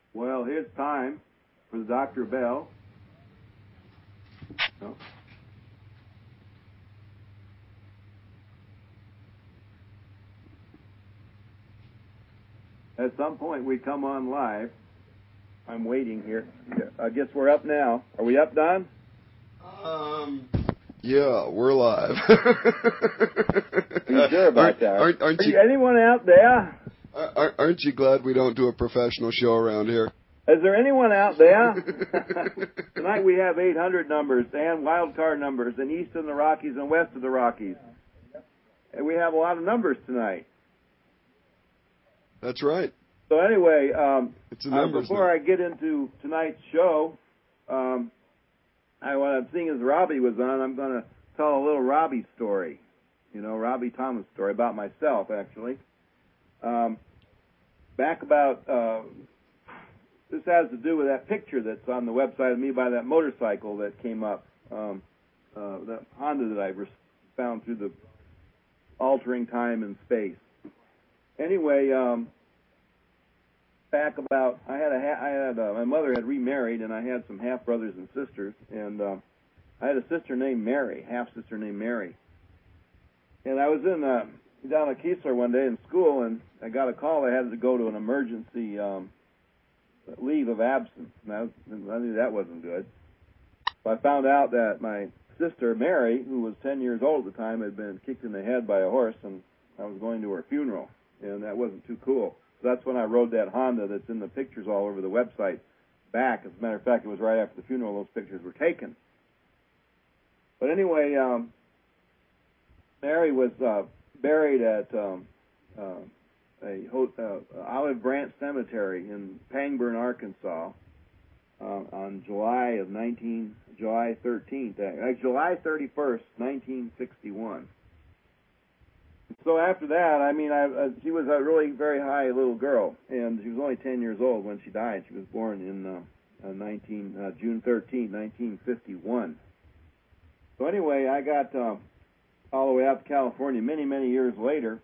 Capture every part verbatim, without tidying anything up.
Well, it's time for Doctor Bell. No. At some point we come on live. I'm waiting here. I guess we're up now. Are we up, Don? Um. Yeah, we're live. Are you sure about aren't, that? Aren't, aren't Are you, you anyone out there? Aren't you glad we don't do a professional show around here? Is there anyone out there? Tonight we have eight hundred numbers and wild card numbers in east of the Rockies and west of the Rockies. And we have a lot of numbers tonight. That's right. So anyway, um, it's a numbers uh, before now. I get into tonight's show, um, I, what I'm seeing as Robbie was on, I'm going to tell a little Robbie story. You know, Robbie Thomas story about myself, actually. Um, back about... Uh, This has to do with that picture that's on the website of me by that motorcycle that came up, um, uh, that Honda that I found through the altering time and space. Anyway, um, back about I had a ha- I had a, my mother had remarried and I had some half brothers and sisters, and uh, I had a sister named Mary, half sister named Mary, and I was in uh, down at Keesler one day in school, and I got a call. I had to go to an emergency. Um, leave of absence, and I, was, I knew that wasn't good. So I found out that my sister, Mary, who was ten years old at the time, had been kicked in the head by a horse, and I was going to her funeral, and that wasn't too cool. So that's when I rode that Honda that's in the pictures all over the website back. As a matter of fact, it was right after the funeral those pictures were taken. But anyway, um, Mary was uh, buried at... Um, uh, a uh, Olive Branch Cemetery in Pangburn, Arkansas, uh, on July of nineteen July thirteenth, uh, July thirty-first, nineteen sixty-one. So after that, I mean, I, uh, she was a really very high little girl, and she was only ten years old when she died. She was born in uh, uh, nineteen uh, June thirteenth, nineteen fifty-one. So anyway, I got uh, all the way out to California many, many years later.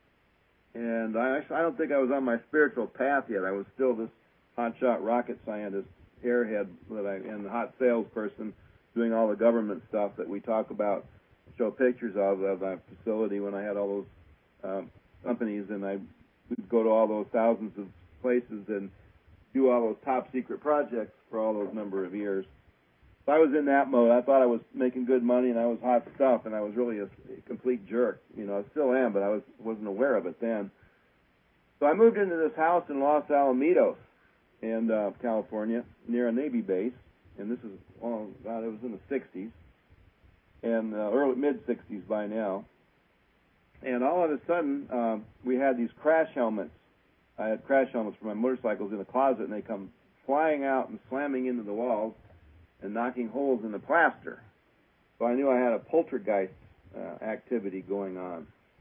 And I actually, I don't think I was on my spiritual path yet. I was still this hotshot rocket scientist, airhead, that I, and the hot salesperson doing all the government stuff that we talk about, show pictures of, of my facility when I had all those um, companies, and I would go to all those thousands of places and do all those top secret projects for all those number of years. So I was in that mode. I thought I was making good money and I was hot stuff, and I was really a, a complete jerk. You know, I still am, but I was, wasn't aware of it then. So I moved into this house in Los Alamitos, in uh, California, near a Navy base, and this is, well, God, it was in the sixties, and uh, early mid-sixties by now. And all of a sudden, um, we had these crash helmets. I had crash helmets for my motorcycles in the closet, and they come flying out and slamming into the walls and knocking holes in the plaster. So I knew I had a poltergeist uh, activity going on.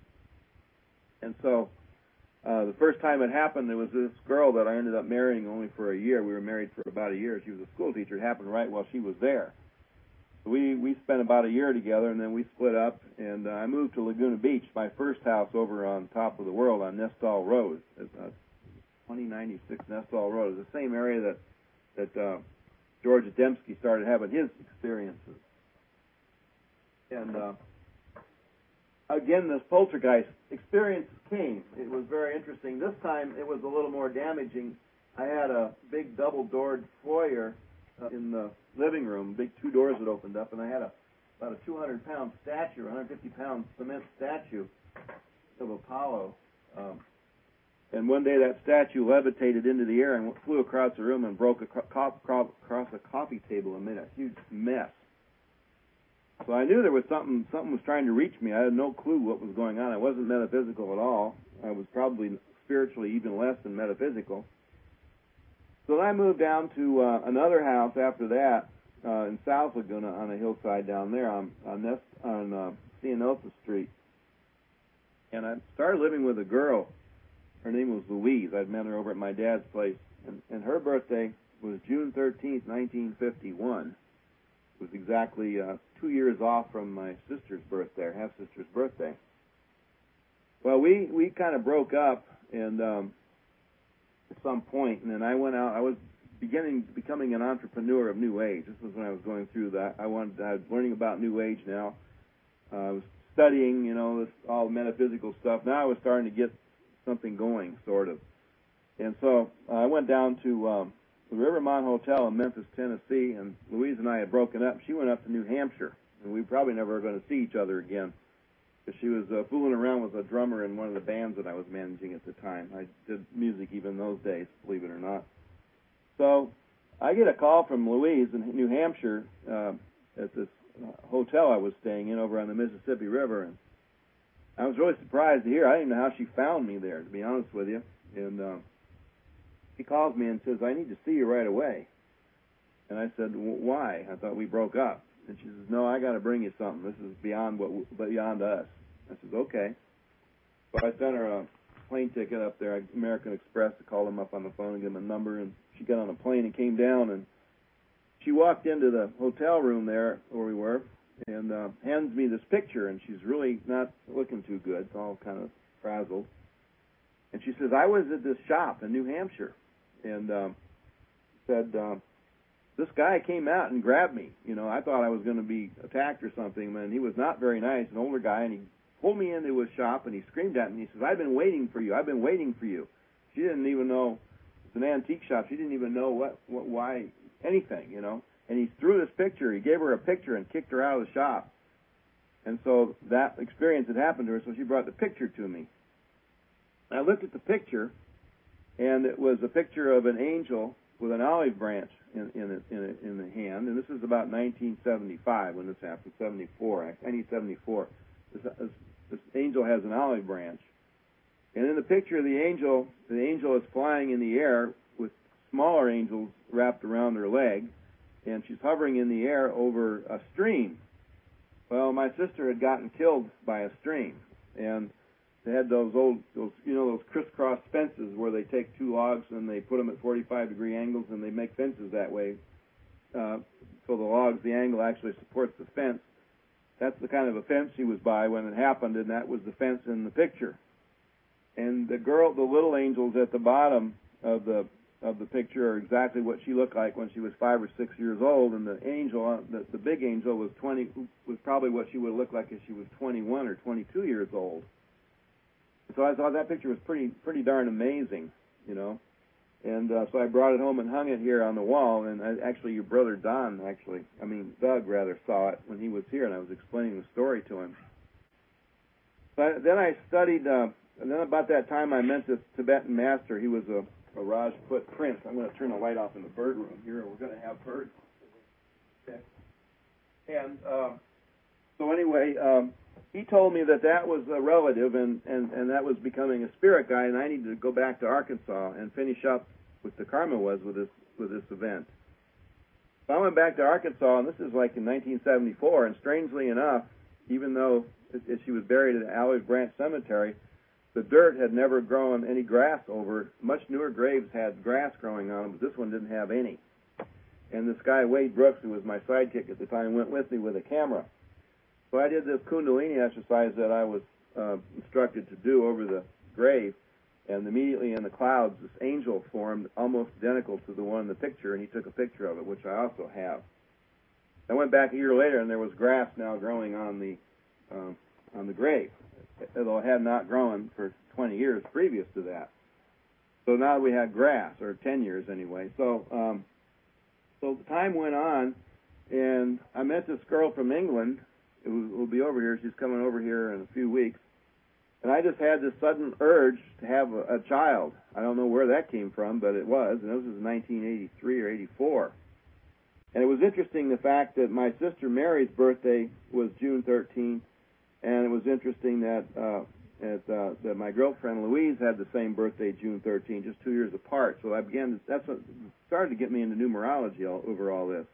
And so uh, the first time it happened, there was this girl that I ended up marrying only for a year. We were married for about a year. She was a school teacher. It happened right while she was there. So we, we spent about a year together, and then we split up, and uh, I moved to Laguna Beach, my first house over on top of the world on Nestall Road. It's, uh, twenty ninety-six Nestall Road. It's the same area that, that uh, George Adamski started having his experiences. And uh, again, this poltergeist experience came. It was very interesting. This time it was a little more damaging. I had a big double-doored foyer uh, in the living room, big two doors that opened up, and I had a about a two hundred pound statue, one hundred fifty pound cement statue of Apollo. Um, And one day that statue levitated into the air and flew across the room and broke across a coffee table and made a huge mess. So I knew there was something, something was trying to reach me. I had no clue what was going on. I wasn't metaphysical at all. I was probably spiritually even less than metaphysical. So then I moved down to uh, another house after that uh, in South Laguna on a hillside down there on on, Nest, on uh, Cienota Street. And I started living with a girl. Her name was Louise. I'd met her over at my dad's place. And, and her birthday was June thirteenth, nineteen fifty-one. It was exactly uh, two years off from my sister's birthday, her half-sister's birthday. Well, we, we kind of broke up, and um, at some point, and then I went out. I was beginning becoming an entrepreneur of New Age. This was when I was going through that. I wanted. I was learning about New Age now. Uh, I was studying, you know, this all metaphysical stuff. Now I was starting to get something going, sort of. And so uh, I went down to um, the Rivermont Hotel in Memphis, Tennessee, and Louise and I had broken up. She went up to New Hampshire, and we probably never were going to see each other again, because she was uh, fooling around with a drummer in one of the bands that I was managing at the time. I did music even those days, believe it or not. So I get a call from Louise in New Hampshire uh, at this uh, hotel I was staying in over on the Mississippi River, and I was really surprised to hear. I didn't know how she found me there, to be honest with you. And uh, she calls me and says, "I need to see you right away." And I said, "Why?" I thought we broke up. And she says, "No, I got to bring you something. This is beyond what beyond us." I said, "Okay." So I sent her a plane ticket up there, American Express, to call them up on the phone and give them a number. And she got on a plane and came down, and she walked into the hotel room there where we were and uh, hands me this picture, and she's really not looking too good. It's all kind of frazzled. And she says, "I was at this shop in New Hampshire," and um, said, uh, "This guy came out and grabbed me. You know, I thought I was going to be attacked or something, and he was not very nice, an older guy, and he pulled me into his shop, and he screamed at me. He says, 'I've been waiting for you. I've been waiting for you.'" She didn't even know. It's an antique shop. She didn't even know what, what why, anything, you know. And he threw this picture. He gave her a picture and kicked her out of the shop. And so that experience had happened to her, so she brought the picture to me. I looked at the picture, and it was a picture of an angel with an olive branch in in a, in, a, in the hand. And this is about nineteen seventy-five when this happened, seventy-four, nineteen seventy-four. This, this, this angel has an olive branch. And in the picture of the angel, the angel is flying in the air with smaller angels wrapped around her leg, and she's hovering in the air over a stream. Well, my sister had gotten killed by a stream, and they had those old, those you know, those crisscross fences where they take two logs and they put them at forty-five degree angles, and they make fences that way. Uh, so the logs, the angle actually supports the fence. That's the kind of a fence she was by when it happened, and that was the fence in the picture. And the girl, the little angels at the bottom of the of the picture are exactly what she looked like when she was five or six years old, and the angel, the, the big angel, was twenty, was probably what she would look like if she was twenty-one or twenty-two years old. So I thought that picture was pretty pretty darn amazing, you know. And uh, so I brought it home and hung it here on the wall. And I, actually, your brother Don, actually, I mean Doug rather, saw it when he was here, and I was explaining the story to him. But then I studied, uh, and then about that time I met this Tibetan master. He was a, a Rajput prince. I'm going to turn the light off in the bird room here. We're going to have birds. Okay. And uh, so anyway, um, he told me that that was a relative, and, and, and that was becoming a spirit guide, and I needed to go back to Arkansas and finish up with the karma was with this with this event. So I went back to Arkansas, and this is like in nineteen seventy-four, and strangely enough, even though as she was buried at Olive Branch Cemetery, the dirt had never grown any grass over. Much newer graves had grass growing on them, but this one didn't have any. And this guy, Wade Brooks, who was my sidekick at the time, went with me with a camera. So I did this Kundalini exercise that I was uh, instructed to do over the grave, and immediately in the clouds, this angel formed almost identical to the one in the picture, and he took a picture of it, which I also have. I went back a year later, and there was grass now growing on the um, on the grave, although it had not grown for twenty years previous to that. So now we had grass, or ten years anyway. So, um, so the time went on, and I met this girl from England who will be over here. She's coming over here in a few weeks. And I just had this sudden urge to have a, a child. I don't know where that came from, but it was. And this was nineteen eighty-three or eighty-four. And it was interesting the fact that my sister Mary's birthday was June thirteenth. And it was interesting that, uh, that, uh, that my girlfriend Louise had the same birthday, June thirteenth, just two years apart. So I began, that's what started to get me into numerology all, over all this.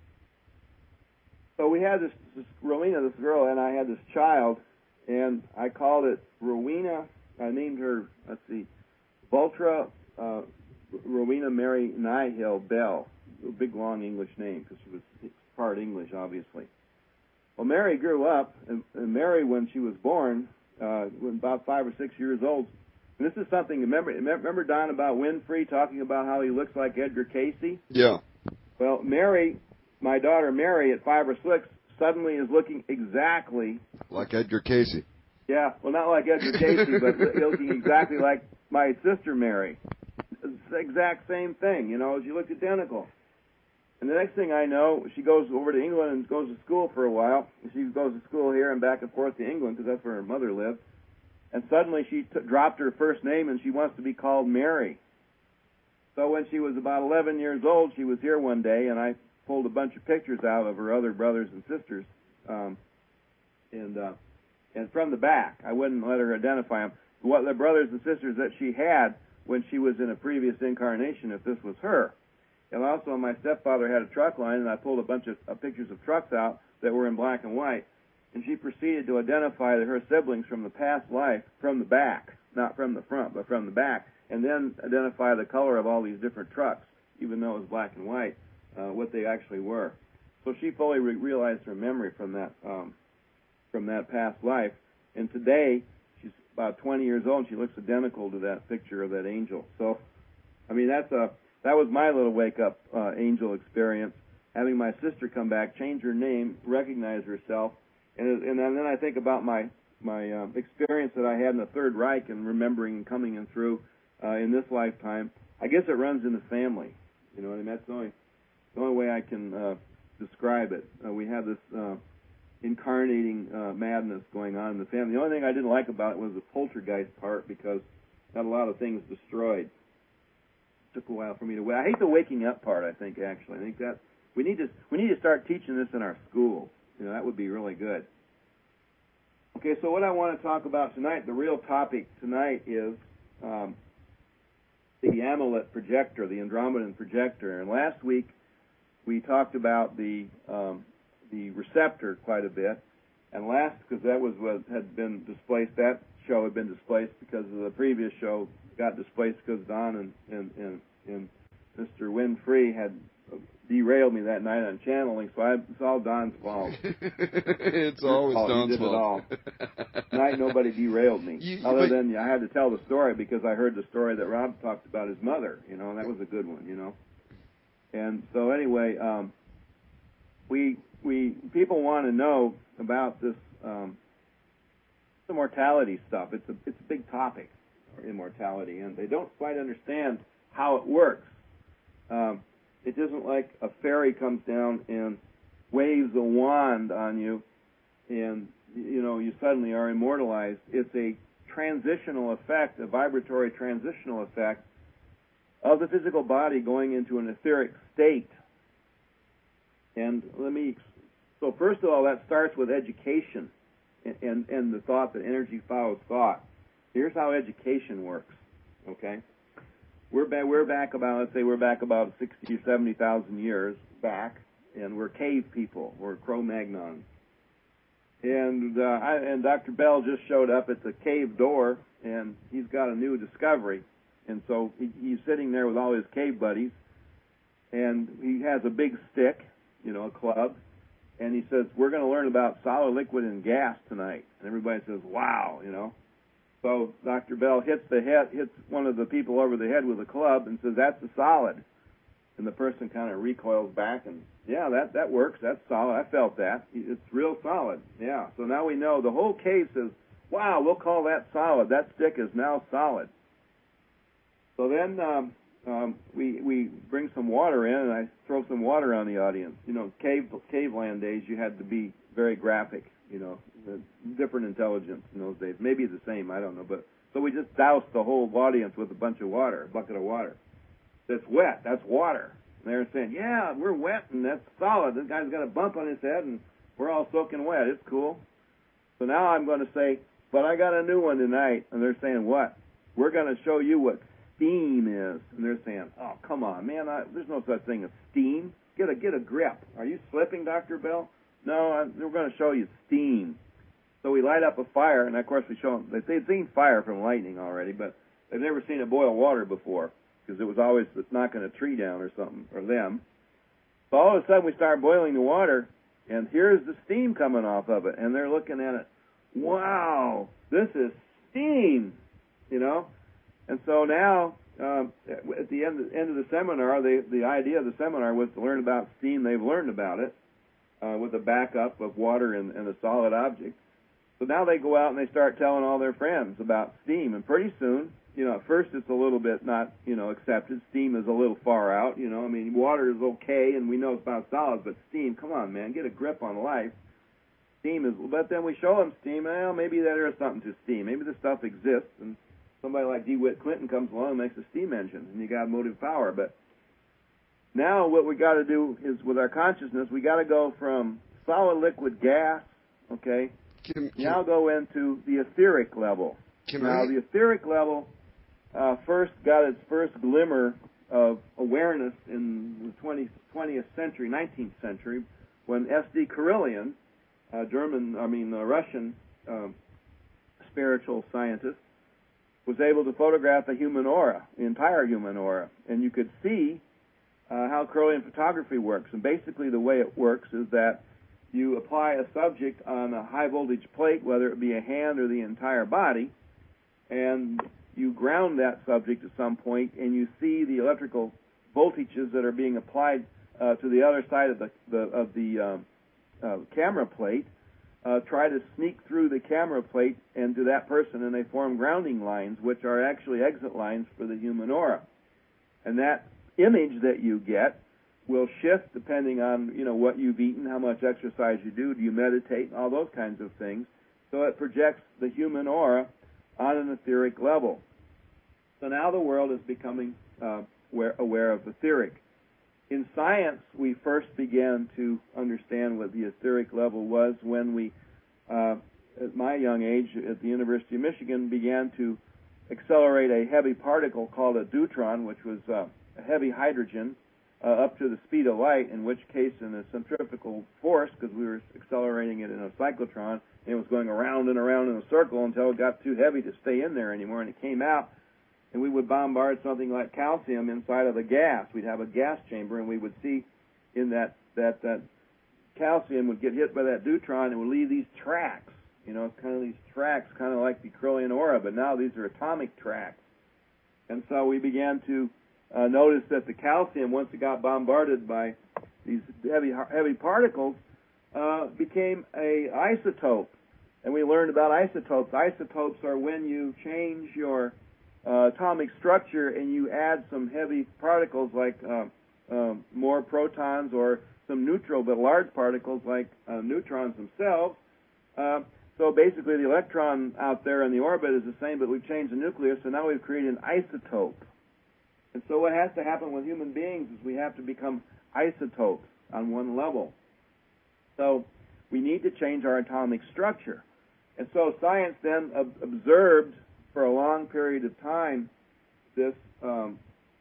So we had this, this Rowena, this girl, and I had this child, and I called it Rowena. I named her, let's see, Vultra uh, Rowena Mary Nihill Bell, a big, long English name because she was part English, obviously. Well, Mary grew up, and, and Mary, when she was born, uh, when about five or six years old, And this is something, remember, remember Don, about Winfrey talking about how he looks like Edgar Casey? Yeah. Well, Mary, my daughter Mary, at five or six, suddenly is looking exactly like Edgar Casey. Yeah, well, not like Edgar Casey, but looking exactly like my sister Mary. It's the exact same thing, you know. She looked identical. And the next thing I know, she goes over to England and goes to school for a while. She goes to school here and back and forth to England because that's where her mother lived. And suddenly she t- dropped her first name and she wants to be called Mary. So when she was about eleven years old, she was here one day, and I pulled a bunch of pictures out of her other brothers and sisters. Um, and uh, and from the back, I wouldn't let her identify them. What the brothers and sisters that she had when she was in a previous incarnation, if this was her. And also, my stepfather had a truck line, and I pulled a bunch of uh, pictures of trucks out that were in black and white. And she proceeded to identify her siblings from the past life from the back, not from the front, but from the back, and then identify the color of all these different trucks, even though it was black and white, uh, what they actually were. So she fully re- realized her memory from that um, from that past life. And today, she's about twenty years old, and she looks identical to that picture of that angel. So, I mean, that's a that was my little wake-up uh, angel experience, having my sister come back, change her name, recognize herself, and and then I think about my my uh, experience that I had in the Third Reich and remembering and coming in through uh, in this lifetime. I guess it runs in the family. You know what I mean? That's the only the only way I can uh, describe it. Uh, we have this uh, incarnating uh, madness going on in the family. The only thing I didn't like about it was the poltergeist part, because it got a lot of things destroyed. It took a while for me to. I hate the waking up part. I think actually, I think that we need to we need to start teaching this in our schools. You know, that would be really good. Okay, so what I want to talk about tonight, the real topic tonight is um, the Amulet projector, the Andromedan projector. And last week we talked about the um, the receptor quite a bit. And last, because that was what had been displaced, that show had been displaced because of the previous show got displaced because Don and, and, and, and Mister Winfrey had derailed me that night on channeling, so I, it's all Don's fault. It's always fault. Don's He did fault. It all. Tonight nobody derailed me, You, other but, than I had to tell the story because I heard the story that Rob talked about his mother, you know, and that was a good one, you know. And so anyway, um, we we people want to know about this um, immortality stuff. It's a it's a big topic, immortality, and they don't quite understand how it works. Um, It isn't like a fairy comes down and waves a wand on you and, you know, you suddenly are immortalized. It's a transitional effect, a vibratory transitional effect of the physical body going into an etheric state. And let me, so first of all, that starts with education and, and, and the thought that energy follows thought. Here's how education works, okay? We're back, we're back about, let's say we're back about sixty or seventy thousand years back, and we're cave people. We're Cro-Magnons. And, uh, I, and Doctor Bell just showed up at the cave door, and he's got a new discovery. And so he, he's sitting there with all his cave buddies, and he has a big stick, you know, a club, and he says, we're going to learn about solid, liquid, and gas tonight. And everybody says, wow, you know. So Doctor Bell hits the head, hits one of the people over the head with a club and says, that's a solid. And the person kind of recoils back and, yeah, that, that works. That's solid. I felt that. It's real solid. Yeah. So now we know. The whole cave says, wow, we'll call that solid. That stick is now solid. So then um, um, we we bring some water in, and I throw some water on the audience. You know, cave caveland days, you had to be very graphic, you know. Different intelligence in those days. Maybe the same, I don't know. But so we just doused the whole audience with a bunch of water, a bucket of water. That's wet. That's water. And they're saying, yeah, we're wet, and that's solid. This guy's got a bump on his head, and we're all soaking wet. It's cool. So now I'm going to say, but I got a new one tonight. And they're saying, what? We're going to show you what steam is. And they're saying, oh, come on, man. I, there's no such thing as steam. Get a, get a grip. Are you slipping, Doctor Bell? No, I, we're going to show you steam. So we light up a fire, and of course we show them, they've seen fire from lightning already, but they've never seen it boil water before, because it was always knocking a tree down or something, or them. So all of a sudden we start boiling the water, and here's the steam coming off of it, and they're looking at it, wow, this is steam, you know? And so now, um, at the end, end of the seminar, the, the idea of the seminar was to learn about steam. They've learned about it uh, with a backup of water and, and a solid object. So now they go out and they start telling all their friends about steam. And pretty soon, you know, at first it's a little bit not, you know, accepted. Steam is a little far out, you know. I mean, water is okay, and we know it's about solids, but steam, come on, man, get a grip on life. Steam is, but then we show them steam, well, maybe there is something to steam. Maybe the stuff exists, and somebody like DeWitt Clinton comes along and makes a steam engine, and you got motive power. But now what we got to do is, with our consciousness, we got to go from solid, liquid, gas, okay, Can, can, now go into the etheric level. Can now, I? the etheric level uh, first got its first glimmer of awareness in the twentieth century, nineteenth century, when S D Karillian, a German, I mean, a Russian um, spiritual scientist, was able to photograph the human aura, the entire human aura, and you could see uh, how Karillian photography works. And basically, the way it works is that you apply a subject on a high voltage plate, whether it be a hand or the entire body, and you ground that subject at some point, and you see the electrical voltages that are being applied uh, to the other side of the, the of the um, uh, camera plate, uh, try to sneak through the camera plate and to that person, and they form grounding lines, which are actually exit lines for the human aura. And that image that you get will shift depending on, you know, what you've eaten, how much exercise you do, do you meditate, all those kinds of things. So it projects the human aura on an etheric level. So now the world is becoming uh, aware, aware of etheric. In science, we first began to understand what the etheric level was when we, uh, at my young age, at the University of Michigan, began to accelerate a heavy particle called a deuteron, which was uh, a heavy hydrogen, uh, up to the speed of light, in which case in a centrifugal force, because we were accelerating it in a cyclotron, and it was going around and around in a circle until it got too heavy to stay in there anymore, and it came out, and we would bombard something like calcium inside of a gas. We'd have a gas chamber, and we would see in that, that, that calcium would get hit by that deuteron and would leave these tracks, you know, kind of these tracks, kind of like the Karillian aura, but now these are atomic tracks. And so we began to uh, notice that the calcium, once it got bombarded by these heavy heavy particles, uh, became a isotope. And we learned about isotopes. Isotopes are when you change your uh, atomic structure and you add some heavy particles like uh, uh, more protons or some neutral but large particles like uh, neutrons themselves. Uh, so basically the electron out there in the orbit is the same, but we've changed the nucleus, so now we've created an isotope. And so what has to happen with human beings is we have to become isotopes on one level. So we need to change our atomic structure. And so science then ob- observed for a long period of time this um,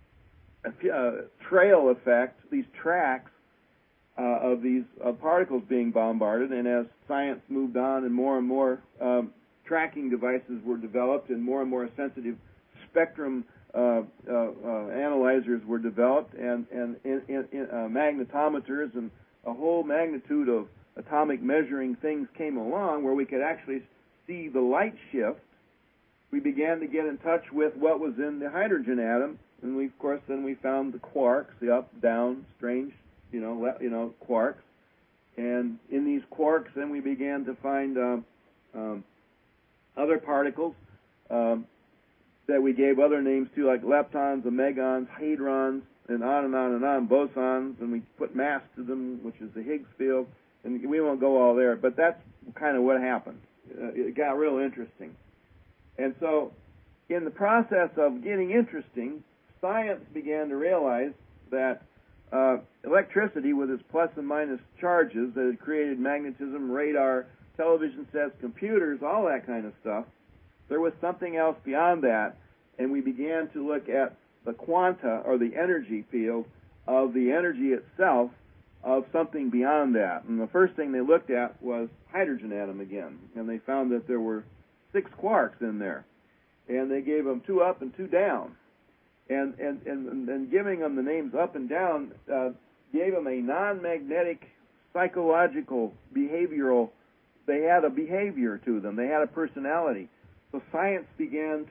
uh, trail effect, these tracks uh, of these uh, particles being bombarded. And as science moved on and more and more um, tracking devices were developed and more and more sensitive spectrum uh, uh, uh, analyzers were developed and, and in, in, in, uh, magnetometers and a whole magnitude of atomic measuring things came along where we could actually see the light shift, we began to get in touch with what was in the hydrogen atom, and we, of course, then we found the quarks, the up, down, strange, you know, le- you know, quarks, and in these quarks, then we began to find um, um, other particles um, that we gave other names to, like leptons, omegons, hadrons, and on and on and on, bosons, and we put mass to them, which is the Higgs field, and we won't go all there, but that's kind of what happened. Uh, it got real interesting. And so in the process of getting interesting, science began to realize that uh, electricity with its plus and minus charges that had created magnetism, radar, television sets, computers, all that kind of stuff, there was something else beyond that, and we began to look at the quanta, or the energy field, of the energy itself of something beyond that. And the first thing they looked at was hydrogen atom again, and they found that there were six quarks in there, and they gave them two up and two down. And and, and, and giving them the names up and down uh, gave them a non-magnetic, psychological, behavioral, they had a behavior to them. They had a personality. So science began to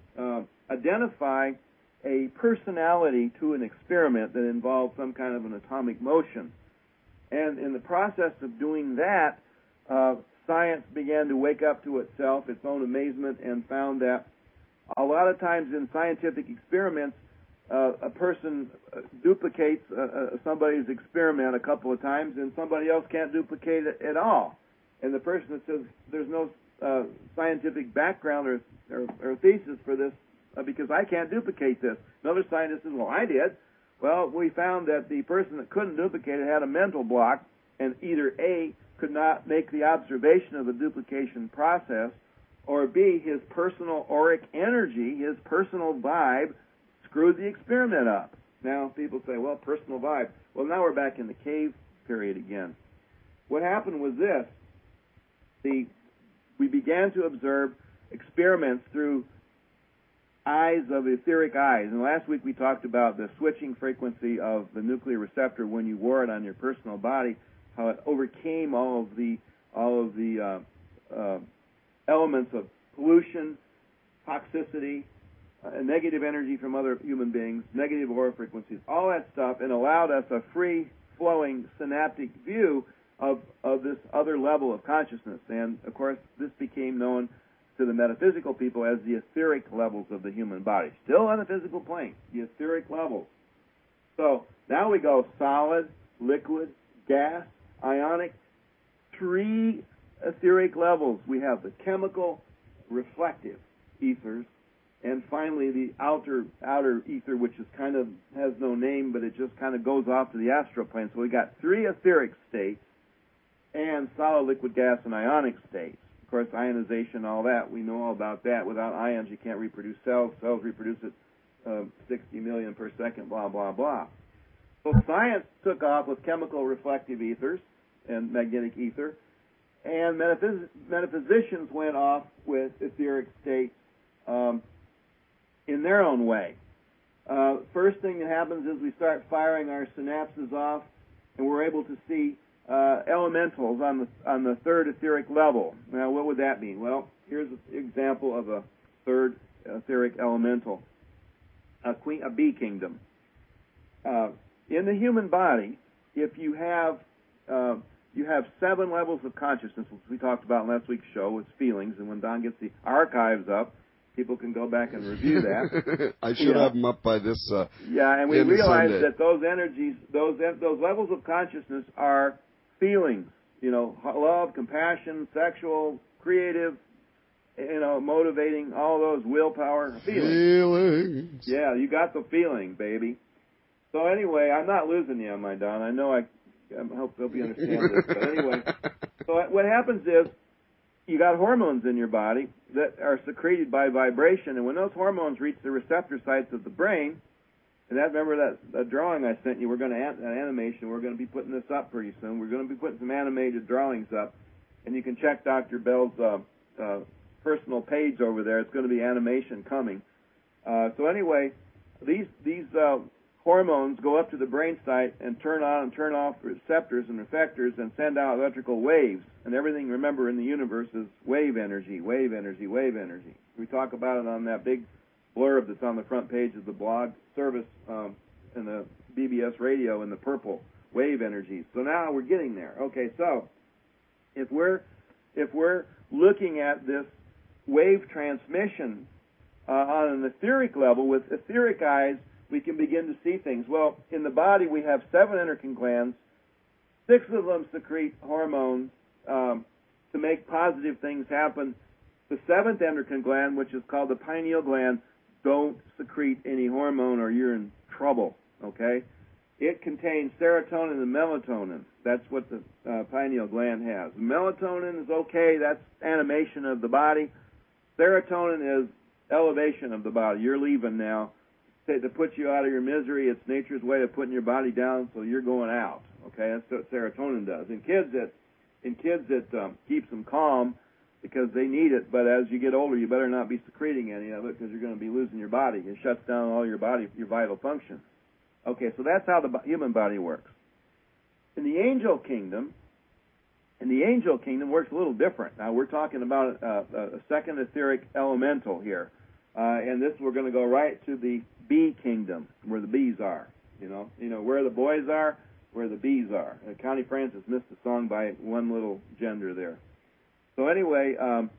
uh, identify a personality to an experiment that involved some kind of an atomic motion. And in the process of doing that, uh, science began to wake up to itself, its own amazement, and found that a lot of times in scientific experiments, uh, a person uh, duplicates uh, uh, somebody's experiment a couple of times, and somebody else can't duplicate it at all. And the person that says there's no uh, scientific background or, or, or thesis for this uh, because I can't duplicate this. Another scientist says, well, I did. Well, we found that the person that couldn't duplicate it had a mental block, and either A, could not make the observation of the duplication process, or B, his personal auric energy, his personal vibe, screwed the experiment up. Now, people say, well, personal vibe. Well, now we're back in the cave period again. What happened was this. The, we began to observe experiments through eyes of etheric eyes. And last week we talked about the switching frequency of the nuclear receptor when you wore it on your personal body, how it overcame all of the all of the uh, uh, elements of pollution, toxicity, uh, negative energy from other human beings, negative aura frequencies, all that stuff, and allowed us a free-flowing synaptic view of, of this other level of consciousness. And, of course, this became known to the metaphysical people as the etheric levels of the human body. Still on the physical plane, the etheric levels. So now we go solid, liquid, gas, ionic, three etheric levels. We have the chemical, reflective ethers, and finally the outer outer ether, which is kind of has no name, but it just kind of goes off to the astral plane. So we got three etheric states and solid, liquid, gas, and ionic states. Of course, ionization, all that, we know all about that. Without ions, you can't reproduce cells. Cells reproduce at um, sixty million per second, blah, blah, blah. So science took off with chemical reflective ethers and magnetic ether, and metaphys- metaphysicians went off with etheric states um, in their own way. Uh, first thing that happens is we start firing our synapses off, and we're able to see uh, elementals on the on the third etheric level. Now, what would that mean? Well, here's an example of a third etheric elemental, a queen, a bee kingdom. Uh, in the human body, if you have uh, you have seven levels of consciousness, which we talked about in last week's show. It's feelings, and when Don gets the archives up, people can go back and review that. I should yeah. have them up by this. Uh, yeah, and we realize Sunday. that those energies, those those levels of consciousness are feelings. You know, love, compassion, sexual, creative, you know, motivating, all those willpower feelings. Feelings. Yeah, you got the feeling, baby. So anyway, I'm not losing you on my Don. I know I, I hope, hope you understand this. But anyway, so what happens is you got hormones in your body that are secreted by vibration, and when those hormones reach the receptor sites of the brain, and that remember that, that drawing I sent you, we're going to add an animation. We're going to be putting this up pretty soon. We're going to be putting some animated drawings up, and you can check Doctor Bell's uh, uh, personal page over there. It's going to be animation coming. Uh, so anyway, these these uh, hormones go up to the brain site and turn on and turn off receptors and effectors and send out electrical waves. And everything, remember, in the universe is wave energy, wave energy, wave energy. We talk about it on that big blurb that's on the front page of the blog service um, in the B B S radio in the purple, wave energies. So now we're getting there. Okay, so if we're if we're looking at this wave transmission uh, on an etheric level with etheric eyes, we can begin to see things. Well, in the body we have seven endocrine glands. Six of them secrete hormones um, to make positive things happen. The seventh endocrine gland, which is called the pineal gland, don't secrete any hormone or you're in trouble, okay? It contains serotonin and melatonin. That's what the uh, pineal gland has. Melatonin is okay. That's animation of the body. Serotonin is elevation of the body. You're leaving now. To put you out of your misery, it's nature's way of putting your body down, so you're going out. Okay, that's what serotonin does. In kids, it in kids it um, keeps them calm because they need it. But as you get older, you better not be secreting any of it because you're going to be losing your body. It shuts down all your body, your vital functions. Okay, so that's how the human body works. In the angel kingdom, in the angel kingdom works a little different. Now we're talking about a, a second etheric elemental here. Uh, and this, we're going to go right to the bee kingdom, where the bees are. You know, you know where the boys are, where the bees are. Uh, Connie Francis missed the song by one little gender there. So anyway, um,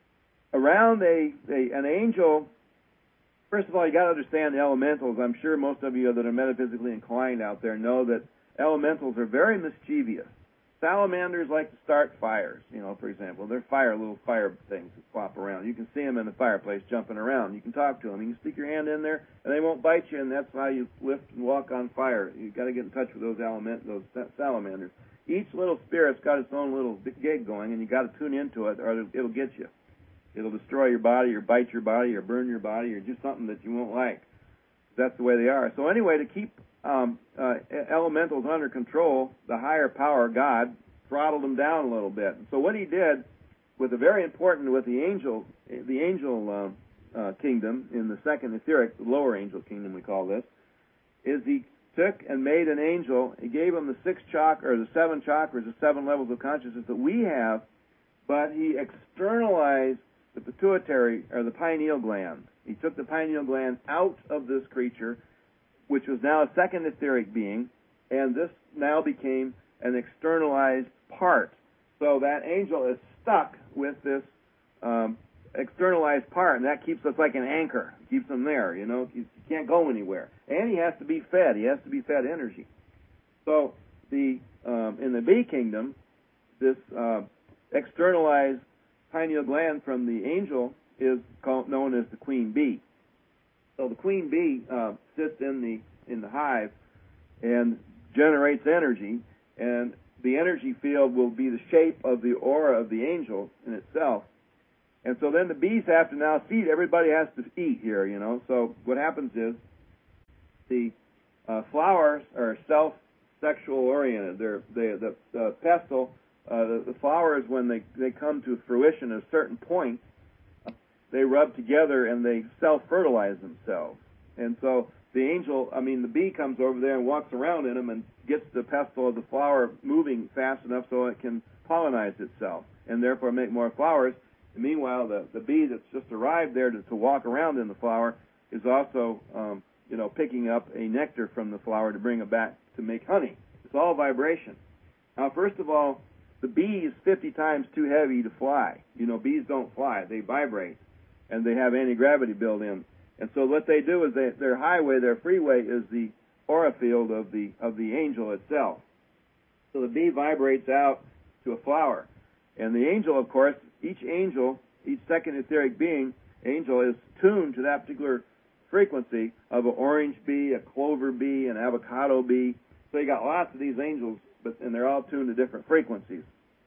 around a, a an angel. First of all, you got to understand the elementals. I'm sure most of you that are metaphysically inclined out there know that elementals are very mischievous. Salamanders like to start fires, you know, for example. They're fire, little fire things that flop around. You can see them in the fireplace jumping around. You can talk to them. You can stick your hand in there, and they won't bite you, and that's how you lift and walk on fire. You've got to get in touch with those element, those salamanders. Each little spirit's got its own little gig going, and you got to tune into it, or it'll get you. It'll destroy your body, or bite your body, or burn your body, or do something that you won't like. That's the way they are. So anyway, to keep um, uh, elementals under control, the higher power, God, throttled them down a little bit. And so what he did, with a very important, with the angel, the angel uh, uh, kingdom in the second etheric, the lower angel kingdom we call this, is he took and made an angel. He gave him the six chakras, or the seven chakras, the seven levels of consciousness that we have, but he externalized the pituitary, or the pineal gland. He took the pineal gland out of this creature, which was now a second etheric being, and this now became an externalized part. So that angel is stuck with this um, externalized part, and that keeps us like an anchor. It keeps him there, you know. He can't go anywhere. And he has to be fed. He has to be fed energy. So the um, in the bee kingdom, this uh, externalized pineal gland from the angel is called, known as the queen bee. So the queen bee uh, sits in the in the hive and generates energy, and the energy field will be the shape of the aura of the angel in itself. And so then the bees have to now feed. Everybody has to eat here, you know. So what happens is the uh, flowers are self-sexual oriented. They're they, the the pestle. Uh, the, the flowers, when they, they come to fruition at a certain point, uh, they rub together and they self-fertilize themselves. And so the angel, I mean, the bee comes over there and walks around in them and gets the pestle of the flower moving fast enough so it can pollinize itself and therefore make more flowers. And meanwhile, the, the bee that's just arrived there to, to walk around in the flower is also, um, you know, picking up a nectar from the flower to bring it back to make honey. It's all vibration. Now, first of all, the bee is fifty times too heavy to fly. You know, bees don't fly. They vibrate, and they have anti-gravity built in. And so what they do is they, their highway, their freeway is the aura field of the of the angel itself. So the bee vibrates out to a flower. And the angel, of course, each angel, each second etheric being, angel, is tuned to that particular frequency of an orange bee, a clover bee, an avocado bee. So you got lots of these angels, but and they're all tuned to different frequencies.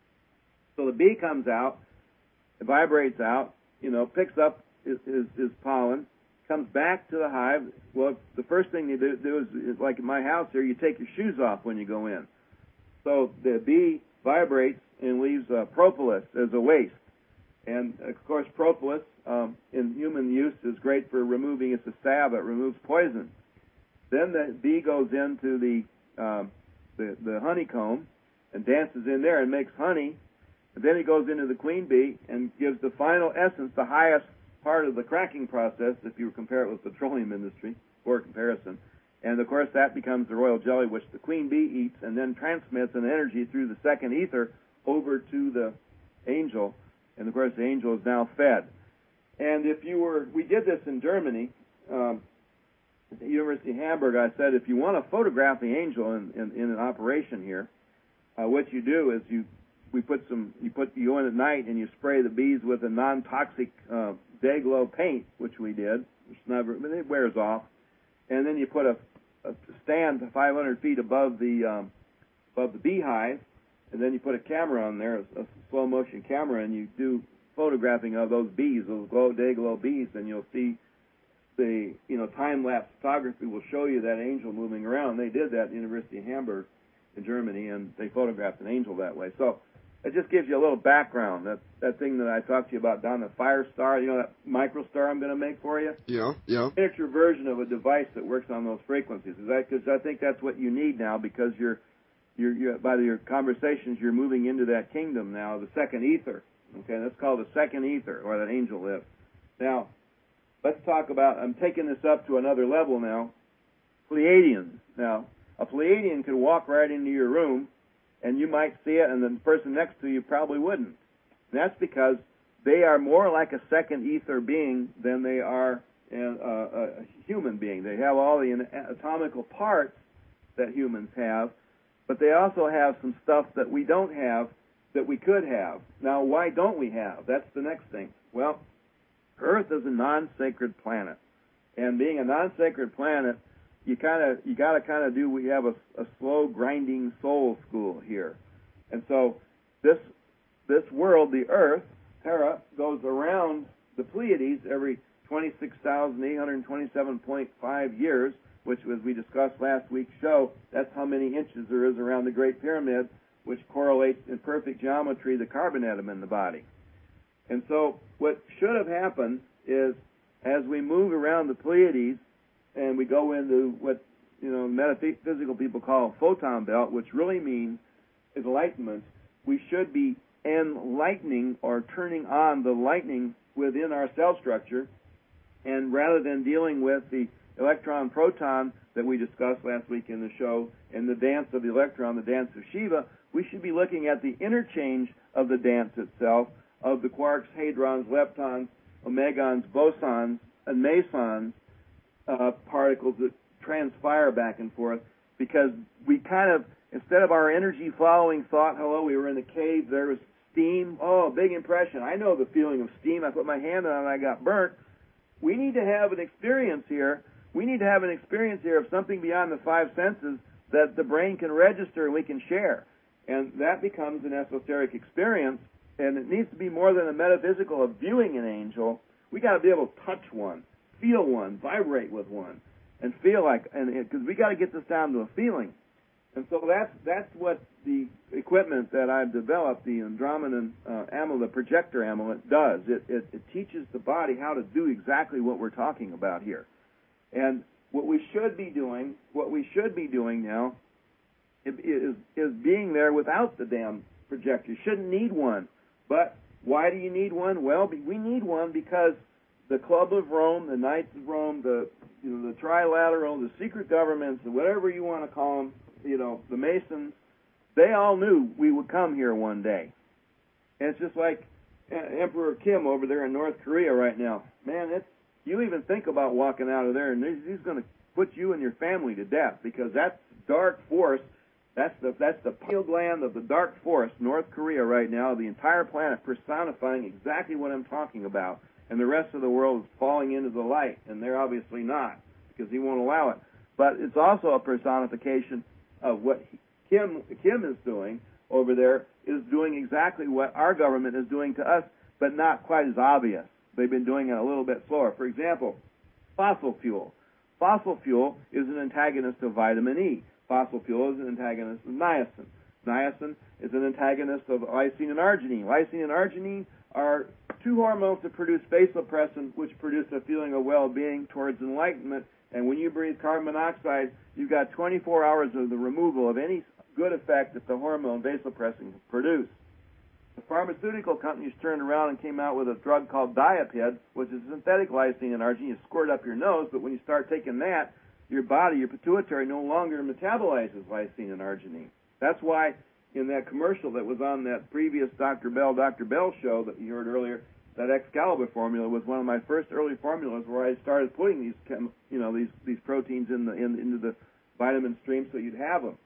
So the bee comes out, it vibrates out, you know, picks up his, his, his pollen, comes back to the hive. Well, the first thing you do, do is, is, like in my house here, you take your shoes off when you go in. So the bee vibrates and leaves uh, propolis as a waste. And, of course, propolis um, in human use is great for removing, it's a salve, it removes poison. Then the bee goes into the, um, the, the honeycomb and dances in there and makes honey. And then he goes into the queen bee and gives the final essence, the highest part of the cracking process, if you compare it with the petroleum industry, for comparison. And, of course, that becomes the royal jelly, which the queen bee eats and then transmits an energy through the second ether over to the angel. And, of course, the angel is now fed. And if you were, we did this in Germany, um, at the University of Hamburg. I said, if you want to photograph the angel in, in, in an operation here, uh, what you do is you, we put some, you put, you go in at night and you spray the bees with a non-toxic uh, day-glow paint, which we did, which never, I mean, it wears off. And then you put a, a stand five hundred feet above the um, above the beehive, and then you put a camera on there, a, a slow-motion camera, and you do photographing of those bees, those glow, day-glow bees, and you'll see the, you know, time-lapse photography will show you that angel moving around. They did that at the University of Hamburg in Germany, and they photographed an angel that way. So it just gives you a little background. That that thing that I talked to you about down the Fire Star, you know, that microstar I'm going to make for you? Yeah, yeah. Miniature version of a device that works on those frequencies. Because I think that's what you need now, because you're, you're, you're, by your conversations, you're moving into that kingdom now, the second ether. Okay, that's called the second ether, where that angel lives. Now, let's talk about, I'm taking this up to another level now, Pleiadians. Now, a Pleiadian could walk right into your room, and you might see it, and the person next to you probably wouldn't. And that's because they are more like a second ether being than they are a, a, a human being. They have all the atomical parts that humans have, but they also have some stuff that we don't have that we could have. Now, why don't we have? That's the next thing. Well, Earth is a non-sacred planet, and being a non-sacred planet, you kind of you got to kind of do. We have a, a slow grinding soul school here, and so this this world, the Earth, Terra, goes around the Pleiades every twenty-six thousand eight hundred twenty-seven point five years, which, as we discussed last week's show, that's how many inches there is around the Great Pyramid, which correlates in perfect geometry the carbon atom in the body. And so what should have happened is, as we move around the Pleiades and we go into what, you know, metaphysical people call a photon belt, which really means enlightenment, we should be enlightening or turning on the lightning within our cell structure, and rather than dealing with the electron proton that we discussed last week in the show and the dance of the electron, the dance of Shiva, we should be looking at the interchange of the dance itself, of the quarks, hadrons, leptons, omegons, bosons, and mesons, uh, particles that transpire back and forth, because we kind of, instead of our energy following thought, hello, we were in a cave, there was steam, oh, big impression. I know the feeling of steam. I put my hand on it and I got burnt. We need to have an experience here. We need to have an experience here of something beyond the five senses that the brain can register and we can share. And that becomes an esoteric experience, and it needs to be more than a metaphysical of viewing an angel. We got to be able to touch one, feel one, vibrate with one, and feel like, and because we got to get this down to a feeling. And so that's that's what the equipment that I've developed, the Andromedan uh, amulet, projector amulet, does. It, it it teaches the body how to do exactly what we're talking about here. And what we should be doing, what we should be doing now, is is being there without the damn projector. You shouldn't need one. But why do you need one? Well, we need one because the Club of Rome, the Knights of Rome, the you know, the Trilateral, the secret governments, whatever you want to call them, you know, the Masons, they all knew we would come here one day. And it's just like Emperor Kim over there in North Korea right now. Man, it's, you even think about walking out of there, and he's going to put you and your family to death, because that's dark force. That's the that's the pineal gland of the dark force, North Korea right now, the entire planet personifying exactly what I'm talking about. And the rest of the world is falling into the light, and they're obviously not, because he won't allow it. But it's also a personification of what Kim Kim is doing over there, is doing exactly what our government is doing to us, but not quite as obvious. They've been doing it a little bit slower. For example, fossil fuel. Fossil fuel is an antagonist of vitamin E. Fossil fuel is an antagonist of niacin. Niacin is an antagonist of lysine and arginine. Lysine and arginine are two hormones that produce vasopressin, which produce a feeling of well-being towards enlightenment. And when you breathe carbon monoxide, you've got twenty-four hours of the removal of any good effect that the hormone vasopressin produce. The pharmaceutical companies turned around and came out with a drug called Diaped, which is synthetic lysine and arginine. You squirt up your nose, but when you start taking that, your body, your pituitary, no longer metabolizes lysine and arginine. That's why in that commercial that was on that previous Doctor Bell, Doctor Bell show that you heard earlier, that Excalibur formula was one of my first early formulas where I started putting these, chem, you know, these these proteins in the in, into the vitamin stream so you'd have them.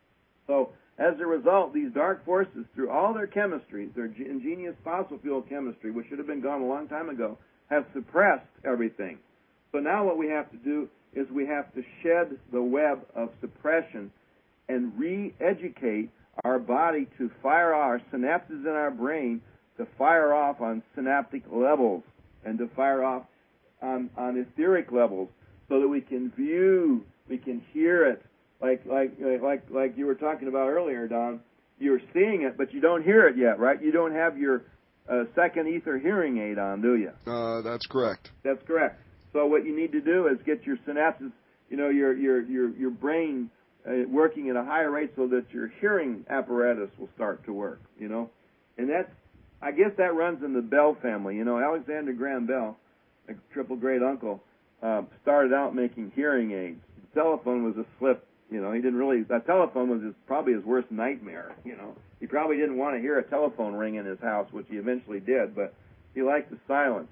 So as a result, these dark forces, through all their chemistries, their ingenious fossil fuel chemistry, which should have been gone a long time ago, have suppressed everything. So now what we have to do is we have to shed the web of suppression and re-educate our body to fire our synapses in our brain to fire off on synaptic levels and to fire off on, on etheric levels, so that we can view, we can hear it, like like like like you were talking about earlier, Don. You're seeing it, but you don't hear it yet, right? You don't have your uh, second ether hearing aid on, do you? Uh, that's correct. That's correct. So what you need to do is get your synapses, you know, your your your your brain uh, working at a higher rate, so that your hearing apparatus will start to work. You know, and that's, I guess that runs in the Bell family. You know, Alexander Graham Bell, a triple great uncle, uh, started out making hearing aids. The telephone was a slip. You know, he didn't really. That telephone was his, probably his worst nightmare. You know, he probably didn't want to hear a telephone ring in his house, which he eventually did. But he liked the silence,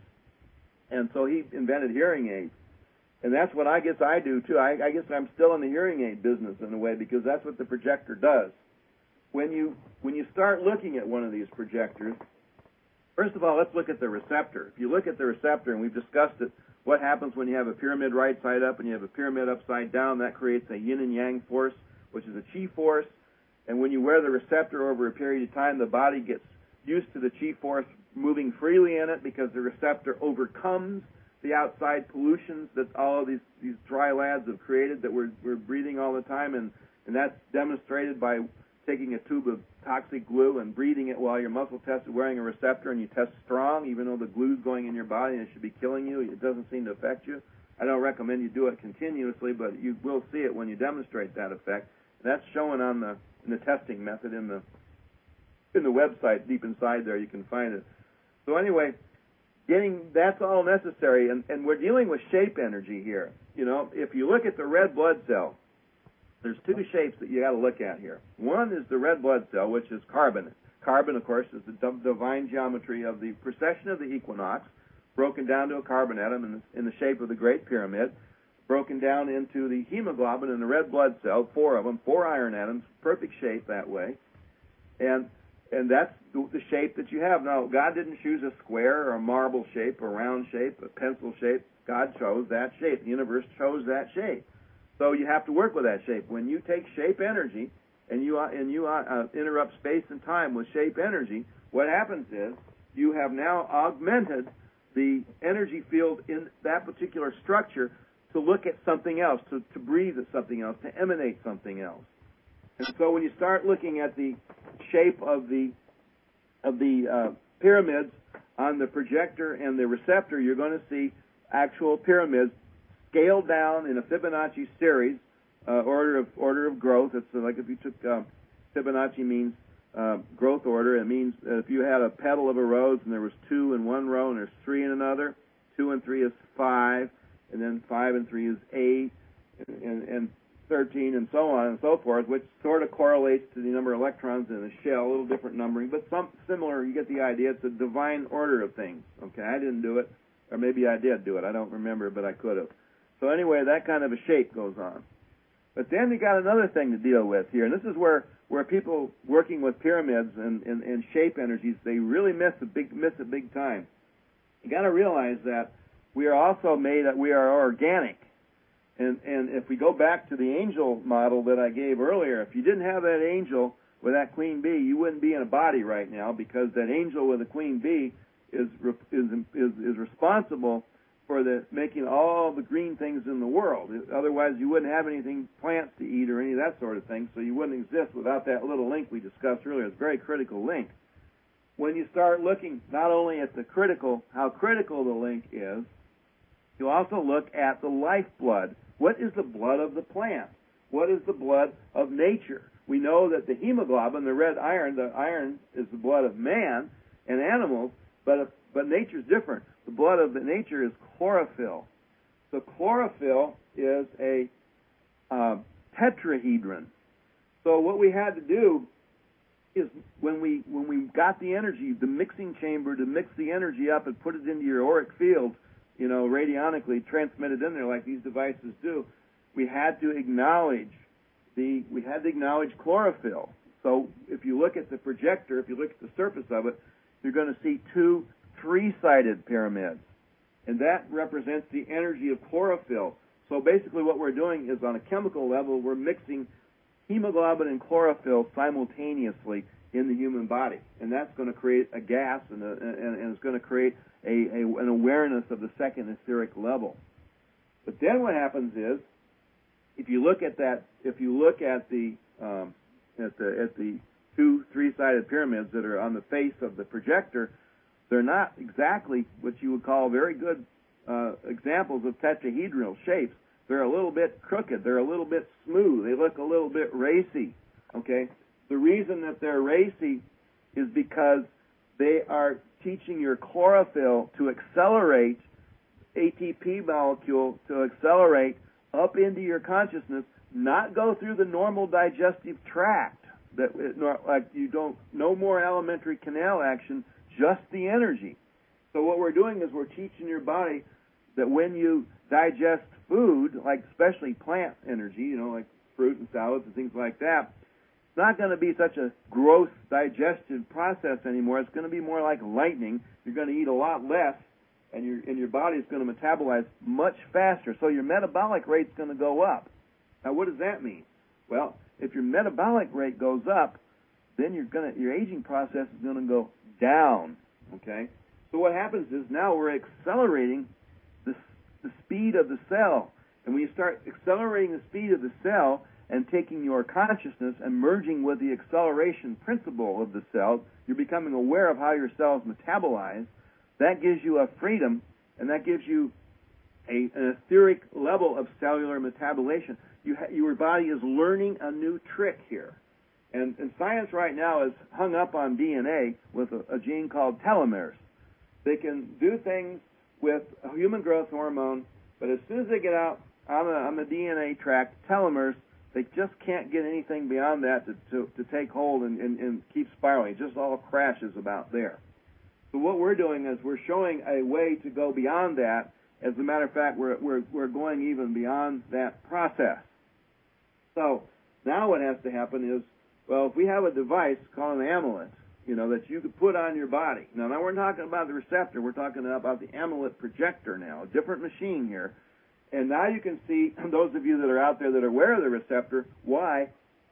and so he invented hearing aids. And that's what I guess I do too. I, I guess I'm still in the hearing aid business in a way, because that's what the projector does. When you when you start looking at one of these projectors, first of all, let's look at the receptor. If you look at the receptor, and we've discussed it, what happens when you have a pyramid right side up and you have a pyramid upside down? That creates a yin and yang force, which is a chi force. And when you wear the receptor over a period of time, the body gets used to the chi force moving freely in it, because the receptor overcomes the outside pollutions that all of these, these dry lads have created that we're, we're breathing all the time. And, and that's demonstrated by taking a tube of toxic glue and breathing it while you're muscle tested, wearing a receptor, and you test strong, even though the glue's going in your body and it should be killing you. It doesn't seem to affect you. I don't recommend you do it continuously, but you will see it when you demonstrate that effect. And that's shown on the in the testing method in the in the website deep inside there. You can find it. So anyway, getting that's all necessary, and, and we're dealing with shape energy here. You know, if you look at the red blood cell, there's two shapes that you got to look at here. One is the red blood cell, which is carbon. Carbon, of course, is the divine geometry of the precession of the equinox, broken down to a carbon atom in the, in the shape of the Great Pyramid, broken down into the hemoglobin in the red blood cell, four of them, four iron atoms, perfect shape that way. And and that's the, the shape that you have. Now, God didn't choose a square or a marble shape or a round shape, a pencil shape. God chose that shape. The universe chose that shape. So you have to work with that shape. When you take shape energy and you uh, and you uh, interrupt space and time with shape energy, what happens is you have now augmented the energy field in that particular structure to look at something else, to, to breathe at something else, to emanate something else. And so when you start looking at the shape of the of the uh, pyramids on the projector and the receptor, you're going to see actual pyramids scaled down in a Fibonacci series, uh, order of order of growth. It's like if you took uh, Fibonacci means uh, growth order. It means uh, if you had a petal of a rose and there was two in one row and there's three in another, two and three is five, and then five and three is eight, and, and, and thirteen, and so on and so forth, which sort of correlates to the number of electrons in the shell. A little different numbering, but some similar. You get the idea. It's a divine order of things. Okay, I didn't do it, or maybe I did do it. I don't remember, but I could have. So anyway, that kind of a shape goes on. But then you got another thing to deal with here, and this is where, where people working with pyramids and, and, and shape energies, they really miss a big miss it big time. You got to realize that we are also made, we are organic. And, and if we go back to the angel model that I gave earlier, if you didn't have that angel with that queen bee, you wouldn't be in a body right now, because that angel with a queen bee is is is, is responsible for the making all the green things in the world. Otherwise, you wouldn't have anything, plants to eat or any of that sort of thing, so you wouldn't exist without that little link we discussed earlier. It's a very critical link. When you start looking not only at the critical, how critical the link is, you also look at the lifeblood. What is the blood of the plant? What is the blood of nature? We know that the hemoglobin, the red iron, the iron is the blood of man and animals, but if, but nature's different. The blood of the nature is chlorophyll. So chlorophyll is a uh, tetrahedron. So what we had to do is when we when we got the energy, the mixing chamber to mix the energy up and put it into your auric field, you know, radionically transmitted in there like these devices do, we had to acknowledge the we had to acknowledge chlorophyll. So if you look at the projector, if you look at the surface of it, you're going to see two three-sided pyramids, and that represents the energy of chlorophyll. So basically what we're doing is on a chemical level, we're mixing hemoglobin and chlorophyll simultaneously in the human body, and that's going to create a gas, and, a, and, and it's going to create a, a, an awareness of the second etheric level. But then what happens is, if you look at that, if you look at the um, at the at the two three-sided pyramids that are on the face of the projector, they're not exactly what you would call very good uh, examples of tetrahedral shapes. They're a little bit crooked. They're a little bit smooth. They look a little bit racy. Okay? The reason that they're racy is because they are teaching your chlorophyll to accelerate A T P molecule to accelerate up into your consciousness, not go through the normal digestive tract. That it, like you don't, no more alimentary canal action, just the energy. So what we're doing is we're teaching your body that when you digest food, like especially plant energy, you know, like fruit and salads and things like that, it's not going to be such a gross digestion process anymore. It's going to be more like lightning. You're going to eat a lot less, and your and your body is going to metabolize much faster. So your metabolic rate's going to go up. Now, what does that mean? Well, if your metabolic rate goes up, then you're going to your aging process is going to go down. Okay. So what happens is now we're accelerating the the speed of the cell, and when you start accelerating the speed of the cell and taking your consciousness and merging with the acceleration principle of the cell, you're becoming aware of how your cells metabolize. That gives you a freedom, and that gives you a, an etheric level of cellular metabolization. You ha- your body is learning a new trick here. And, and science right now is hung up on D N A with a, a gene called telomeres. They can do things with a human growth hormone, but as soon as they get out on the, on the D N A tract, telomeres, they just can't get anything beyond that to, to, to take hold and, and, and keep spiraling. It just all crashes about there. So what we're doing is we're showing a way to go beyond that. As a matter of fact, we're, we're, we're going even beyond that process. So now what has to happen is, well, if we have a device called an amulet, you know, that you could put on your body. Now, now we're talking about the receptor. We're talking about the amulet projector now, a different machine here. And now you can see, those of you that are out there that are aware of the receptor, why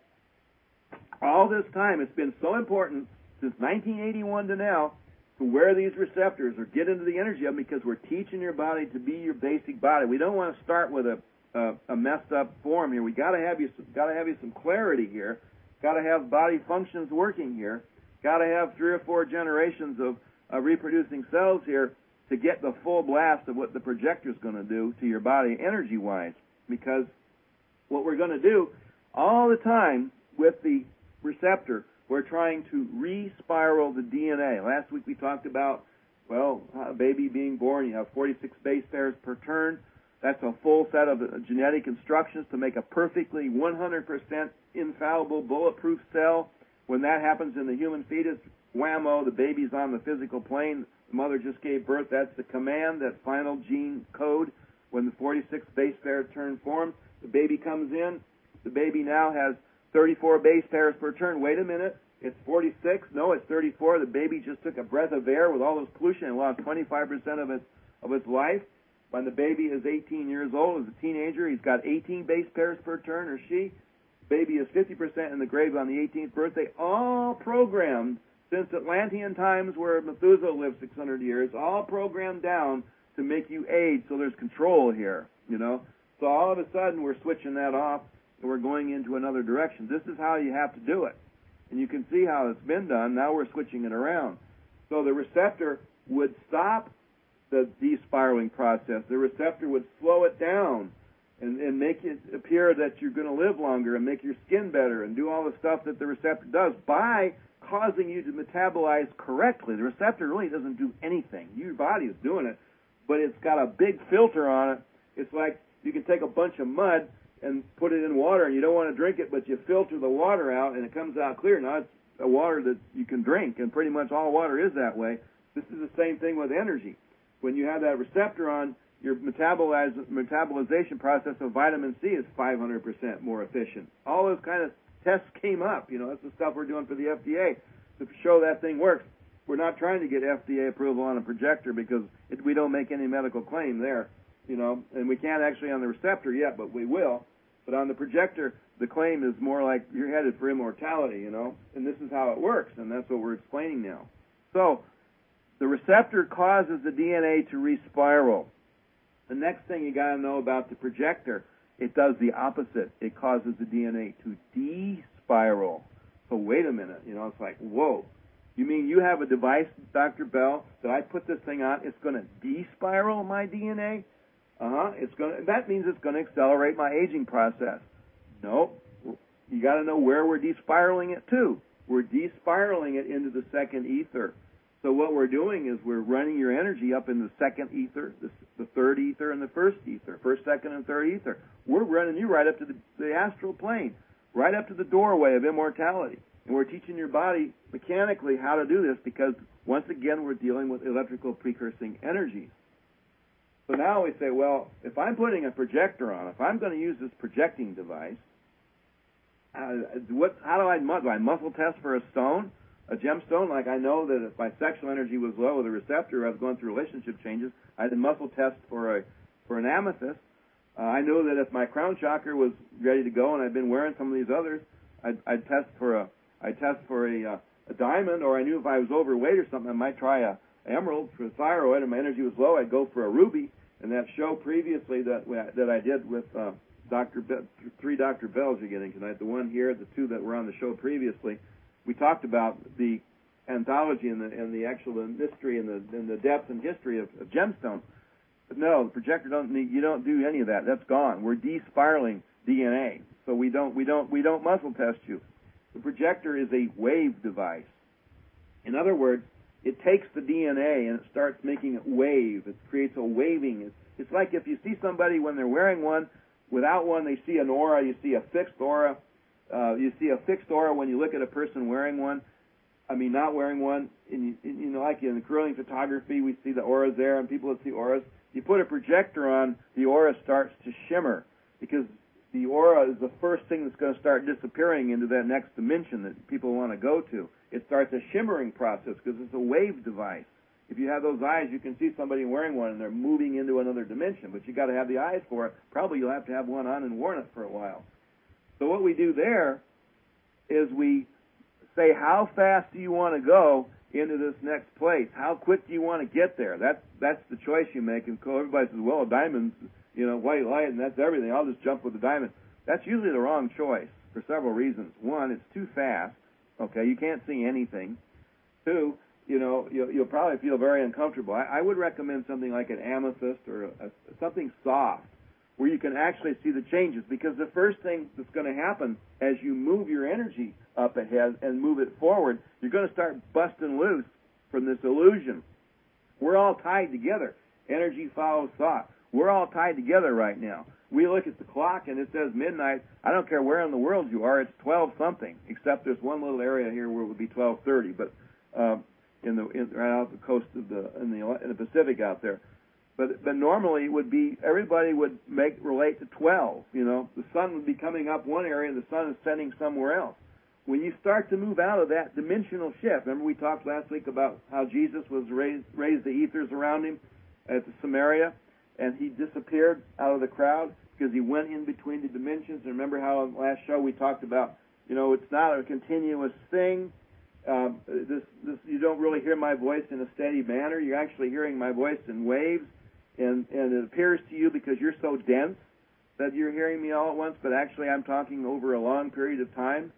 all this time it's been so important since nineteen eighty-one to now to wear these receptors or get into the energy of them, because we're teaching your body to be your basic body. We don't want to start with a a, a messed up form here. We got to have you got to have you some clarity here. Got to have body functions working here. Got to have three or four generations of uh, reproducing cells here to get the full blast of what the projector is going to do to your body energy-wise. Because what we're going to do all the time with the receptor, we're trying to re-spiral the D N A. Last week we talked about, well, a baby being born, you have forty-six base pairs per turn. That's a full set of genetic instructions to make a perfectly one hundred percent infallible, bulletproof cell. When that happens in the human fetus, whammo, the baby's on the physical plane. The mother just gave birth. That's the command, that final gene code. When the forty-six base pair turn forms, the baby comes in. The baby now has thirty-four base pairs per turn. Wait a minute. It's forty-six. No, it's thirty-four. The baby just took a breath of air with all this pollution and lost twenty-five percent of its, of its life. When the baby is eighteen years old, as a teenager, he's got eighteen base pairs per turn, or she. Baby is fifty percent in the grave on the eighteenth birthday. All programmed since Atlantean times, where Methuselah lived six hundred years, all programmed down to make you age, so there's control here, you know. So all of a sudden, we're switching that off, and we're going into another direction. This is how you have to do it. And you can see how it's been done. Now we're switching it around. So the receptor would stop the despiraling process. The receptor would slow it down and, and make it appear that you're going to live longer and make your skin better and do all the stuff that the receptor does by causing you to metabolize correctly. The receptor really doesn't do anything. Your body is doing it, but it's got a big filter on it. It's like you can take a bunch of mud and put it in water, and you don't want to drink it, but you filter the water out, and it comes out clear. Now, it's a water that you can drink, and pretty much all water is that way. This is the same thing with energy. When you have that receptor on, your metabolize, metabolization process of vitamin C is five hundred percent more efficient. All those kind of tests came up. You know, that's the stuff we're doing for the F D A to show that thing works. We're not trying to get F D A approval on a projector because it, we don't make any medical claim there, you know, and we can't actually on the receptor yet, but we will. But on the projector, the claim is more like you're headed for immortality, you know, and this is how it works, and that's what we're explaining now. So the receptor causes the D N A to respiral. The next thing you got to know about the projector, it does the opposite. It causes the D N A to despiral. So wait a minute, you know, it's like, whoa. You mean you have a device, Doctor Bell, that I put this thing on, it's going to despiral my D N A? Uh-huh. It's going to, that means it's going to accelerate my aging process. No. You got to know where we're despiraling it to. We're despiraling it into the second ether. So what we're doing is we're running your energy up in the second ether, the, the third ether, and the first ether, first, second, and third ether. We're running you right up to the, the astral plane, right up to the doorway of immortality. And we're teaching your body mechanically how to do this because, once again, we're dealing with electrical precursing energies. So now we say, well, if I'm putting a projector on, if I'm going to use this projecting device, uh, what, how do I, do I muscle test for a stone? A gemstone, like I know that if my sexual energy was low with a receptor, I was going through relationship changes, I had a muscle test for a for an amethyst. Uh, I know that if my crown chakra was ready to go and I'd been wearing some of these others, I'd, I'd test for a I'd test for a, uh, a diamond, or I knew if I was overweight or something, I might try a emerald for a thyroid, and my energy was low, I'd go for a ruby. And that show previously that that I did with uh, Doctor Be- three Doctor Bells you're getting tonight, the one here, the two that were on the show previously. We talked about the anthology and the and the actual mystery and the and the depth and history of, of gemstones. But no, the projector don't need, you don't do any of that. That's gone. We're de-spiraling D N A, so we don't we don't we don't muscle test you. The projector is a wave device. In other words, it takes the D N A and it starts making it wave. It creates a waving. It's, it's like if you see somebody when they're wearing one, without one they see an aura. You see a fixed aura. Uh, you see a fixed aura when you look at a person wearing one. I mean, not wearing one. And you, you know, like in the curling photography, we see the auras there, and people that see auras. You put a projector on, the aura starts to shimmer because the aura is the first thing that's going to start disappearing into that next dimension that people want to go to. It starts a shimmering process because it's a wave device. If you have those eyes, you can see somebody wearing one, and they're moving into another dimension. But you got to have the eyes for it. Probably you'll have to have one on and worn it for a while. So what we do there is we say, how fast do you want to go into this next place? How quick do you want to get there? That's that's the choice you make. And everybody says, well, a diamond's, you know, white light, and that's everything. I'll just jump with a diamond. That's usually the wrong choice for several reasons. One, it's too fast. Okay, you can't see anything. Two, you know, you'll, you'll probably feel very uncomfortable. I, I would recommend something like an amethyst or a, a, something soft, where you can actually see the changes, because the first thing that's going to happen as you move your energy up ahead and move it forward, you're going to start busting loose from this illusion. We're all tied together. Energy follows thought. We're all tied together right now. We look at the clock and it says midnight. I don't care where in the world you are, it's twelve something, except there's one little area here where it would be twelve thirty, but uh, in the in, right out the coast of the in the in the Pacific out there. But but normally it would be, everybody would make relate to twelve. You know, the sun would be coming up one area and the sun is setting somewhere else. When you start to move out of that dimensional shift, remember we talked last week about how Jesus was raised raised the ethers around him at Samaria, and he disappeared out of the crowd because he went in between the dimensions. And remember how in the last show we talked about, you know, it's not a continuous thing. Um, this this you don't really hear my voice in a steady manner. You're actually hearing my voice in waves. And, and it appears to you because you're so dense that you're hearing me all at once, but actually I'm talking over a long period of time.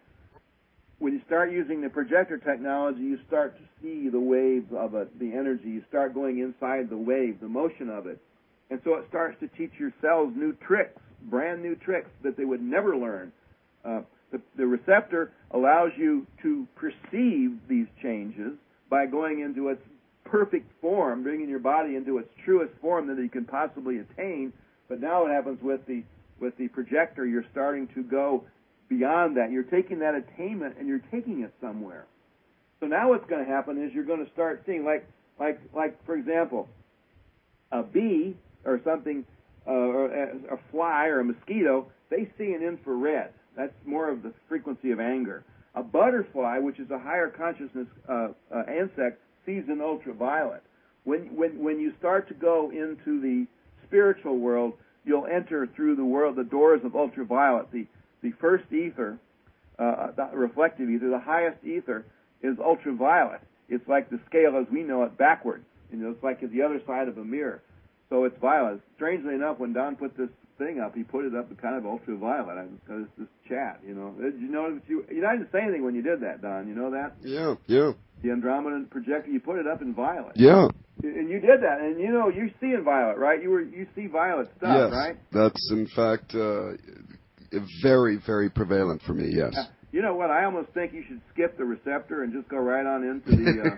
When you start using the projector technology, you start to see the waves of it, the energy. You start going inside the wave, the motion of it. And so it starts to teach your cells new tricks, brand new tricks that they would never learn. Uh, the, the receptor allows you to perceive these changes by going into its perfect form, bringing your body into its truest form that you can possibly attain. But now what happens with the with the projector, you're starting to go beyond that. You're taking that attainment and you're taking it somewhere. So now what's going to happen is you're going to start seeing, like like like for example, a bee or something, uh, or a, a fly or a mosquito, they see an infrared. That's more of the frequency of anger. A butterfly, which is a higher consciousness uh, uh, insect, sees an ultraviolet. When when when you start to go into the spiritual world, you'll enter through the world, the doors of ultraviolet. The the first ether, uh, the reflective ether, the highest ether, is ultraviolet. It's like the scale as we know it backwards. You know, it's like at the other side of a mirror. So it's violet. Strangely enough, when Don put this thing up, he put it up kind of ultraviolet. I was this chat, you know. Did you notice you you didn't say anything when you did that, Don? You know that? Yeah, yeah. The Andromeda projector, you put it up in violet. Yeah. And you did that, and you know you see in violet, right? You were you see violet stuff, yes, right? That's in fact uh, very, very prevalent for me. Yes. Uh, you know what? I almost think you should skip the receptor and just go right on into the uh,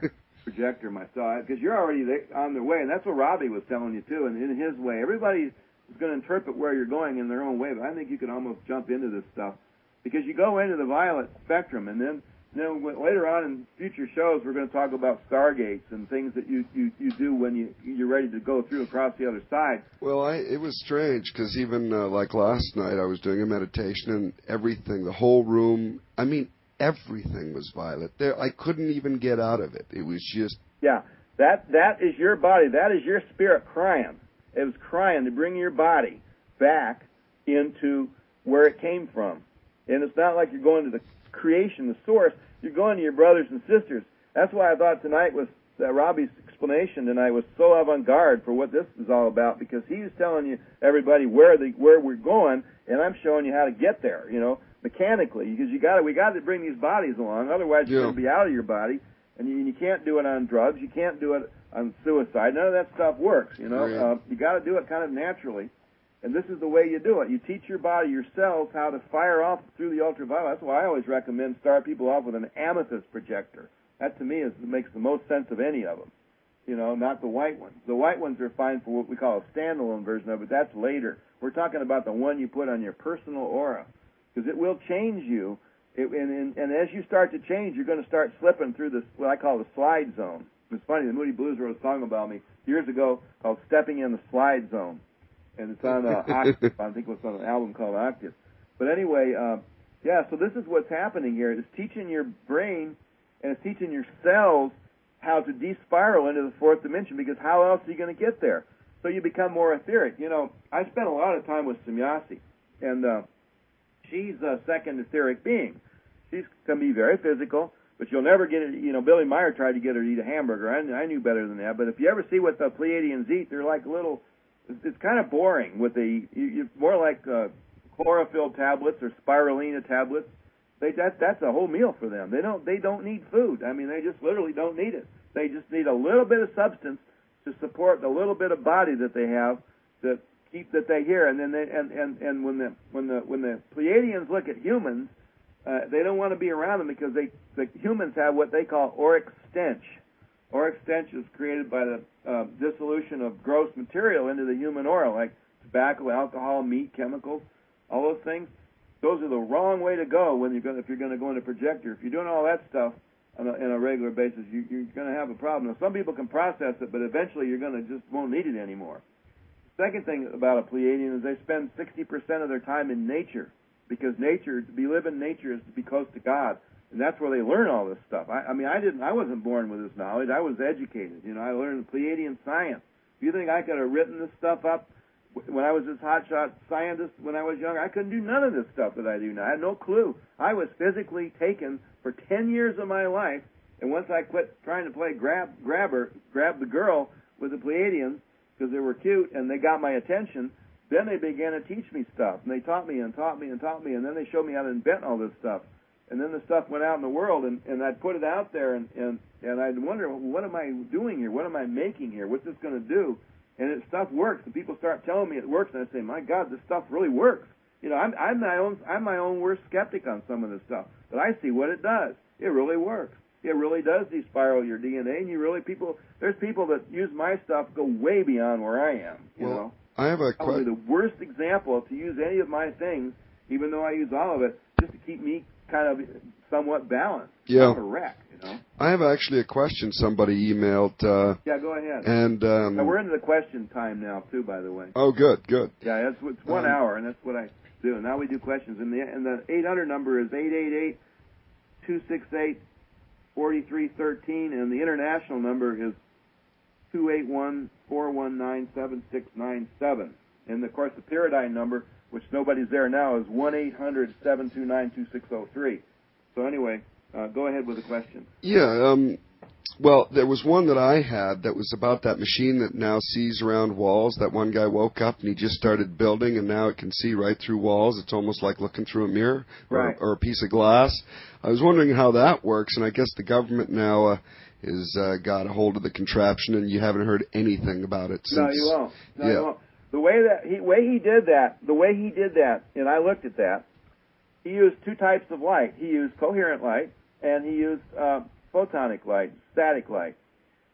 projector myself, because you're already on the way, and that's what Robbie was telling you too. And in his way, everybody is going to interpret where you're going in their own way. But I think you can almost jump into this stuff because you go into the violet spectrum, and then you know later on in future shows we're going to talk about stargates and things that you you, you do when you you're ready to go through across the other side. Well, I it was strange because even uh, like last night I was doing a meditation and everything, the whole room. I mean. Everything was violet. There, I couldn't even get out of it. It was just... Yeah, that that is your body. That is your spirit crying. It was crying to bring your body back into where it came from. And it's not like you're going to the creation, the source. You're going to your brothers and sisters. That's why I thought tonight was, uh, Robbie's explanation tonight was so avant-garde for what this is all about, because he was telling you, everybody, where the where we're going, and I'm showing you how to get there, you know. Mechanically, because you got to, we got to bring these bodies along. Otherwise, you're yeah. going to be out of your body, and you, and you can't do it on drugs. You can't do it on suicide. None of that stuff works. You know, right. uh, you got to do it kind of naturally, and this is the way you do it. You teach your body, your cells, how to fire off through the ultraviolet. That's why I always recommend start people off with an amethyst projector. That to me is makes the most sense of any of them. You know, not the white ones. The white ones are fine for what we call a standalone version of it. That's later. We're talking about the one you put on your personal aura. Because it will change you, it, and, and, and as you start to change, you're going to start slipping through this, what I call the slide zone. It's funny, the Moody Blues wrote a song about me years ago called Stepping in the Slide Zone. And it's on uh, Octave. I think it's on an album called Octave. But anyway, uh, yeah, so this is what's happening here. It's teaching your brain and it's teaching your cells how to despiral into the fourth dimension, because how else are you going to get there? So you become more etheric. You know, I spent a lot of time with Semyasi, and... Uh, She's a second etheric being. She's going to be very physical, but you'll never get it. You know, Billy Meyer tried to get her to eat a hamburger. I, I knew better than that. But if you ever see what the Pleiadians eat, they're like little. It's, it's kind of boring. With the you, you, more like uh, chlorophyll tablets or spirulina tablets. They that that's a whole meal for them. They don't they don't need food. I mean, they just literally don't need it. They just need a little bit of substance to support the little bit of body that they have that. Keep that they hear, and then they and, and, and when the when the when the Pleiadians look at humans, uh, they don't want to be around them because they the humans have what they call auric stench. Auric stench is created by the uh, dissolution of gross material into the human aura, like tobacco, alcohol, meat, chemicals, all those things. Those are the wrong way to go when you're going if you're going to go into projector. If you're doing all that stuff on a, on a regular basis, you, you're going to have a problem. Now, some people can process it, but eventually you're going to just won't need it anymore. Second thing about a Pleiadian is they spend sixty percent of their time in nature, because nature, to be live in nature is to be close to God, and that's where they learn all this stuff. I, I mean, I didn't, I wasn't born with this knowledge. I was educated. You know, I learned Pleiadian science. Do you think I could have written this stuff up when I was this hotshot scientist when I was younger? I couldn't do none of this stuff that I do now. I had no clue. I was physically taken for ten years of my life, and once I quit trying to play grab, grabber, grab the girl with the Pleiadians, because they were cute and they got my attention, then they began to teach me stuff. And they taught me and taught me and taught me, and then they showed me how to invent all this stuff. And then the stuff went out in the world, and, and I'd put it out there, and, and, and I'd wonder, well, what am I doing here? What am I making here? What's this going to do? And it, stuff works, and people start telling me it works, and I say, my God, this stuff really works. You know, I'm, I'm my own I'm my own worst skeptic on some of this stuff, but I see what it does. It really works. It really does despiral your D N A, and you really people. There's people that use my stuff go way beyond where I am. You well, know, I have a probably question. the worst example to use any of my things, even though I use all of it, just to keep me kind of somewhat balanced. Yeah. I'm a wreck. You know. I have actually a question somebody emailed. Uh, yeah, go ahead. And um, now, we're into the question time now too, by the way. Oh, good, good. Yeah, it's, it's one um, hour, and that's what I do. Now we do questions, and the and the eight hundred number is eight eight eight, two six eight, four three one three, and the international number is two eight one, four one nine, seven six nine seven. And, of course, the Pyridine number, which nobody's there now, is one eight hundred, seven two nine, two six zero three. So, anyway, uh, go ahead with the question. Yeah, um, well, there was one that I had that was about that machine that now sees around walls. That one guy woke up and he just started building, and now it can see right through walls. It's almost like looking through a mirror or, right. or a piece of glass. I was wondering how that works, and I guess the government now uh, has uh, got a hold of the contraption, and you haven't heard anything about it since. No, you won't. No, yeah. you won't. The way that he way he did that, the way he did that, and I looked at that, he used two types of light. He used coherent light, and he used uh, photonic light, static light.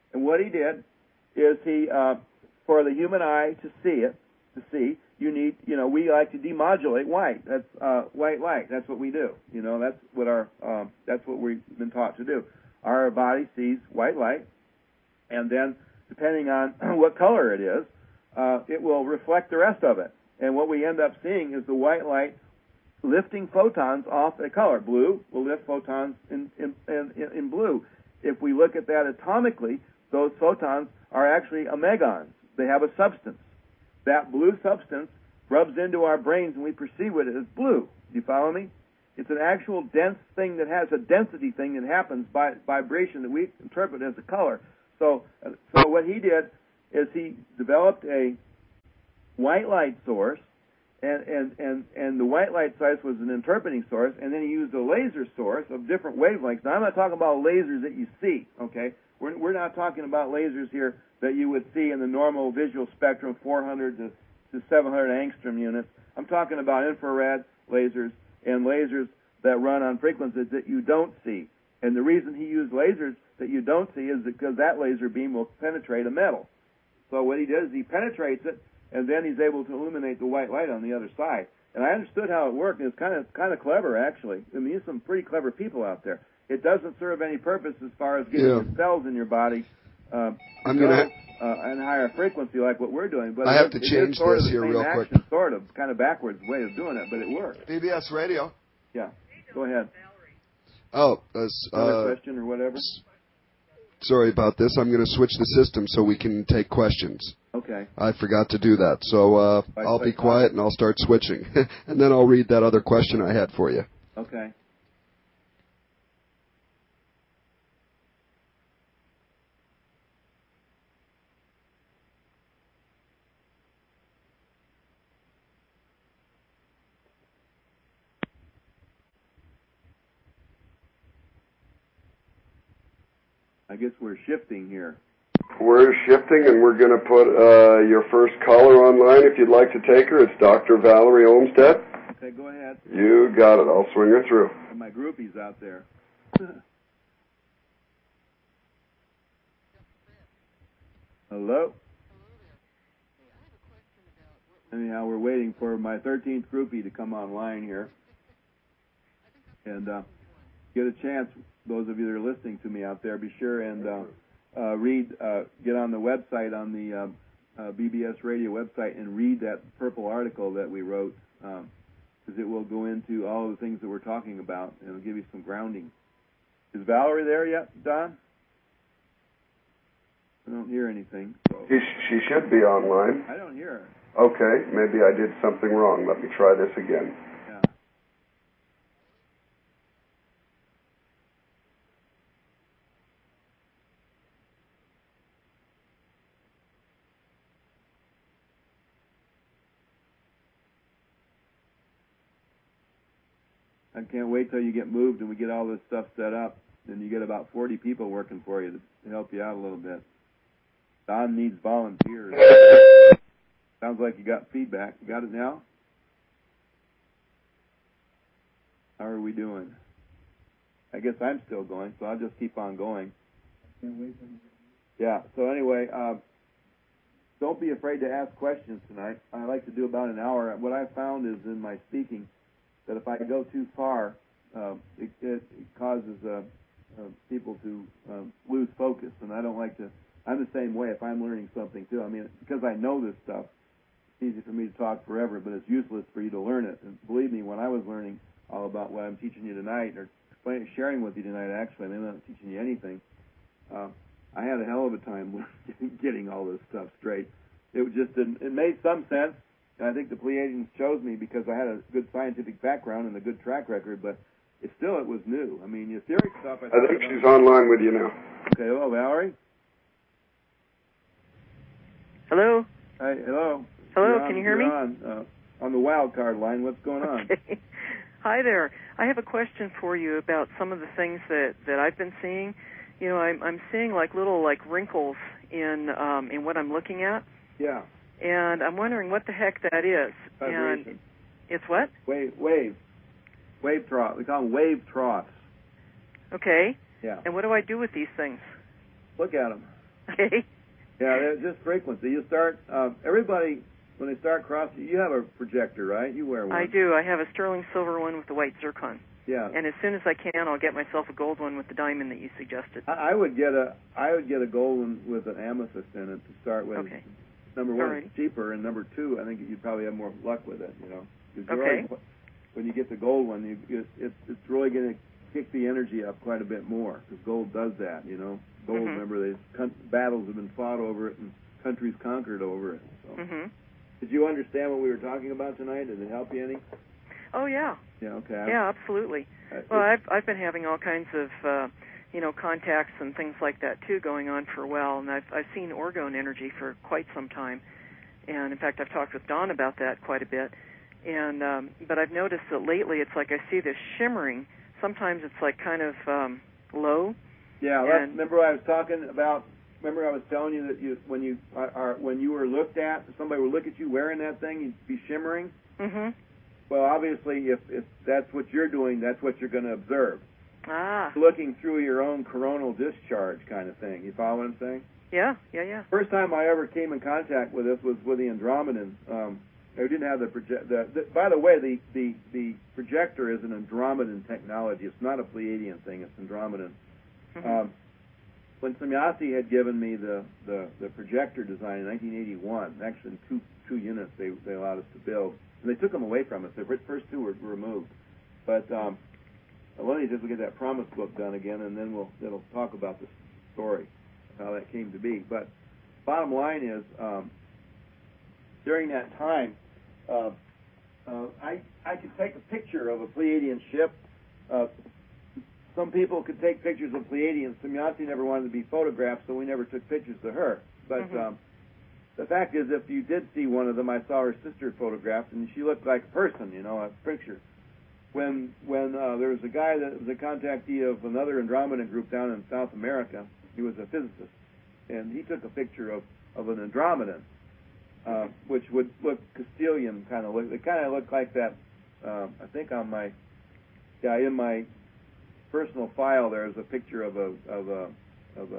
And what he did is he, uh, for the human eye to see it, to see, you need, you know, we like to demodulate white. That's uh, white light. That's what we do. You know, that's what our, um, that's what we've been taught to do. Our body sees white light, and then depending on what color it is, uh, it will reflect the rest of it. And what we end up seeing is the white light lifting photons off a color. Blue will lift photons in, in, in, in blue. If we look at that atomically, those photons are actually omegons. They have a substance. That blue substance rubs into our brains and we perceive it as blue. Do you follow me? It's an actual dense thing that has a density thing that happens by vibration that we interpret as a color. So, so what he did is he developed a white light source, and, and, and, and the white light source was an interpreting source, and then he used a laser source of different wavelengths. Now, I'm not talking about lasers that you see, okay? We're, we're not talking about lasers here that you would see in the normal visual spectrum, four hundred to, to seven hundred angstrom units. I'm talking about infrared lasers and lasers that run on frequencies that you don't see. And the reason he used lasers that you don't see is because that laser beam will penetrate a metal. So what he does is he penetrates it, and then he's able to illuminate the white light on the other side. And I understood how it worked. It's kind of kind of clever, actually. I mean, there's some pretty clever people out there. It doesn't serve any purpose as far as getting Yeah. the cells in your body uh, I'm go, gonna. uh, and higher frequency like what we're doing. But I it, have to it is change sort this of the here same real action, quick. Sort of, kind of backwards way of doing it, but it works. B B S Radio. Yeah. Go ahead. Oh, that's, Another uh, question or whatever. sorry about this. I'm going to switch the system so we can take questions. Okay. I forgot to do that. So uh, I I'll be click quiet and I'll start switching. And then I'll read that other question I had for you. Okay. I guess we're shifting here. We're shifting, and we're going to put uh, your first caller online if you'd like to take her. It's Doctor Valerie Olmsted. Okay, go ahead. You got it. I'll swing her through. And my groupies out there. Hello? Anyhow, we're waiting for my thirteenth groupie to come online here. And uh, get a chance, those of you that are listening to me out there, be sure and uh, uh, read, uh, get on the website, on the uh, uh, B B S Radio website, and read that purple article that we wrote, because um, it will go into all of the things that we're talking about, and it'll give you some grounding. Is Valerie there yet, Don? I don't hear anything. So. She, she should be online. I don't hear her. Okay, maybe I did something wrong. Let me try this again. Yeah. I can't wait till you get moved and we get all this stuff set up. Then you get about forty people working for you to help you out a little bit. Don needs volunteers. Sounds like you got feedback. You got it now? How are we doing? I guess I'm still going, so I'll just keep on going. Yeah, so anyway, uh, don't be afraid to ask questions tonight. I like to do about an hour. What I found is in my speaking that if I go too far, uh, it, it, it causes uh, uh, people to um, lose focus, and I don't like to. I'm the same way if I'm learning something, too. I mean, because I know this stuff, it's easy for me to talk forever, but it's useless for you to learn it. And believe me, when I was learning all about what I'm teaching you tonight, or explaining, sharing with you tonight, actually, I mean, I'm not teaching you anything, uh, I had a hell of a time getting all this stuff straight. It just didn't, it made some sense, and I think the Pleiadians chose me because I had a good scientific background and a good track record, but it still, it was new. I mean, your theory stuff... I, I think she's online with you now. Okay, hello, Valerie? Hello? Hi, hello. Hello, You're on, can you hear you're me? On, uh, on the wild card line. What's going on? Okay. Hi there. I have a question for you about some of the things that, that I've been seeing. You know, I'm, I'm seeing like little like wrinkles in um, in what I'm looking at. Yeah. And I'm wondering what the heck that is. Vibration. And it's what? Wave, wave, wave trough. We call them wave troughs. Okay. Yeah. And what do I do with these things? Look at them. Okay. Yeah, they're just frequency. You start, uh, everybody, when they start crossing, you have a projector, right? You wear one. I do. I have a sterling silver one with the white zircon. Yeah. And as soon as I can, I'll get myself a gold one with the diamond that you suggested. I, I would get a, I would get a gold one with an amethyst in it to start with. Okay. Number one, Alrighty. it's cheaper, and number two, I think you'd probably have more luck with it. You know. 'Cause you're Okay. always, when you get the gold one, you, you, it's it's really going to kick the energy up quite a bit more because gold does that. You know. Gold. Mm-hmm. Remember, they con- battles have been fought over it, and countries conquered over it. So. Mm-hmm. Did you understand what we were talking about tonight? Did it help you any? Oh yeah. Yeah. Okay. Yeah, absolutely. Uh, Well, I've I've been having all kinds of uh, you know contacts and things like that too going on for a while, and I've I've seen orgone energy for quite some time, and in fact I've talked with Don about that quite a bit, and um, but I've noticed that lately it's like I see this shimmering. Sometimes it's like kind of um, low. Yeah. That's, and, remember I was talking about. Remember I was telling you that you when you are, are when you were looked at, somebody would look at you wearing that thing, you'd be shimmering. Mm-hmm. Well, obviously, if, if that's what you're doing, that's what you're going to observe. Ah. Looking through your own coronal discharge kind of thing. You follow what I'm saying? Yeah. Yeah. Yeah. First time I ever came in contact with this was with the Andromedan. Um, I didn't have the project. The, the, by the way, the, the, the projector is an Andromedan technology. It's not a Pleiadian thing. It's Andromedan. Mm-hmm. Um, when Semyati had given me the, the, the projector design in nineteen eighty-one, actually in two two units they, they allowed us to build, and they took them away from us. The first two were removed. But um, one of these days we'll get that promise book done again, and then we'll it'll talk about the story, how that came to be. But bottom line is, um, during that time, uh, uh, I I could take a picture of a Pleiadian ship. Uh, some people could take pictures of Pleiadians. Semyati never wanted to be photographed, so we never took pictures of her. But Mm-hmm. um, the fact is, if you did see one of them, I saw her sister photographed, and she looked like a person, you know, a picture. When when uh, there was a guy that was a contactee of another Andromedan group down in South America, he was a physicist, and he took a picture of, of an Andromedan, uh, which would look Castilian kind of look. It kind of looked like that. Uh, I think on my yeah in my personal file there is a picture of a of a of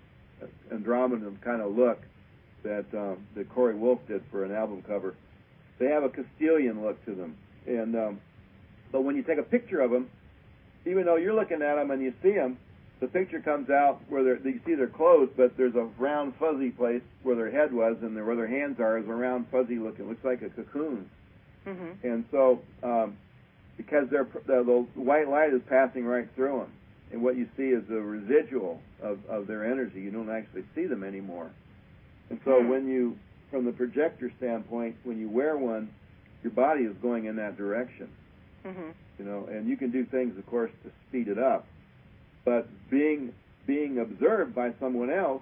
a Andromedan kind of look that um, that Corey Wolf did for an album cover. They have a Castilian look to them, and um, but when you take a picture of them, even though you're looking at them and you see them, the picture comes out where they're, you see their clothes, but there's a round fuzzy place where their head was, and where their hands are is a round fuzzy looking. It looks like a cocoon. Mm-hmm. And so, um, because they're, the, the white light is passing right through them, and what you see is a residual of, of their energy. You don't actually see them anymore. And so Hmm. when you, from the projector standpoint, when you wear one, your body is going in that direction. Mm-hmm. You know, and you can do things, of course, to speed it up. But being being observed by someone else,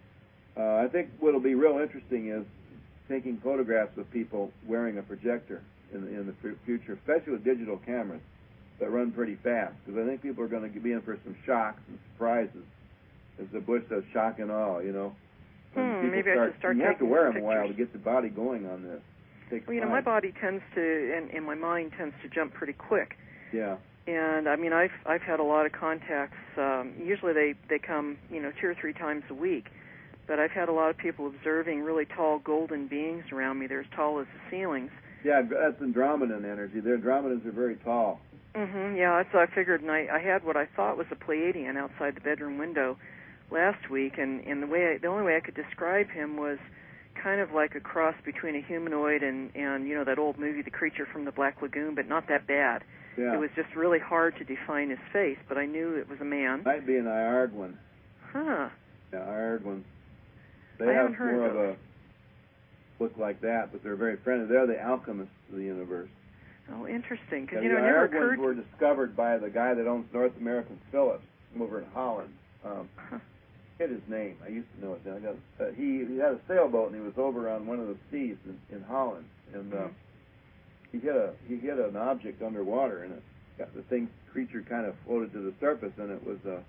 uh, I think what'll be real interesting is taking photographs of people wearing a projector in the, in the f- future, especially with digital cameras that run pretty fast. Because I think people are going to be in for some shocks and surprises, as the Bush says, shock and awe. You know, when Hmm, people maybe start, I should start you have to taking wear some them a while to pictures. get the body going on this. It takes Well, you know, time. my body tends to, and, and my mind tends to jump pretty quick. Yeah. And I mean, I've I've had a lot of contacts. Um, usually they they come, you know, two or three times a week. But I've had a lot of people observing really tall golden beings around me. They're as tall as the ceilings. Yeah, that's Andromedan energy. The Andromedans are very tall. Mm-hmm. Yeah, that's what I figured. And I, I had what I thought was a Pleiadian outside the bedroom window last week, and, and the way I, the only way I could describe him was kind of like a cross between a humanoid and, and you know, that old movie, The Creature from the Black Lagoon, but not that bad. Yeah. It was just really hard to define his face, but I knew it was a man. Might be an Iarguan. Huh. Yeah, Iarguans. They I have haven't heard more of of a look like that, but they're very friendly. They're the alchemists of the universe. Oh, interesting. Because, Yeah, you know, the it never Iarguans occurred... were discovered by the guy that owns North American Phillips over in Holland. Um, Huh. I forget his name. I used to know it. I got, uh, he, he had a sailboat, and he was over on one of the seas in, in Holland. And uh, Mhm. he hit a he hit an object underwater, and it got the thing creature kind of floated to the surface, and it was a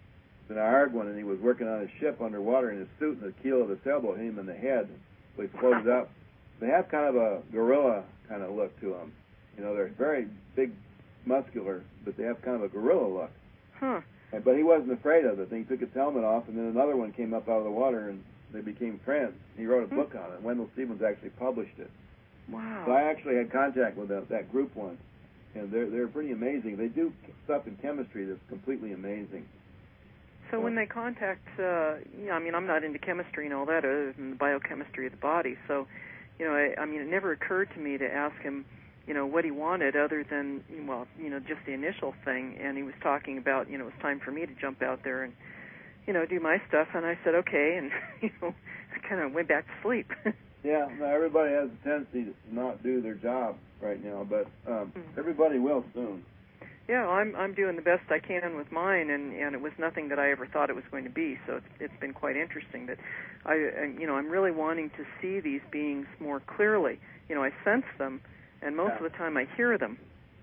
an Iarguan, and he was working on his ship underwater in his suit, and the keel of the sailboat hit him in the head. So he floated up. They have kind of a gorilla kind of look to them. You know, they're very big, muscular, but they have kind of a gorilla look. Huh. But he wasn't afraid of it. Then he took his helmet off, and then another one came up out of the water, and they became friends. He wrote a hmm. book on it. Wendell Stevens actually published it. Wow. So I actually had contact with that, that group once, and they're they're pretty amazing. They do stuff in chemistry that's completely amazing. So when they contact, uh, you know, I mean, I'm not into chemistry and all that, other than the biochemistry of the body. So, you know, I, I mean, it never occurred to me to ask him, you know, what he wanted other than, well, you know, just the initial thing. And he was talking about, you know, it was time for me to jump out there and, you know, do my stuff. And I said, okay, and, you know, I kind of went back to sleep. Yeah, no, everybody has a tendency to not do their job right now, but um, mm-hmm. everybody will soon. Yeah, well, I'm I'm doing the best I can with mine, and, and it was nothing that I ever thought it was going to be. So it's it's been quite interesting. But I, you know, I'm really wanting to see these beings more clearly. You know, I sense them, and most yeah. of the time I hear them.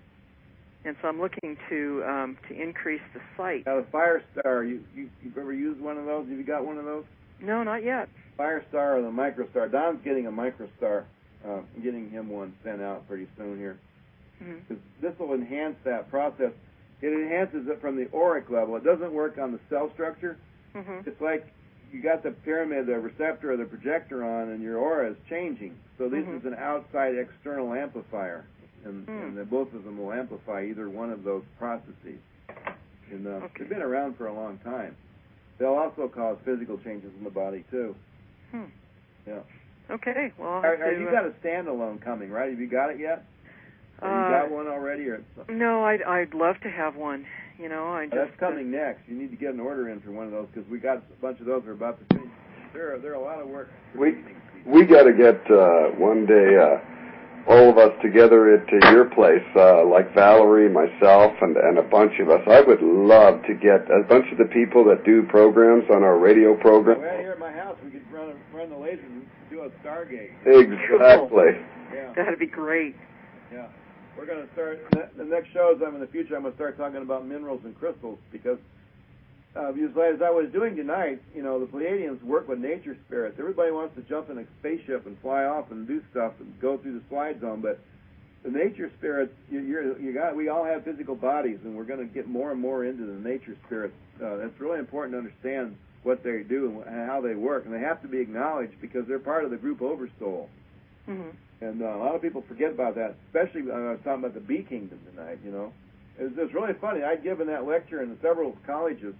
And so I'm looking to um, to increase the sight. Now the Firestar, you, you you've ever used one of those? Have you got one of those? No, not yet. Firestar or the Microstar. Don's getting a Microstar. Uh, I'm getting him one sent out pretty soon here. Mm-hmm. This will enhance that process. It enhances it from the auric level. It doesn't work on the cell structure. Mm-hmm. It's like you got the pyramid, the receptor, or the projector on, and your aura is changing. So this mm-hmm. is an outside external amplifier, and, mm. and the, both of them will amplify either one of those processes. And uh, okay. they've been around for a long time. They'll also cause physical changes in the body too. Hmm. Yeah. Okay. Well, I'll are, have are to, you uh, got a standalone coming, right? Have you got it yet? Have uh, you got one already, or no? I'd I'd love to have one. You know, I just oh, that's coming uh, next. You need to get an order in for one of those because we got a bunch of those are about to finish. There are there are a lot of work. We we got to get uh, one day uh, all of us together at uh, your place, uh, like Valerie, myself, and and a bunch of us. I would love to get a bunch of the people that do programs on our radio program. Well, here at my house, we could run run the lasers and do a Stargate. Exactly. Cool. Yeah. That'd be great. Yeah. We're going to start, the next shows I'm in the future, I'm going to start talking about minerals and crystals because, uh, as I was doing tonight, you know, the Pleiadians work with nature spirits. Everybody wants to jump in a spaceship and fly off and do stuff and go through the slide zone, but the nature spirits, you, you're, you got, we all have physical bodies, and we're going to get more and more into the nature spirits. Uh, it's really important to understand what they do and how they work, and they have to be acknowledged because they're part of the group Oversoul. Mm-hmm. And uh, a lot of people forget about that, especially when I was talking about the Bee Kingdom tonight, you know. It was, it was really funny. I'd given that lecture in several colleges,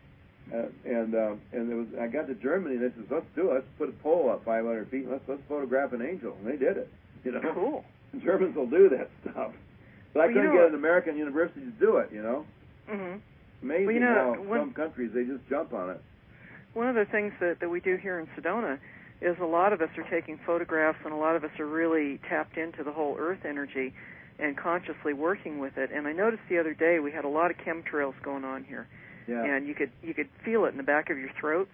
uh, and uh, and it was I got to Germany, and they said, let's do it. Let's put a pole up five hundred feet, and let's, let's photograph an angel. And they did it, you know. Cool. The Germans will do that stuff. But I well, couldn't you know, get an American university to do it, you know. Mm-hmm. Amazing well, you know, how one, some countries, they just jump on it. One of the things that, that we do here in Sedona is a lot of us are taking photographs, and a lot of us are really tapped into the whole earth energy and consciously working with it. And I noticed the other day we had a lot of chemtrails going on here, yeah. and you could you could feel it in the back of your throat,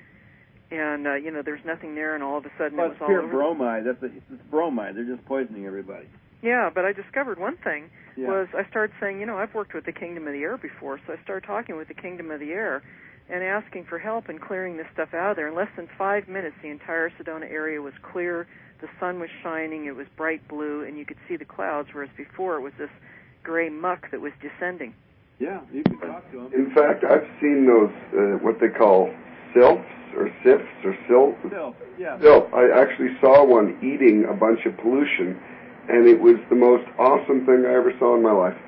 and uh, you know there's nothing there, and all of a sudden well, it was it's all pure over. bromide. That's a, it's bromide. They're just poisoning everybody. Yeah, but I discovered one thing yeah. was I started saying, you know, I've worked with the Kingdom of the Air before, so I started talking with the Kingdom of the Air and asking for help in clearing this stuff out of there. In less than five minutes, the entire Sedona area was clear, the sun was shining, it was bright blue, and you could see the clouds, whereas before it was this gray muck that was descending. Yeah, you can talk to them. In fact, I've seen those, uh, what they call sylphs or sifts or silt. Sylph, yeah. Sylph. I actually saw one eating a bunch of pollution, and it was the most awesome thing I ever saw in my life.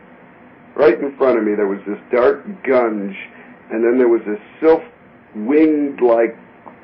Right in front of me, there was this dark gunge, and then there was this sylph-winged, like,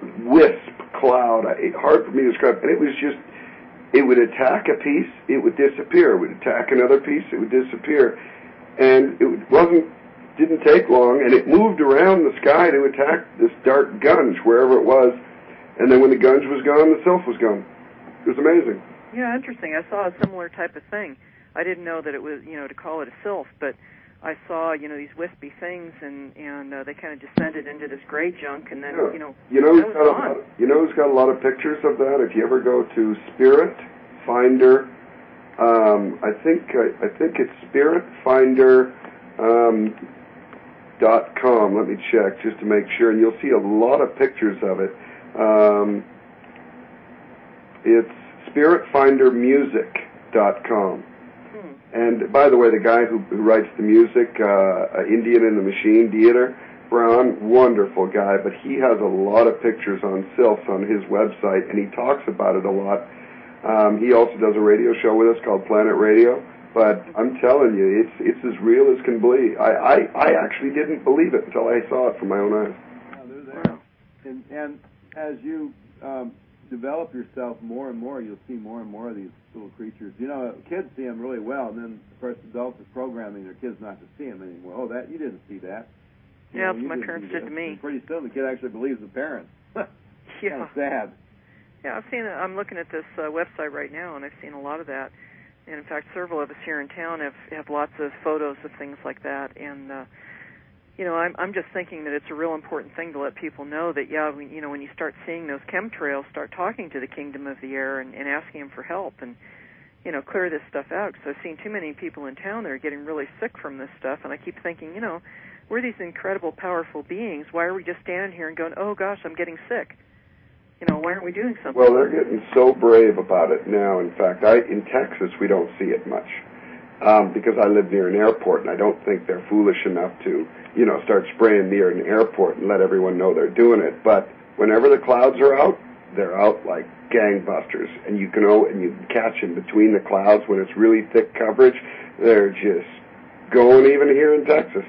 wisp cloud. It's hard for me to describe. And it was just, it would attack a piece, it would disappear. It would attack another piece, it would disappear. And it wasn't, didn't take long, and it moved around the sky to attack this dark gunge, wherever it was. And then when the gunge was gone, the sylph was gone. It was amazing. Yeah, interesting. I saw a similar type of thing. I didn't know that it was, you know, to call it a sylph, but I saw, you know, these wispy things, and and uh, they kind of descended into this gray junk, and then, yeah. you know, you know, that who's was got a gone. lot of, you know who's got a lot of pictures of that? If you ever go to Spirit Finder, um, I think I, I think it's Spirit Finder um, dot com. Let me check just to make sure, and you'll see a lot of pictures of it. Um, it's Spirit Finder Music dot com. Hmm. And by the way, the guy who, who writes the music, uh, Indian in the Machine, Dieter Brown, wonderful guy, but he has a lot of pictures on Sylphs on his website, and he talks about it a lot. Um, he also does a radio show with us called Planet Radio, but I'm telling you, it's it's as real as can be. I, I, I actually didn't believe it until I saw it from my own eyes. Yeah, they're there. And, and as you um, develop yourself more and more, you'll see more and more of these little creatures. You know, kids see them really well, and then, of course, adults are programming their kids not to see them anymore. Oh, that you didn't see that. You yeah, know, that's what my parents did to me. And pretty soon, the kid actually believes the parents. Yeah. Kind of sad. Yeah, I've seen. I'm looking at this uh, website right now, and I've seen a lot of that. And in fact, several of us here in town have have lots of photos of things like that. And uh, you know, I'm I'm just thinking that it's a real important thing to let people know that yeah, when, you know, when you start seeing those chemtrails, start talking to the Kingdom of the Air and, and asking them for help, and you know, clear this stuff out. Because I've seen too many people in town that are getting really sick from this stuff, and I keep thinking, you know, we're these incredible, powerful beings. Why are we just standing here and going, oh gosh, I'm getting sick? You know, why aren't we doing something? Well, they're getting so brave about it now. In fact, I in Texas, we don't see it much um, because I live near an airport, and I don't think they're foolish enough to, you know, start spraying near an airport and let everyone know they're doing it. But whenever the clouds are out, they're out like gangbusters, and you can oh, and you can catch them between the clouds when it's really thick coverage. They're just going even here in Texas.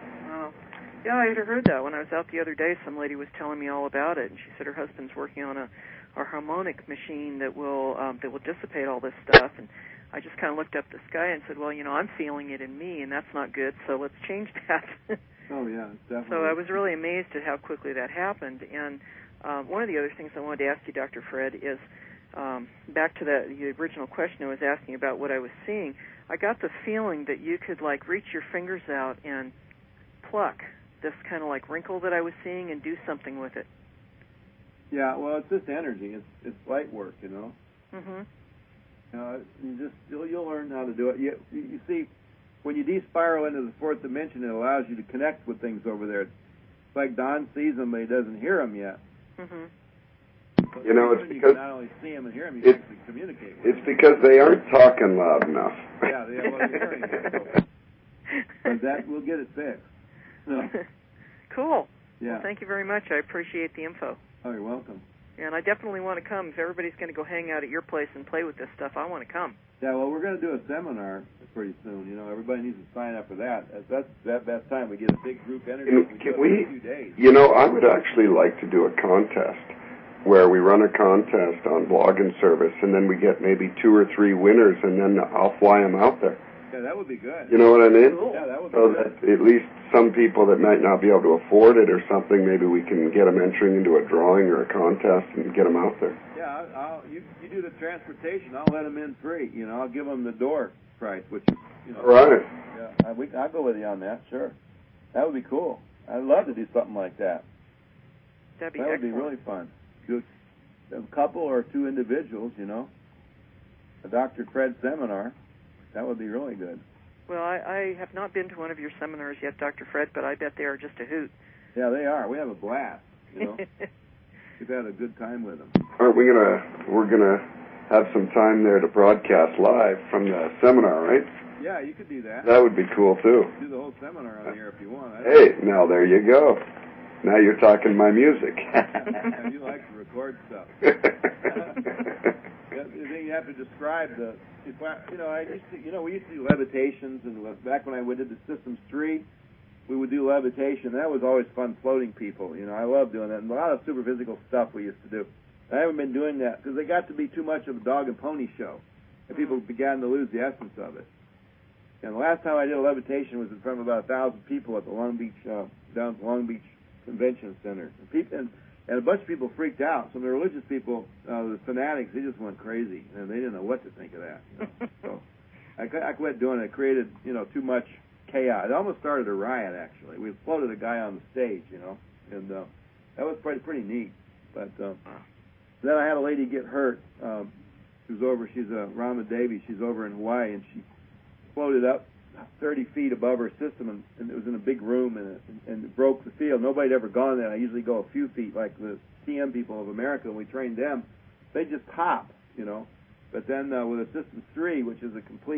Yeah, I had heard that when I was out the other day. Some lady was telling me all about it, and she said her husband's working on a, a harmonic machine that will um, that will dissipate all this stuff. And I just kind of looked up the sky and said, well, you know, I'm feeling it in me, and that's not good, so let's change that. Oh, yeah, definitely. So I was really amazed at how quickly that happened. And um, one of the other things I wanted to ask you, Doctor Fred, is um, back to the, the original question I was asking about what I was seeing. I got the feeling that you could, like, reach your fingers out and pluck this kind of like wrinkle that I was seeing and do something with it. Yeah, well, it's just energy. It's it's light work, you know. Mhm. Uh, you just you'll, you'll learn how to do it. You, you you see, when you de-spiral into the fourth dimension, it allows you to connect with things over there. It's like Don sees them, but he doesn't hear them yet. Mhm. But you know, it's you because can not only see them and hear them, you can actually communicate with it's them. because they aren't talking loud enough. Yeah, they have other hearing aids. But that we'll get it fixed. So, cool. Yeah. Well, thank you very much. I appreciate the info. Oh, you're welcome. And I definitely want to come. If everybody's going to go hang out at your place and play with this stuff, I want to come. Yeah, well, we're going to do a seminar pretty soon. You know, everybody needs to sign up for that. That's that that time we get a big group energy. Can, we can do it we? in a few days. You know, I would actually like to do a contest where we run a contest on Blog and Service, and then we get maybe two or three winners, and then I'll fly them out there. Yeah, that would be good. You know what I mean? Cool. Yeah, that would be so good. that at least some people that might not be able to afford it or something, maybe we can get them entering into a drawing or a contest and get them out there. Yeah, I'll, I'll, you you do the transportation. I'll let them in free. You know, I'll give them the door price, which is, you know. Right. Yeah, I, we, I'll go with you on that. Sure, that would be cool. I'd love to do something like that. That'd be that would excellent. be really fun. Do a couple or two individuals, you know, a Doctor Fred seminar. That would be really good. Well, I, I have not been to one of your seminars yet, Doctor Fred, but I bet they are just a hoot. Yeah, they are. We have a blast. You know, we've had a good time with them. Aren't we gonna? We're gonna have some time there to broadcast live from the seminar, right? Yeah, you could do that. That would be cool too. Do the whole seminar on the air if you want. Hey, now there you go. Now you're talking my music. Yeah, you like to record stuff. The thing you have to describe the, if I, you know, I used to, you know, we used to do levitations, and back when I did the Systems three, we would do levitation. That was always fun, floating people. You know, I love doing that, and a lot of super physical stuff we used to do. I haven't been doing that because they got to be too much of a dog and pony show, and people began to lose the essence of it. And the last time I did a levitation was in front of about a thousand people at the Long Beach, uh, down at the Long Beach Convention Center. And people, and, And a bunch of people freaked out. Some of the religious people, uh, the fanatics, they just went crazy, and they didn't know what to think of that. You know? So I, I quit doing it. It created, you know, too much chaos. It almost started a riot, actually. We floated a guy on the stage, you know, and uh, that was pretty pretty neat. But uh, then I had a lady get hurt. Um, she was over. She's a Rama Devi. She's over in Hawaii, and she floated up thirty feet above her system, and, and it was in a big room, and it, and it broke the field. Nobody had ever gone there. I usually go a few feet, like the T M people of America, and we trained them. They just hop, you know. But then uh, with a Systems three, which is a complete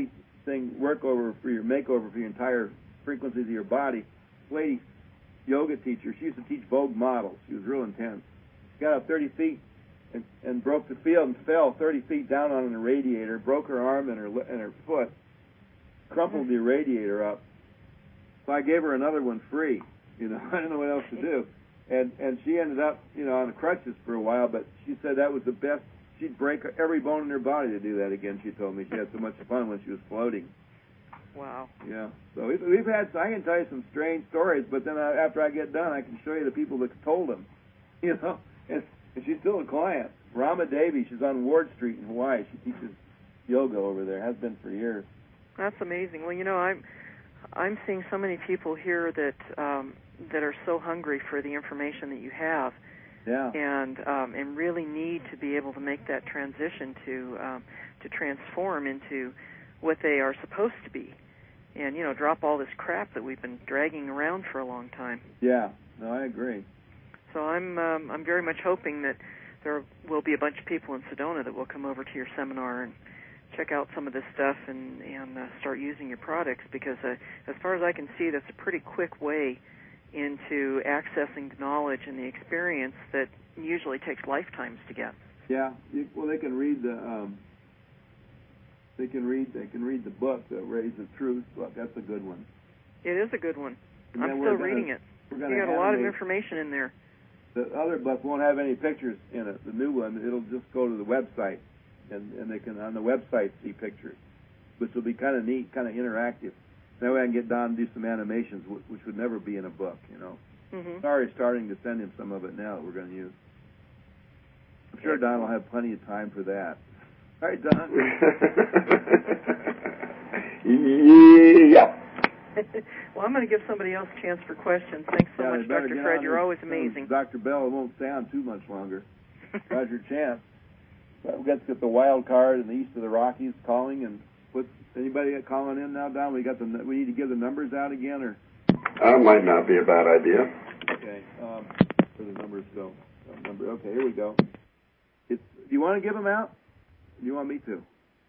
thing work over for your makeover for your entire frequencies of your body. Lady, yoga teacher, she used to teach Vogue models. She was real intense. Got up thirty feet and, and broke the field and fell thirty feet down on a radiator, broke her arm and her and her foot, crumpled the radiator up. So I gave her another one free. You know, I didn't know what else to do. And and she ended up, you know, on crutches for a while, but she said that was the best. She'd break every bone in her body to do that again, she told me. She had so much fun when she was floating. Wow. Yeah. So we've, we've had, I can tell you some strange stories, but then I, after I get done, I can show you the people that told them. You know, and, and she's still a client. Rama Devi, she's on Ward Street in Hawaii. She teaches yoga over there, has been for years. That's amazing. Well, you know, I'm I'm seeing so many people here that um, that are so hungry for the information that you have, yeah, and um, and really need to be able to make that transition to um, to transform into what they are supposed to be, and you know, drop all this crap that we've been dragging around for a long time. Yeah, no, I agree. So I'm um, I'm very much hoping that there will be a bunch of people in Sedona that will come over to your seminar and check out some of this stuff and, and uh, start using your products, because uh, as far as I can see, that's a pretty quick way into accessing the knowledge and the experience that usually takes lifetimes to get. Yeah, you, well, they can read the um, they can read they can read the book, the Rays of Truth book. That's a good one. It is a good one. And I'm still gonna, reading it. You got a lot of information in there. The other book won't have any pictures in it. The new one, it'll just go to the website, and, and they can on the website see pictures, which will be kind of neat, kind of interactive. That way I can get Don to do some animations, which would never be in a book, you know. Mm-hmm. Sorry, starting to send him some of it now that we're going to use. I'm sure Don will have plenty of time for that. All right, Don. Yeah. Well, I'm going to give somebody else a chance for questions. Thanks so yeah, much, Doctor Fred. You're always amazing. Doctor Bell won't stay on too much longer. Roger Chance. We've got to get the wild card in the east of the Rockies calling, and what's anybody calling in now, Don? We got the we need to give the numbers out again, or that might not be a bad idea. Okay, um, where the numbers go? Uh, number. Okay, here we go. It's. Do you want to give them out? Do you want me to?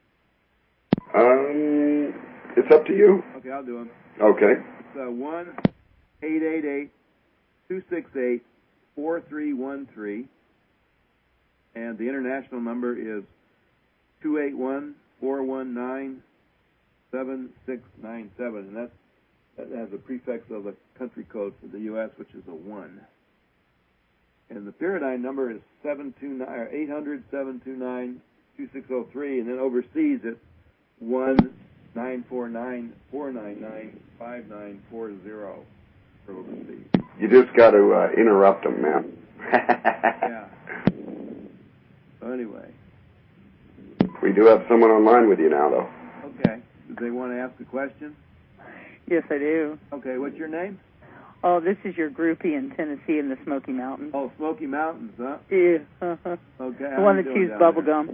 Um, it's up to you. Okay, I'll do them. Okay. It's uh, one eight eight eight two six eight four three one three, and the international number is two eight one four one nine seven six nine seven, and that's, that has a prefix of a country code for the U S, which is a one. And the Pyridine number is seven two nine or eight hundred seven two nine two six zero three, and then overseas it's one nine four nine four nine nine five nine four zero for overseas. You just got to uh, interrupt them, man. Yeah. So anyway. We do have someone online with you now, though. Okay. Do they want to ask a question? Yes, I do. Okay. What's your name? Oh, this is your groupie in Tennessee in the Smoky Mountains. Oh, Smoky Mountains, huh? Yeah. Uh-huh. Okay. The one that chews bubble gum.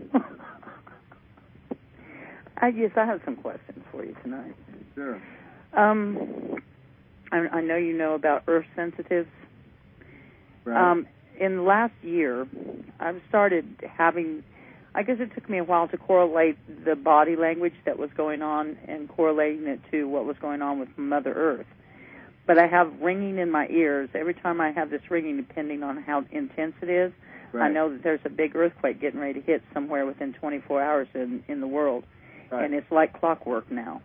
I guess I have some questions for you tonight. Sure. Um, I, I know you know about earth sensitives. Right. Um, in the last year, I've started having, I guess it took me a while to correlate the body language that was going on and correlating it to what was going on with Mother Earth. But I have ringing in my ears. Every time I have this ringing, depending on how intense it is, Right. I know that there's a big earthquake getting ready to hit somewhere within twenty-four hours in, in the world. Right. And it's like clockwork now.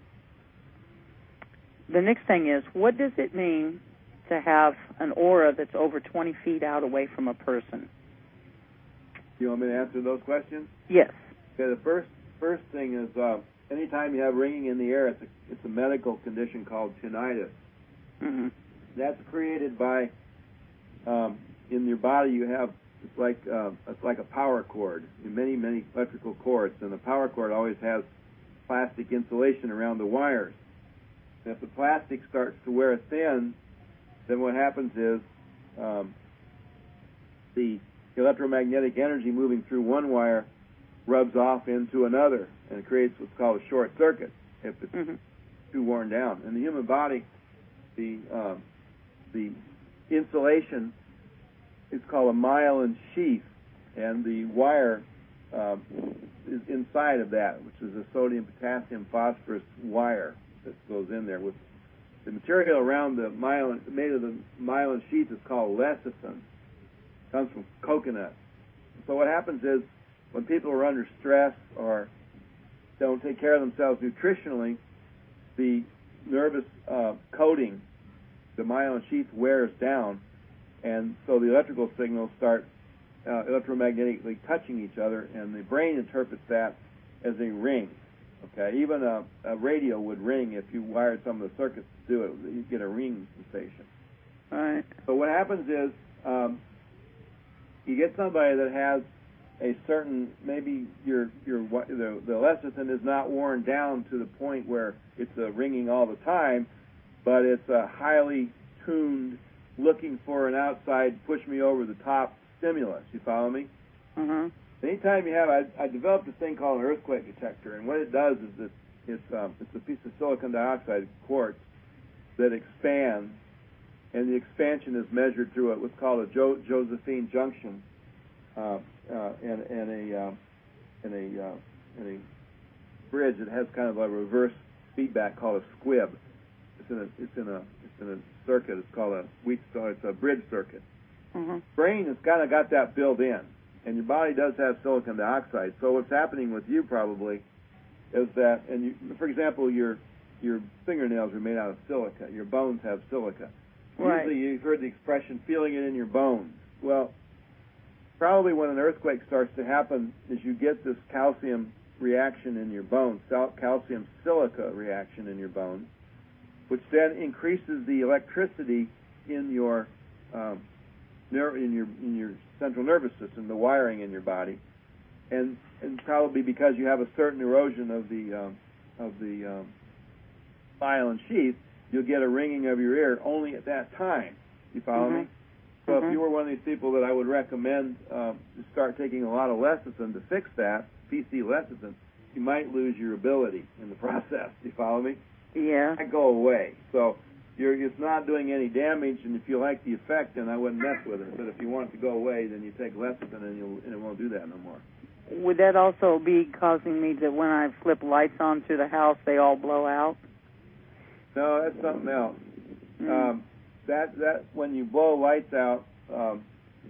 The next thing is, what does it mean to have an aura that's over twenty feet out away from a person? You want me to answer those questions? Yes. Okay. The first first thing is uh, anytime you have ringing in the air, it's a, it's a medical condition called tinnitus. Mm-hmm. That's created by um, in your body you have it's like uh, it's like a power cord, many many electrical cords, and the power cord always has plastic insulation around the wires. And if the plastic starts to wear thin, then what happens is um, the electromagnetic energy moving through one wire rubs off into another, and it creates what's called a short circuit if it's Mm-hmm. too worn down. In the human body, the um, the insulation is called a myelin sheath, and the wire um, is inside of that, which is a sodium, potassium, phosphorus wire that goes in there. With the material around the myelin, made of the myelin sheath, is called lecithin. It comes from coconut. So what happens is when people are under stress or don't take care of themselves nutritionally, the nervous uh, coating, the myelin sheath, wears down, and so the electrical signals start uh, electromagnetically touching each other, and the brain interprets that as a ring. Okay, even a, a radio would ring if you wired some of the circuits to do it. You get a ring sensation. All right. So what happens is um, you get somebody that has a certain, maybe your your the, the lecithin is not worn down to the point where it's uh, ringing all the time, but it's a highly tuned, looking for an outside, push me over the top stimulus. You follow me? Mm-hmm. Anytime you have, I, I developed this thing called an earthquake detector, and what it does is that it's um, it's a piece of silicon dioxide quartz that expands, and the expansion is measured through a, what's called a jo- Josephine junction, uh, uh, and, and a uh, and a uh, and a bridge that has kind of a reverse feedback called a squib. It's in a it's in a it's in a circuit. It's called a Wheatstone. It's a bridge circuit. Mm-hmm. Brain has kind of got that built in. And your body does have silicon dioxide. So what's happening with you probably is that, and you, for example, your your fingernails are made out of silica. Your bones have silica. Right. Usually you've heard the expression, feeling it in your bones. Well, probably when an earthquake starts to happen is you get this calcium reaction in your bones, calcium silica reaction in your bones, which then increases the electricity in your um, in your in your central nervous system, the wiring in your body, and and probably because you have a certain erosion of the um, of the um, myelin sheath, you'll get a ringing of your ear only at that time. You follow Mm-hmm. me? So Mm-hmm. if you were one of these people that I would recommend um, to start taking a lot of lecithin to fix that, P C lecithin, you might lose your ability in the process. You follow me? Yeah. It might go away. So You're, it's not doing any damage, and if you like the effect, then I wouldn't mess with it. But if you want it to go away, then you take lecithin, and, you'll, and it won't do that no more. Would that also be causing me that when I flip lights on through the house, they all blow out? No, that's something else. Mm. Um, that that when you blow lights out, um,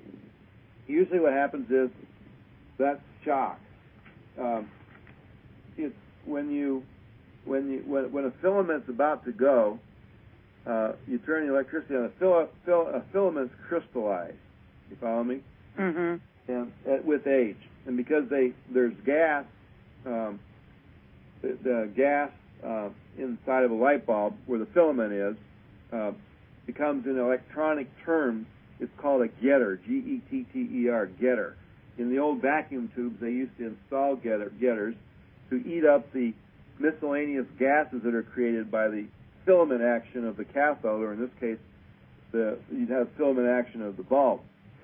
usually what happens is that's shock. Um, it's when you when you when, when a filament's about to go. Uh, you turn the electricity on. A, fil- fil- a filament's crystallized. You follow me? Mm-hmm. And uh, with age, and because they there's gas, um, the, the gas uh, inside of a light bulb where the filament is uh, becomes, in electronic terms, it's called a getter. G E T T E R, getter. In the old vacuum tubes, they used to install getter, getters to eat up the miscellaneous gases that are created by the filament action of the cathode, or in this case, the you'd have filament action of the bulb.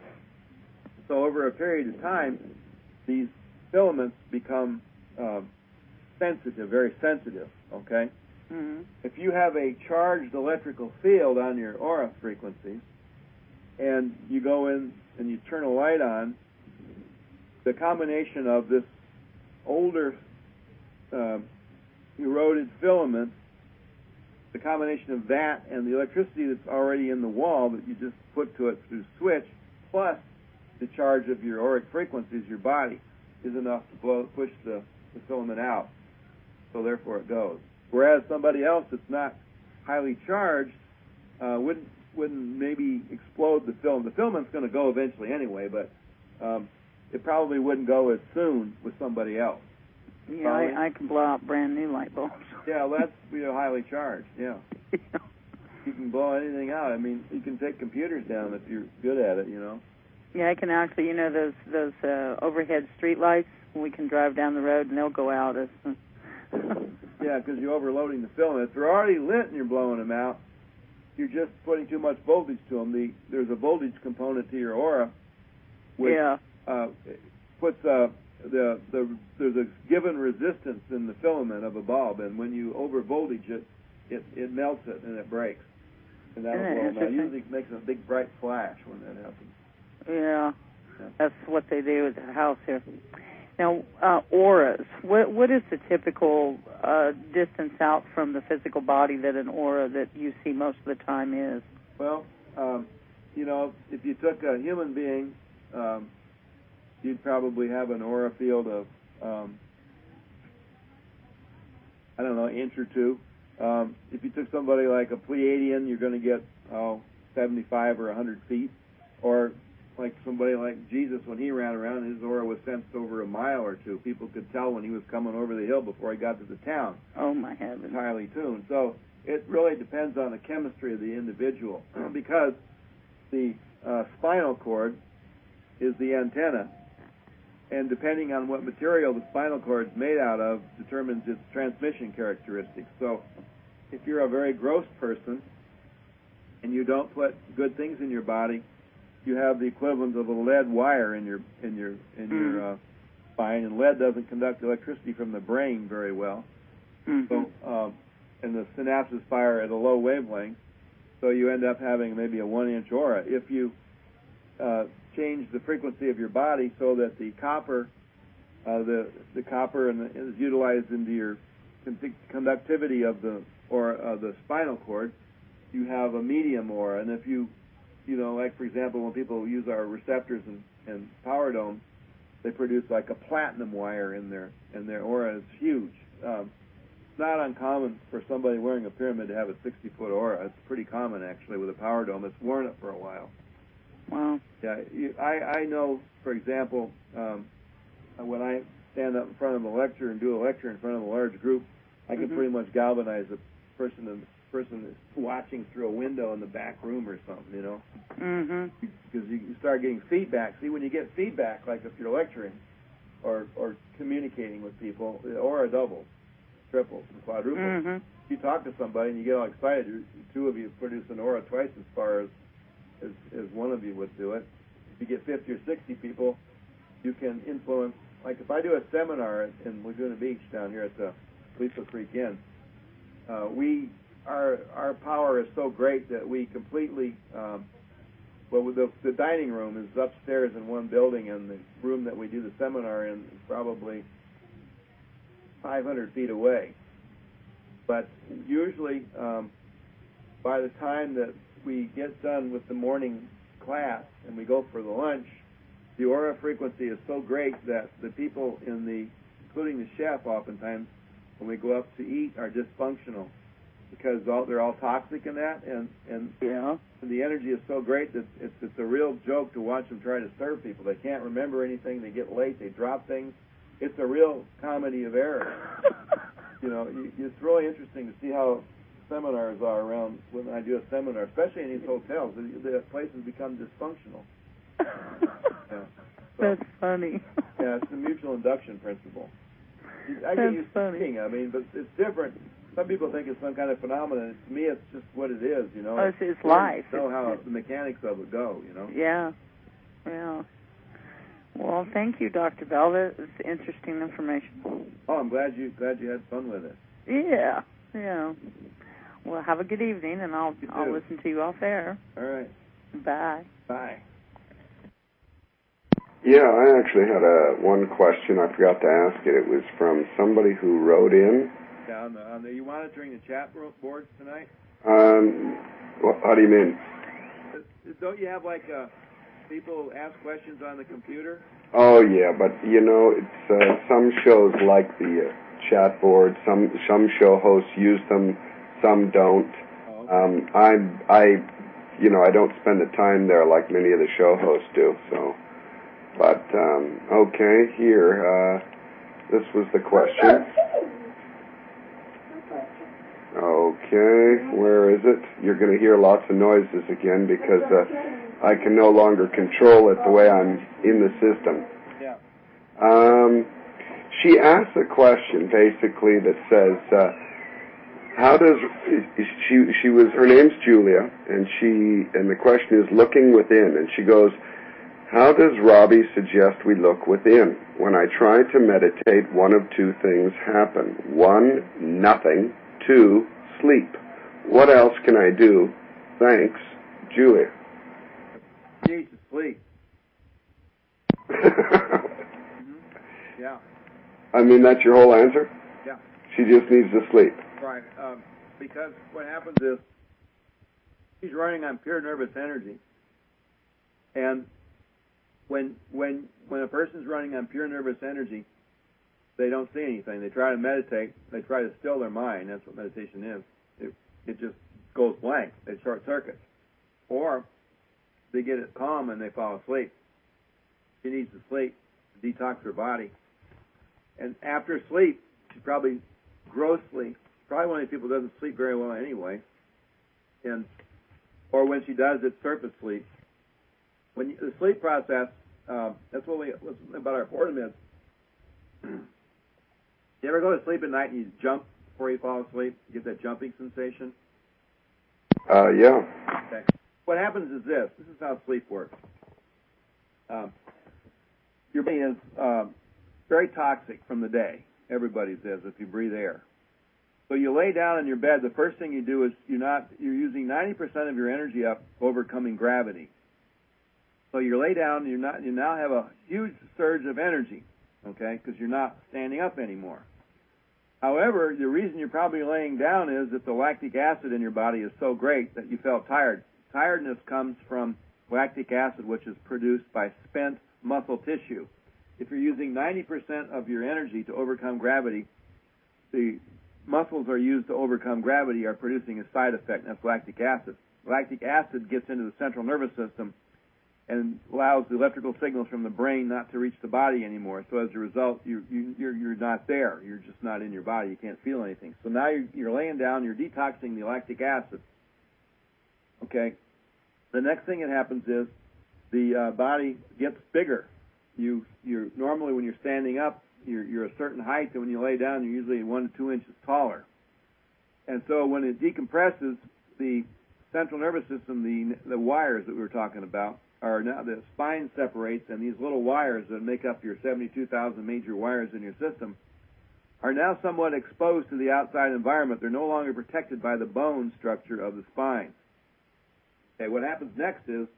So over a period of time, these filaments become uh, sensitive, very sensitive, okay? Mm-hmm. If you have a charged electrical field on your aura frequencies, and you go in and you turn a light on, the combination of this older uh, eroded filament, the combination of that and the electricity that's already in the wall that you just put to it through switch, plus the charge of your auric frequencies, your body, is enough to blow, push the, the filament out. So therefore it goes. Whereas somebody else that's not highly charged uh, wouldn't wouldn't maybe explode the film. The filament's going to go eventually anyway, but um, it probably wouldn't go as soon with somebody else. Yeah, I, I can blow out brand new light bulbs. Yeah, well, that's, you know, highly charged, yeah. You can blow anything out. I mean, you can take computers down if you're good at it, you know. Yeah, I can actually, you know, those those uh, overhead street lights, we can drive down the road and they'll go out. As Yeah, because you're overloading the filament. If they're already lit and you're blowing them out, you're just putting too much voltage to them. The, there's a voltage component to your aura, which yeah. uh, puts uh, the the there's a given resistance in the filament of a bulb, and when you over voltage it, it it melts it and it breaks, and that'll Isn't it blow them out. interesting? Usually it makes a big bright flash when that happens. Yeah, Yeah. that's what they do at the house here. Now, uh, auras. What what is the typical uh, distance out from the physical body that an aura that you see most of the time is? Well, um, you know, if you took a human being, um, you'd probably have an aura field of, um, I don't know, an inch or two. Um, if you took somebody like a Pleiadian, you're going to get, oh, seventy-five or one hundred feet. Or like somebody like Jesus, when he ran around, his aura was sensed over a mile or two. People could tell when he was coming over the hill before he got to the town. Oh, my heavens. It's highly tuned. So it really depends on the chemistry of the individual, because the uh, spinal cord is the antenna, and depending on what material the spinal cord is made out of determines its transmission characteristics. So if you're a very gross person and you don't put good things in your body, you have the equivalent of a lead wire in your in your in mm. your uh, spine, and lead doesn't conduct electricity from the brain very well. Mm-hmm. So, um, and the synapses fire at a low wavelength, so you end up having maybe a one-inch aura. If you uh, change the frequency of your body so that the copper, uh, the the copper and the, is utilized into your conductivity of the or uh, the spinal cord, you have a medium aura. And if you You know, like, for example, when people use our receptors and, and power domes, they produce like a platinum wire in their in their aura. It's huge. Um, it's not uncommon for somebody wearing a pyramid to have a sixty-foot aura. It's pretty common, actually, with a power dome. It's worn it for a while. Wow. Yeah, you, I, I know, for example, um, when I stand up in front of a lecture and do a lecture in front of a large group, I can mm-hmm. pretty much galvanize a person in person is watching through a window in the back room or something, you know, mm-hmm. because you start getting feedback. See, when you get feedback, like if you're lecturing or or communicating with people, the aura doubles, triples, and quadruples. Mm-hmm. If you talk to somebody and you get all excited, you, two of you produce an aura twice as far as, as as one of you would do it. If you get fifty or sixty people, you can influence. Like if I do a seminar in Laguna Beach down here at the Lethal Creek Inn, uh, we Our our power is so great that we completely, um, well, the, the dining room is upstairs in one building, and the room that we do the seminar in is probably five hundred feet away. But usually, um, by the time that we get done with the morning class and we go for the lunch, the aura frequency is so great that the people in the, including the chef, oftentimes, when we go up to eat, are dysfunctional, because all, they're all toxic in that, and and, yeah. and the energy is so great that it's it's a real joke to watch them try to serve people. They can't remember anything. They get late. They drop things. It's a real comedy of errors. You know, you, it's really interesting to see how seminars are around when I do a seminar, especially in these hotels. The, the places become dysfunctional. Yeah. So, That's funny. Yeah, it's the mutual induction principle. I get That's used funny. to seeing, I mean, but it's different. Some people think it's some kind of phenomenon. To me, it's just what it is, you know. Oh, it's, it's life. Know how the mechanics of it go, you know. Yeah, yeah. Well, thank you, Doctor Bell. That's interesting information. Oh, I'm glad you glad you had fun with it. Yeah, yeah. Well, have a good evening, and I'll You I'll too. listen to you off air. All right. Bye. Bye. Yeah, I actually had a one question. I forgot to ask it. It was from somebody who wrote in. Yeah, on the, on the, you monitoring the chat boards tonight? Um, well, how do you mean? Uh, Don't you have like uh, people ask questions on the computer? Oh yeah, but you know, it's uh, some shows like the uh, chat board. Some some show hosts use them, some don't. Oh, okay. Um, I I, you know, I don't spend the time there like many of the show hosts do. So, but um, okay, here, uh, this was the question. Okay, where is it? You're going to hear lots of noises again because uh, I can no longer control it the way I'm in the system. Yeah. Um, she asks a question basically that says, uh, "How does she? She was her name's Julia, and she and the question is looking within, and she goes, how does Robbie suggest we look within? When I try to meditate, one of two things happen: one, nothing. Two, sleep. What else can I do? Thanks, Julia." Need to sleep. Yeah. I mean, that's your whole answer? Yeah. She just needs to sleep. Right. Um, because what happens is she's running on pure nervous energy, and when when when a person's running on pure nervous energy, they don't see anything. They try to meditate. They try to still their mind. That's what meditation is. It, it just goes blank. They short circuit. Or they get it calm and they fall asleep. She needs to sleep to detox her body. And after sleep, she probably grossly, probably one of these people who doesn't sleep very well anyway. And or when she does, it's surface sleep. When you, the sleep process, um, that's what we what's about our Fortimeds. You ever go to sleep at night and you jump before you fall asleep? You get that jumping sensation? Uh, yeah. Okay. What happens is this. This is how sleep works. Um, your body is uh, very toxic from the day. Everybody's is if you breathe air. So you lay down in your bed. The first thing you do is you're not you're using ninety percent of your energy up overcoming gravity. So you lay down. You're not. You now have a huge surge of energy. Okay, because you're not standing up anymore. However, the reason you're probably laying down is that the lactic acid in your body is so great that you felt tired. Tiredness comes from lactic acid, which is produced by spent muscle tissue. If you're using ninety percent of your energy to overcome gravity, the muscles are used to overcome gravity are producing a side effect, and that's lactic acid. Lactic acid gets into the central nervous system and allows the electrical signals from the brain not to reach the body anymore. So as a result, you, you, you're, you're not there. You're just not in your body. You can't feel anything. So now you're, you're laying down. You're detoxing the lactic acid. Okay. The next thing that happens is the uh, body gets bigger. You you're normally when you're standing up, you're, you're a certain height, and when you lay down, you're usually one to two inches taller. And so when it decompresses, the central nervous system, the the wires that we were talking about, are now the spine separates, and these little wires that make up your seventy-two thousand major wires in your system are now somewhat exposed to the outside environment. They're no longer protected by the bone structure of the spine. Okay, what happens next is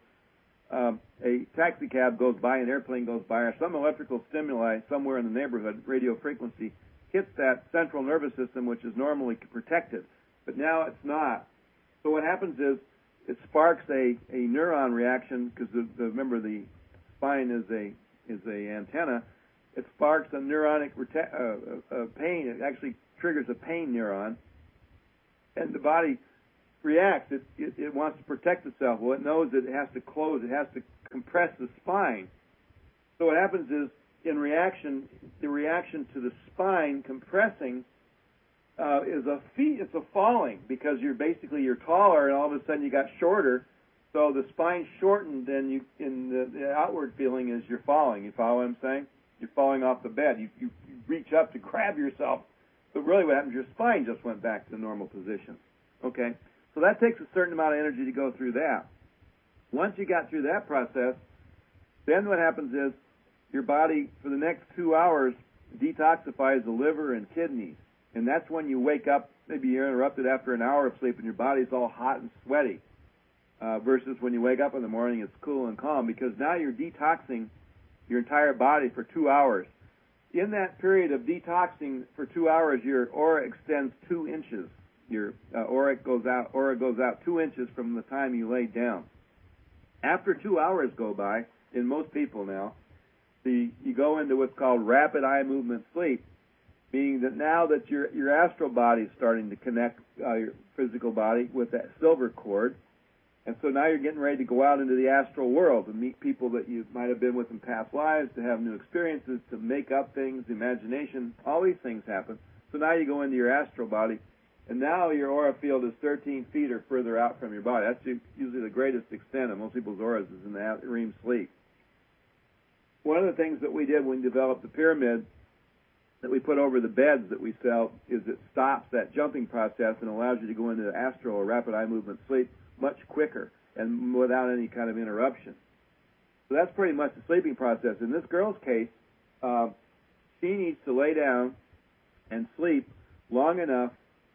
um, a taxi cab goes by, an airplane goes by, or some electrical stimuli somewhere in the neighborhood, radio frequency, hits that central nervous system, which is normally protected, but now it's not. So what happens is it sparks a, a neuron reaction because the, the, remember the spine is a is a antenna. It sparks a neuronic reta- uh, uh, pain. It actually triggers a pain neuron, and the body reacts. It, it it wants to protect itself. Well, it knows that it has to close. It has to compress the spine. So what happens is, in reaction, the reaction to the spine compressing. Uh, is a feet, it's a falling because you're basically you're taller and all of a sudden you got shorter, so the spine shortened and you in the, the outward feeling is you're falling. You follow what I'm saying? You're falling off the bed. You, you you reach up to grab yourself, but really what happens? Your spine just went back to the normal position. Okay, so that takes a certain amount of energy to go through that. Once you got through that process, then what happens is your body for the next two hours detoxifies the liver and kidneys. And that's when you wake up, maybe you're interrupted after an hour of sleep and your body's all hot and sweaty, uh, versus when you wake up in the morning, it's cool and calm, because now you're detoxing your entire body for two hours. In that period of detoxing for two hours, your aura extends two inches. Your uh, aura goes out, aura goes out two inches from the time you lay down. After two hours go by, in most people now, the you go into what's called rapid eye movement sleep, meaning that now that your your astral body is starting to connect uh, your physical body with that silver cord, and so now you're getting ready to go out into the astral world and meet people that you might have been with in past lives, to have new experiences, to make up things, imagination, all these things happen. So now you go into your astral body, and now your aura field is thirteen feet or further out from your body. That's usually the greatest extent of most people's auras is in the R E M sleep. One of the things that we did when we developed the pyramid that we put over the beds that we sell is it stops that jumping process and allows you to go into astral or rapid eye movement sleep much quicker and without any kind of interruption. So that's pretty much the sleeping process. In this girl's case, uh, she needs to lay down and sleep long enough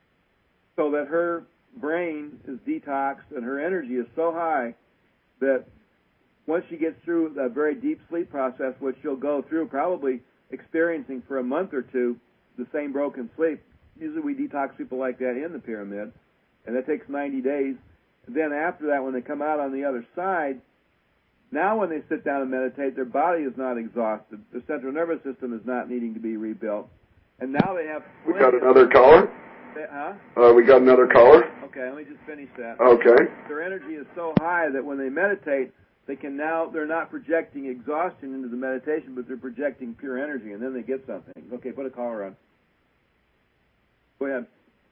so that her brain is detoxed and her energy is so high that once she gets through that very deep sleep process, which she'll go through probably experiencing for a month or two the same broken sleep. Usually we detox people like that in the pyramid, and that takes ninety days. And then after that, when they come out on the other side, now when they sit down and meditate, their body is not exhausted. Their central nervous system is not needing to be rebuilt. And now they have... We got another caller? Huh? Uh, we got another caller? Okay, let me just finish that. Okay. Their energy is so high that when they meditate, they can now, they're not projecting exhaustion into the meditation, but they're projecting pure energy, and then they get something. Okay, put a caller on. Go ahead.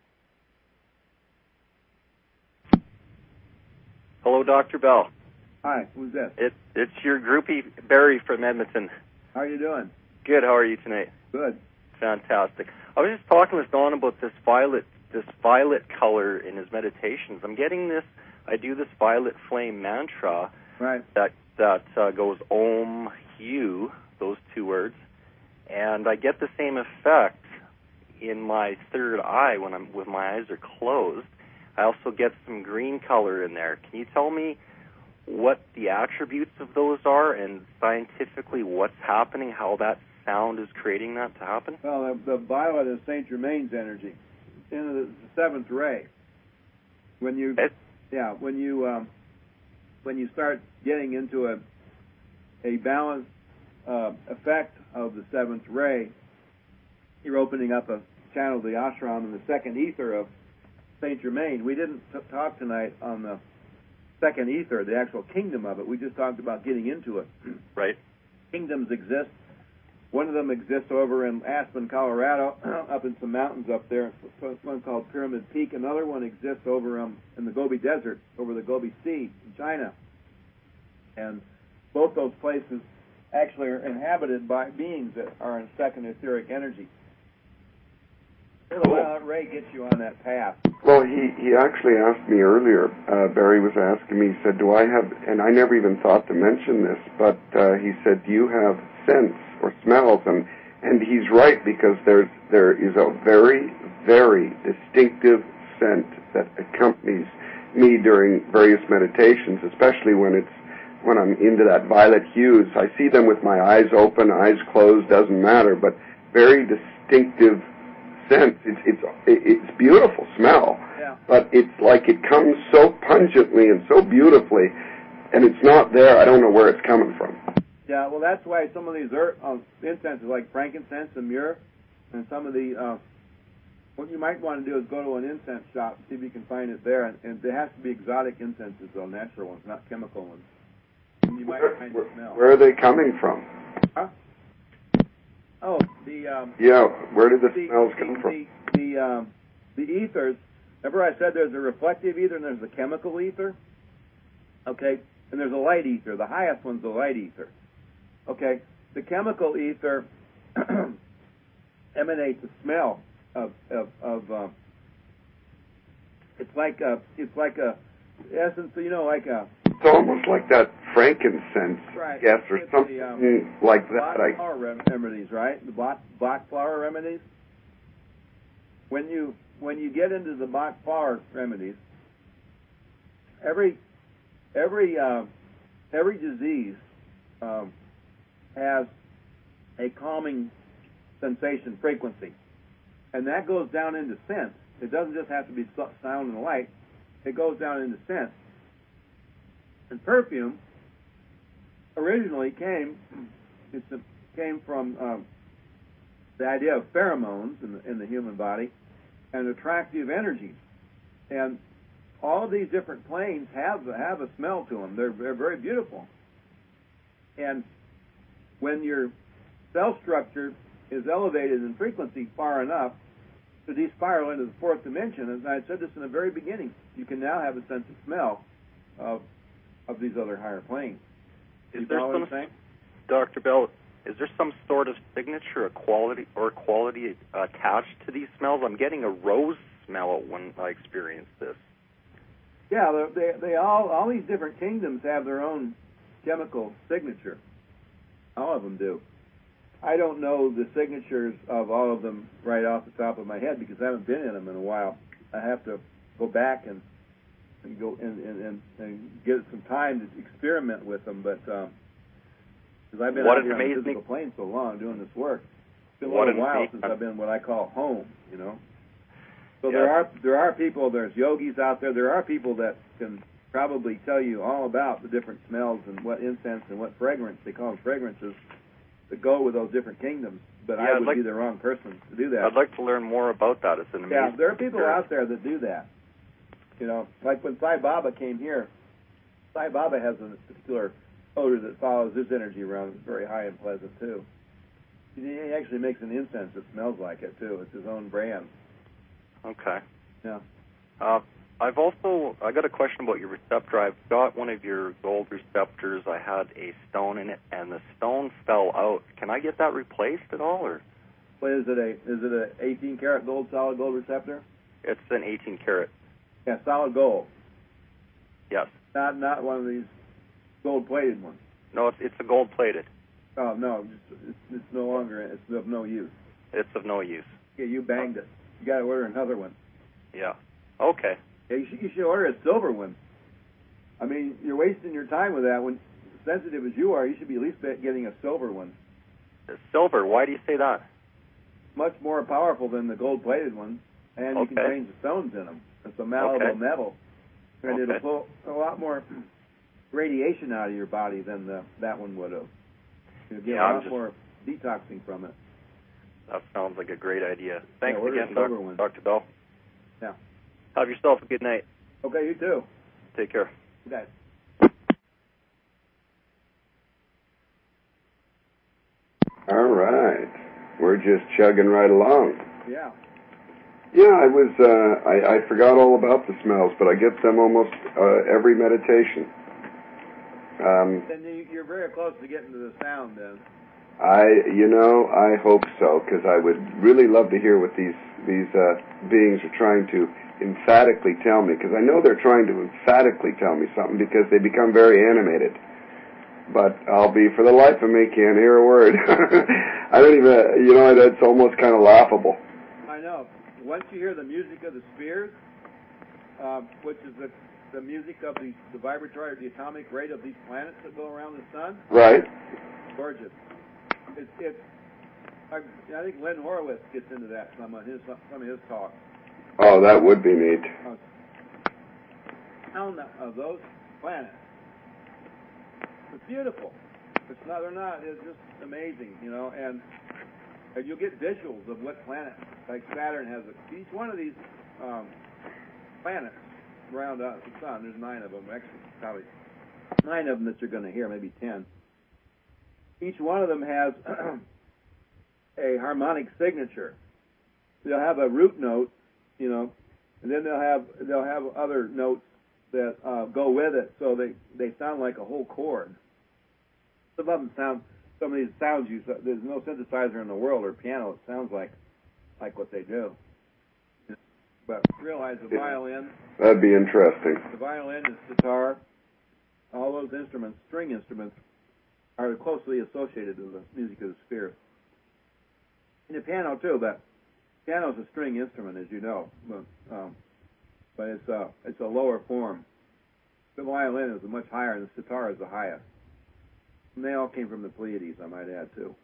Hello, Doctor Bell. Hi, who's this? It, it's your groupie, Barry from Edmonton. How are you doing? Good, how are you tonight? Good. Fantastic. I was just talking with Don about this violet, this violet color in his meditations. I'm getting this, I do this violet flame mantra right. that, that uh, goes Om Hu, those two words, and I get the same effect in my third eye when I'm with my eyes are closed. I also get some green color in there. Can you tell me what the attributes of those are and scientifically what's happening, how that sound is creating that to happen? Well, the, the violet is Saint Germain's energy, in the, the seventh ray. When you, it, yeah, when you um, when you start getting into a a balanced uh, effect of the seventh ray, you're opening up a channel of the ashram and the second ether of Saint Germain. We didn't t- talk tonight on the second ether, the actual kingdom of it. We just talked about getting into it. Right. Kingdoms exist. One of them exists over in Aspen, Colorado, up in some mountains up there. It's one called Pyramid Peak. Another one exists over um, in the Gobi Desert, over the Gobi Sea in China. And both those places actually are inhabited by beings that are in second etheric energy. The violet ray gets you on that path. Well, he, he actually asked me earlier, uh, Barry was asking me, he said, do I have, and I never even thought to mention this, but uh, he said, do you have scents or smells? And, and he's right, because there's, there is a very, very distinctive scent that accompanies me during various meditations, especially when it's, when I'm into that violet hues. I see them with my eyes open, eyes closed, doesn't matter, but very distinctive scent. It's it's it's beautiful smell, yeah. But it's like it comes so pungently and so beautifully, and it's not there. I don't know where it's coming from. Yeah, well, that's why some of these earth, uh, incenses, like frankincense and myrrh, and some of the, uh, what you might want to do is go to an incense shop and see if you can find it there. And, and there has to be exotic incenses, though, natural ones, not chemical ones. And you might Where, find where, the smell. where are they coming from? Huh? Oh, the um, yeah. Where do the, the smells the, come from? The the, um, the ethers. Remember, I said there's a reflective ether and there's a chemical ether. Okay, and there's a light ether. The highest one's the light ether. Okay, the chemical ether emanates a smell of of, of um, it's like a it's like a essence, you know, like a. It's almost like that frankincense, right. yes, or it's something the, um, like that. Bach I... flower rem- remedies, right? The Bach, Bach flower remedies. When you when you get into the Bach flower remedies, every every uh, every disease um, has a calming sensation frequency, and that goes down into sense. It doesn't just have to be sound and light; it goes down into sense. And perfume originally came it came from um, the idea of pheromones in the, in the human body and attractive energies. And all of these different planes have have a smell to them. They're, they're very beautiful. And when your cell structure is elevated in frequency far enough to de-spiral into the fourth dimension, as I said this in the very beginning, you can now have a sense of smell of of these other higher planes. Is there some, Doctor Bell, is there some sort of signature or quality or quality attached to these smells? I'm getting a rose smell when I experience this. Yeah, they they all all these different kingdoms have their own chemical signature. All of them do. I don't know the signatures of all of them right off the top of my head because I haven't been in them in a while. I have to go back and. and go and, and, and get some time to experiment with them. But um, Because I've been what out here on the amazing... physical plane so long doing this work. It's been a what little while amazing... since I've been what I call home, you know. So yeah. there are there are people, there's yogis out there, there are people that can probably tell you all about the different smells and what incense and what fragrance, they call them fragrances, that go with those different kingdoms. But yeah, I would like, be the wrong person to do that. I'd like to learn more about that. It's an amazing... Yeah, there are people experience. out there that do that. You know, like when Sai Baba came here, Sai Baba has a particular odor that follows his energy around. It's very high and pleasant, too. He actually makes an incense that smells like it, too. It's his own brand. Okay. Yeah. Uh, I've also, I got a question about your receptor. I've got one of your gold receptors. I had a stone in it, and the stone fell out. Can I get that replaced at all, or? Well, is it a is it a eighteen karat gold solid gold receptor? It's an eighteen karat. Yeah, solid gold. Yes. Not not one of these gold plated ones. No, it's it's a gold plated. Oh no, it's, it's, it's no longer. It's of no use. It's of no use. Yeah, you banged it. You got to order another one. Yeah. Okay. Yeah, you should, you should order a silver one. I mean, you're wasting your time with that. When sensitive as you are, you should be at least getting a silver one. Silver. Why do you say that? Much more powerful than the gold-plated ones, and you okay. can change the stones in them. It's a malleable okay. metal, and okay. it'll pull a lot more radiation out of your body than the, that one would have. You'll get yeah, a lot just... more detoxing from it. That sounds like a great idea. Thanks yeah, again, Doctor Doctor Bell. Yeah. Have yourself a good night. Okay, you too. Take care. Okay. All right. We're just chugging right along. Yeah. Yeah, I was, uh, I, I forgot all about the smells, but I get them almost uh, every meditation. Um, then you're very close to getting to the sound then. I, you know, I hope so, because I would really love to hear what these these uh, beings are trying to emphatically tell me, because I know they're trying to emphatically tell me something, because they become very animated. But I'll be, for the life of me, can't hear a word. I don't even, you know, that's almost kind of laughable. I know. Once you hear the music of the spheres, uh, which is the the music of the, the vibratory, the atomic rate of these planets that go around the sun. Right. Gorgeous. It's, it's I, I think Len Horowitz gets into that some of his some of his talks. Oh, that would be neat. Uh, sound of those planets. It's beautiful. It's not. They're not. It's just amazing, you know. And, and you'll get visuals of what planet. Like Saturn has a, each one of these um, planets around uh, the sun. There's nine of them. Actually, probably nine of them that you're going to hear. Maybe ten. Each one of them has a harmonic signature. They'll have a root note, you know, and then they'll have they'll have other notes that uh, go with it, so they, they sound like a whole chord. Some of them sound, some of these sounds you, there's no synthesizer in the world or piano that sounds like like what they do. But realize the violin. That'd be interesting. The violin and sitar, all those instruments, string instruments, are closely associated with the music of the spirit. And the piano too, but piano is a string instrument, as you know, but, um, but it's a it's a lower form. The violin is a much higher, and the sitar is the highest. And they all came from the Pleiades, I might add too.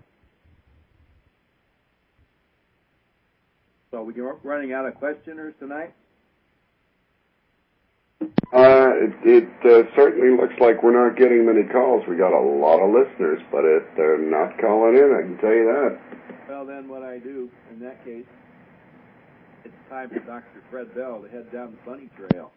So we are running out of questioners tonight. Uh, it, it uh, certainly looks like we're not getting many calls. We got a lot of listeners, but it, they're not calling in, I can tell you that. Well, then what I do in that case, it's time for Doctor Fred Bell to head down the bunny trail.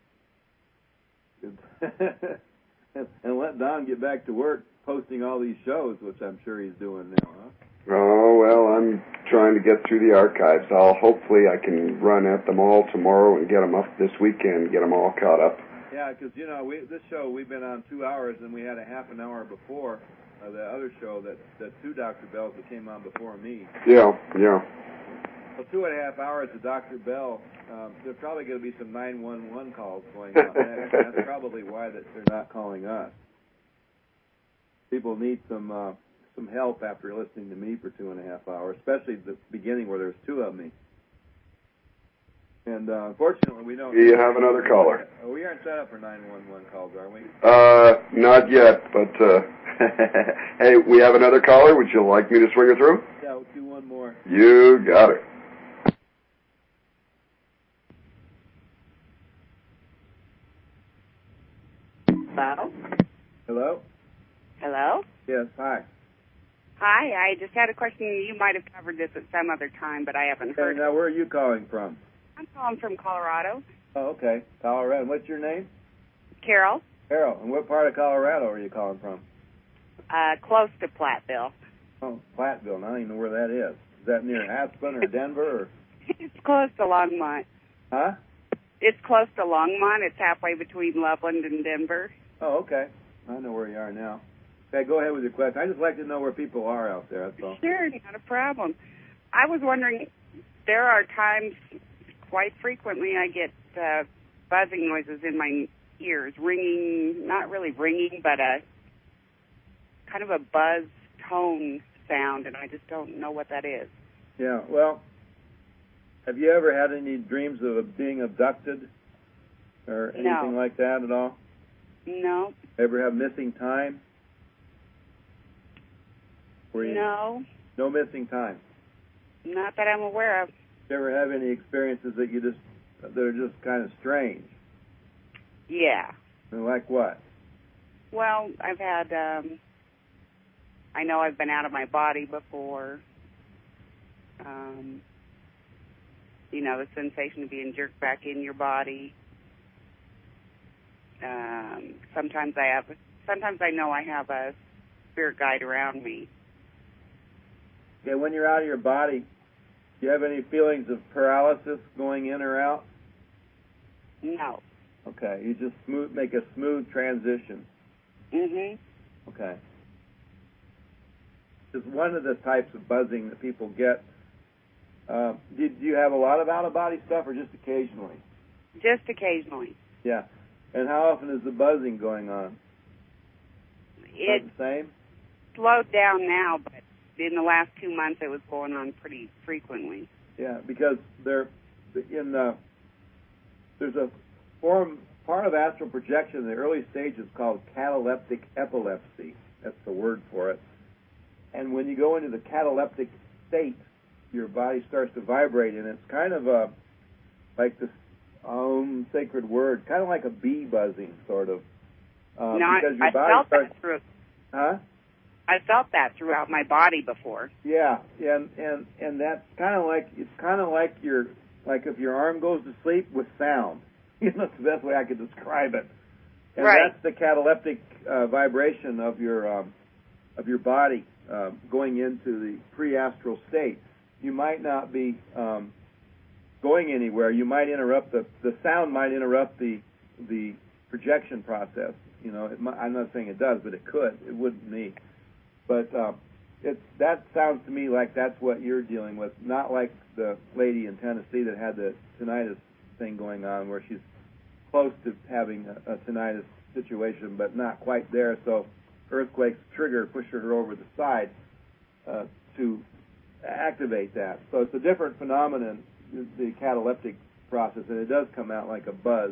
And let Don get back to work posting all these shows, which I'm sure he's doing now, huh? Oh, well, I'm trying to get through the archives. I'll hopefully I can run at them all tomorrow and get them up this weekend, get them all caught up. Yeah, because, you know, we, this show, we've been on two hours, and we had a half an hour before uh, the other show, that, that two Doctor Bells that came on before me. Yeah, yeah. So two and a half hours of Doctor Bell, um, there's probably going to be some nine one one calls going on next. That's probably why that they're not calling us. People need some uh, some help after listening to me for two and a half hours, especially the beginning where there's two of me. And uh, unfortunately, we don't. You have another caller. We aren't set up for nine one one calls, are we? Uh, not yet, but uh, Hey, we have another caller. Would you like me to swing her through? Yeah, we'll do one more. You got it. Hello? Hello? Hello? Yes, hi. Hi, I just had a question. You might have covered this at some other time, but I haven't Hey, heard now it. where are you calling from? I'm calling from Colorado. Oh, okay. Colorado. And what's your name? Carol, Carol. And what part of Colorado are you calling from? uh, close to Platteville. Oh, Platteville. I don't even know where that is. Is that near Aspen or Denver? Or... It's close to Longmont. Huh? It's close to Longmont. It's halfway between Loveland and Denver. Oh, okay. I know where you are now. Okay, go ahead with your question. I just like to know where people are out there, that's all. Sure, not a problem. I was wondering, there are times, quite frequently, I get uh, buzzing noises in my ears, ringing, not really ringing, but a kind of a buzz tone sound, and I just don't know what that is. Yeah, well, have you ever had any dreams of being abducted or anything No. like that at all? No. Ever have missing time? Were you, No, No missing time. not that I'm aware of. You ever have any experiences that you just that are just kind of strange? Yeah. And like what? Well, I've had, um, I know I've been out of my body before. Um, you know, the sensation of being jerked back in your body. Um, sometimes I have, sometimes I know I have a spirit guide around me. Okay, when you're out of your body, do you have any feelings of paralysis going in or out? No. Okay, you just smooth, make a smooth transition. Mhm. Okay. Just one of the types of buzzing that people get. Uh, do, do you have a lot of out-of-body stuff or just occasionally? Just occasionally. Yeah. And how often is the buzzing going on? It About the same? slowed down now, but in the last two months it was going on pretty frequently. Yeah, because there, in the, there's a form, part of astral projection in the early stages called cataleptic epilepsy. That's the word for it. And when you go into the cataleptic state, your body starts to vibrate, and it's kind of a, like this um, sacred word, kind of like a bee buzzing, sort of. Uh, no, because your I, I body felt starts, that through. Huh? I felt that throughout my body before. Yeah, and and and that's kind of like it's kind of like your like if your arm goes to sleep with sound. You know, that's the best way I could describe it. And Right. that's the cataleptic uh, vibration of your um, of your body uh, going into the pre-astral state. You might not be um, going anywhere. You might interrupt the the sound might interrupt the the projection process. You know, it might, I'm not saying it does, but it could. It wouldn't me. But uh, it's that sounds to me like that's what you're dealing with, not like the lady in Tennessee that had the tinnitus thing going on, where she's close to having a, a tinnitus situation, but not quite there. So earthquakes trigger, push her over the side uh, to activate that. So it's a different phenomenon, the cataleptic process, and it does come out like a buzz.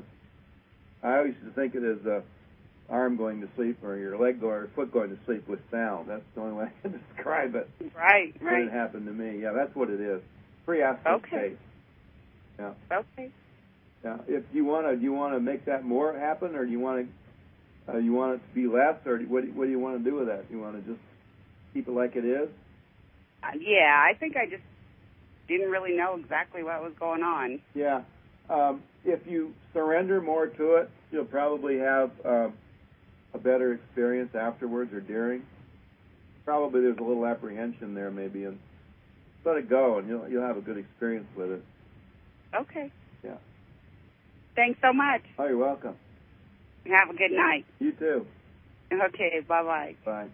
I always used to think it as a arm going to sleep or your leg going or foot going to sleep with sound. That's the only way I can describe it. Right, When right. it happened to me. Yeah, that's what it is. Pre-astral Okay. state. Yeah. Okay. Yeah. If you want to, do you want to make that more happen, or do you want to, uh, you want it to be less, or do, what, do, what do you want to do with that? Do you want to just keep it like it is? Uh, yeah, I think I just didn't really know exactly what was going on. Yeah. Um, if you surrender more to it, you'll probably have um, a better experience afterwards or during. Probably there's a little apprehension there, maybe, and let it go, and you'll you'll have a good experience with it. Okay. Yeah. Thanks so much. Oh, you're welcome. Have a good night. You too. Okay, bye-bye. Bye.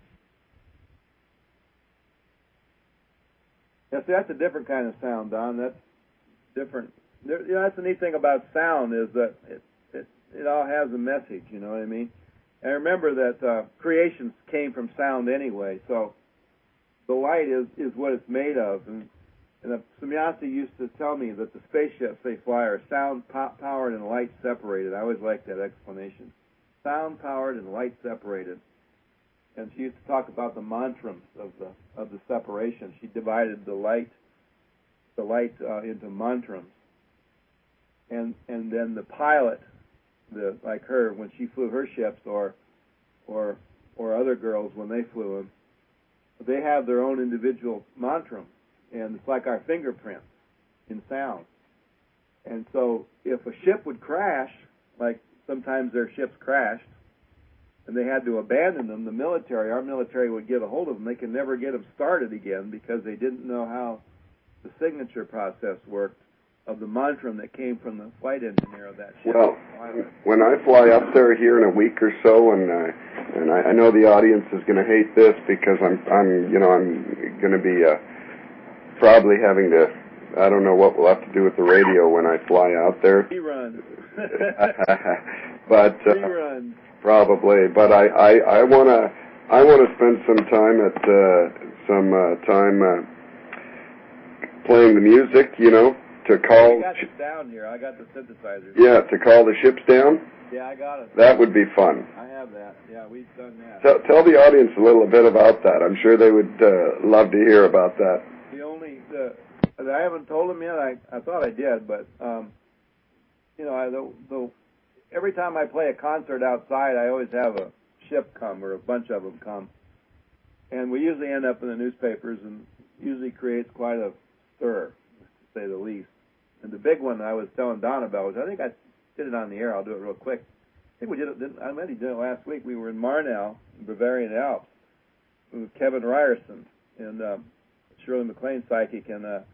Yeah, see, that's a different kind of sound, Don. That's different. There, you know, that's the neat thing about sound is that it it it all has a message. You know what I mean? And remember that uh, creation came from sound anyway. So the light is is what it's made of. And and uh, Samyasa used to tell me that the spaceships they fly are sound po- powered and light separated. I always liked that explanation. Sound powered and light separated. and she used to talk about the mantrams of the of the separation. She divided the light the light uh, into mantrams, and and then the pilot, the like her when she flew her ships, or or or other girls when they flew them, they have their own individual mantram, and it's like our fingerprints in sound. And so if a ship would crash, like sometimes their ships crashed, and they had to abandon them, the military, our military would get a hold of them. They could never get them started again because they didn't know how the signature process worked of the mantram that came from the flight engineer of that ship. Well, when I fly up there here in a week or so, and uh, and I, I know the audience is going to hate this because I'm I'm you know I'm going to be uh, probably having to, I don't know what we'll have to do with the radio when I fly out there. Rerun. but uh, Rerun. Probably, but I I I want to I want to spend some time at uh, some uh, time uh, playing the music, you know. To call. I got it down here. I got the synthesizer. Yeah, to call the ships down? Yeah, I got it. That would be fun. I have that. Yeah, we've done that. Tell, tell the audience a little bit about that. I'm sure they would uh, love to hear about that. The only, the, I haven't told them yet. I, I thought I did, but, um, you know, I, the, the, every time I play a concert outside, I always have a ship come, or a bunch of them come. And we usually end up in the newspapers, and usually creates quite a stir, to say the least. And the big one I was telling Don about was, I think I did it on the air. I'll do it real quick. I think we did it, didn't, I meant he did it last week. We were in Marnell, in Bavarian Alps, with Kevin Ryerson and um, Shirley MacLaine, psychic. And uh,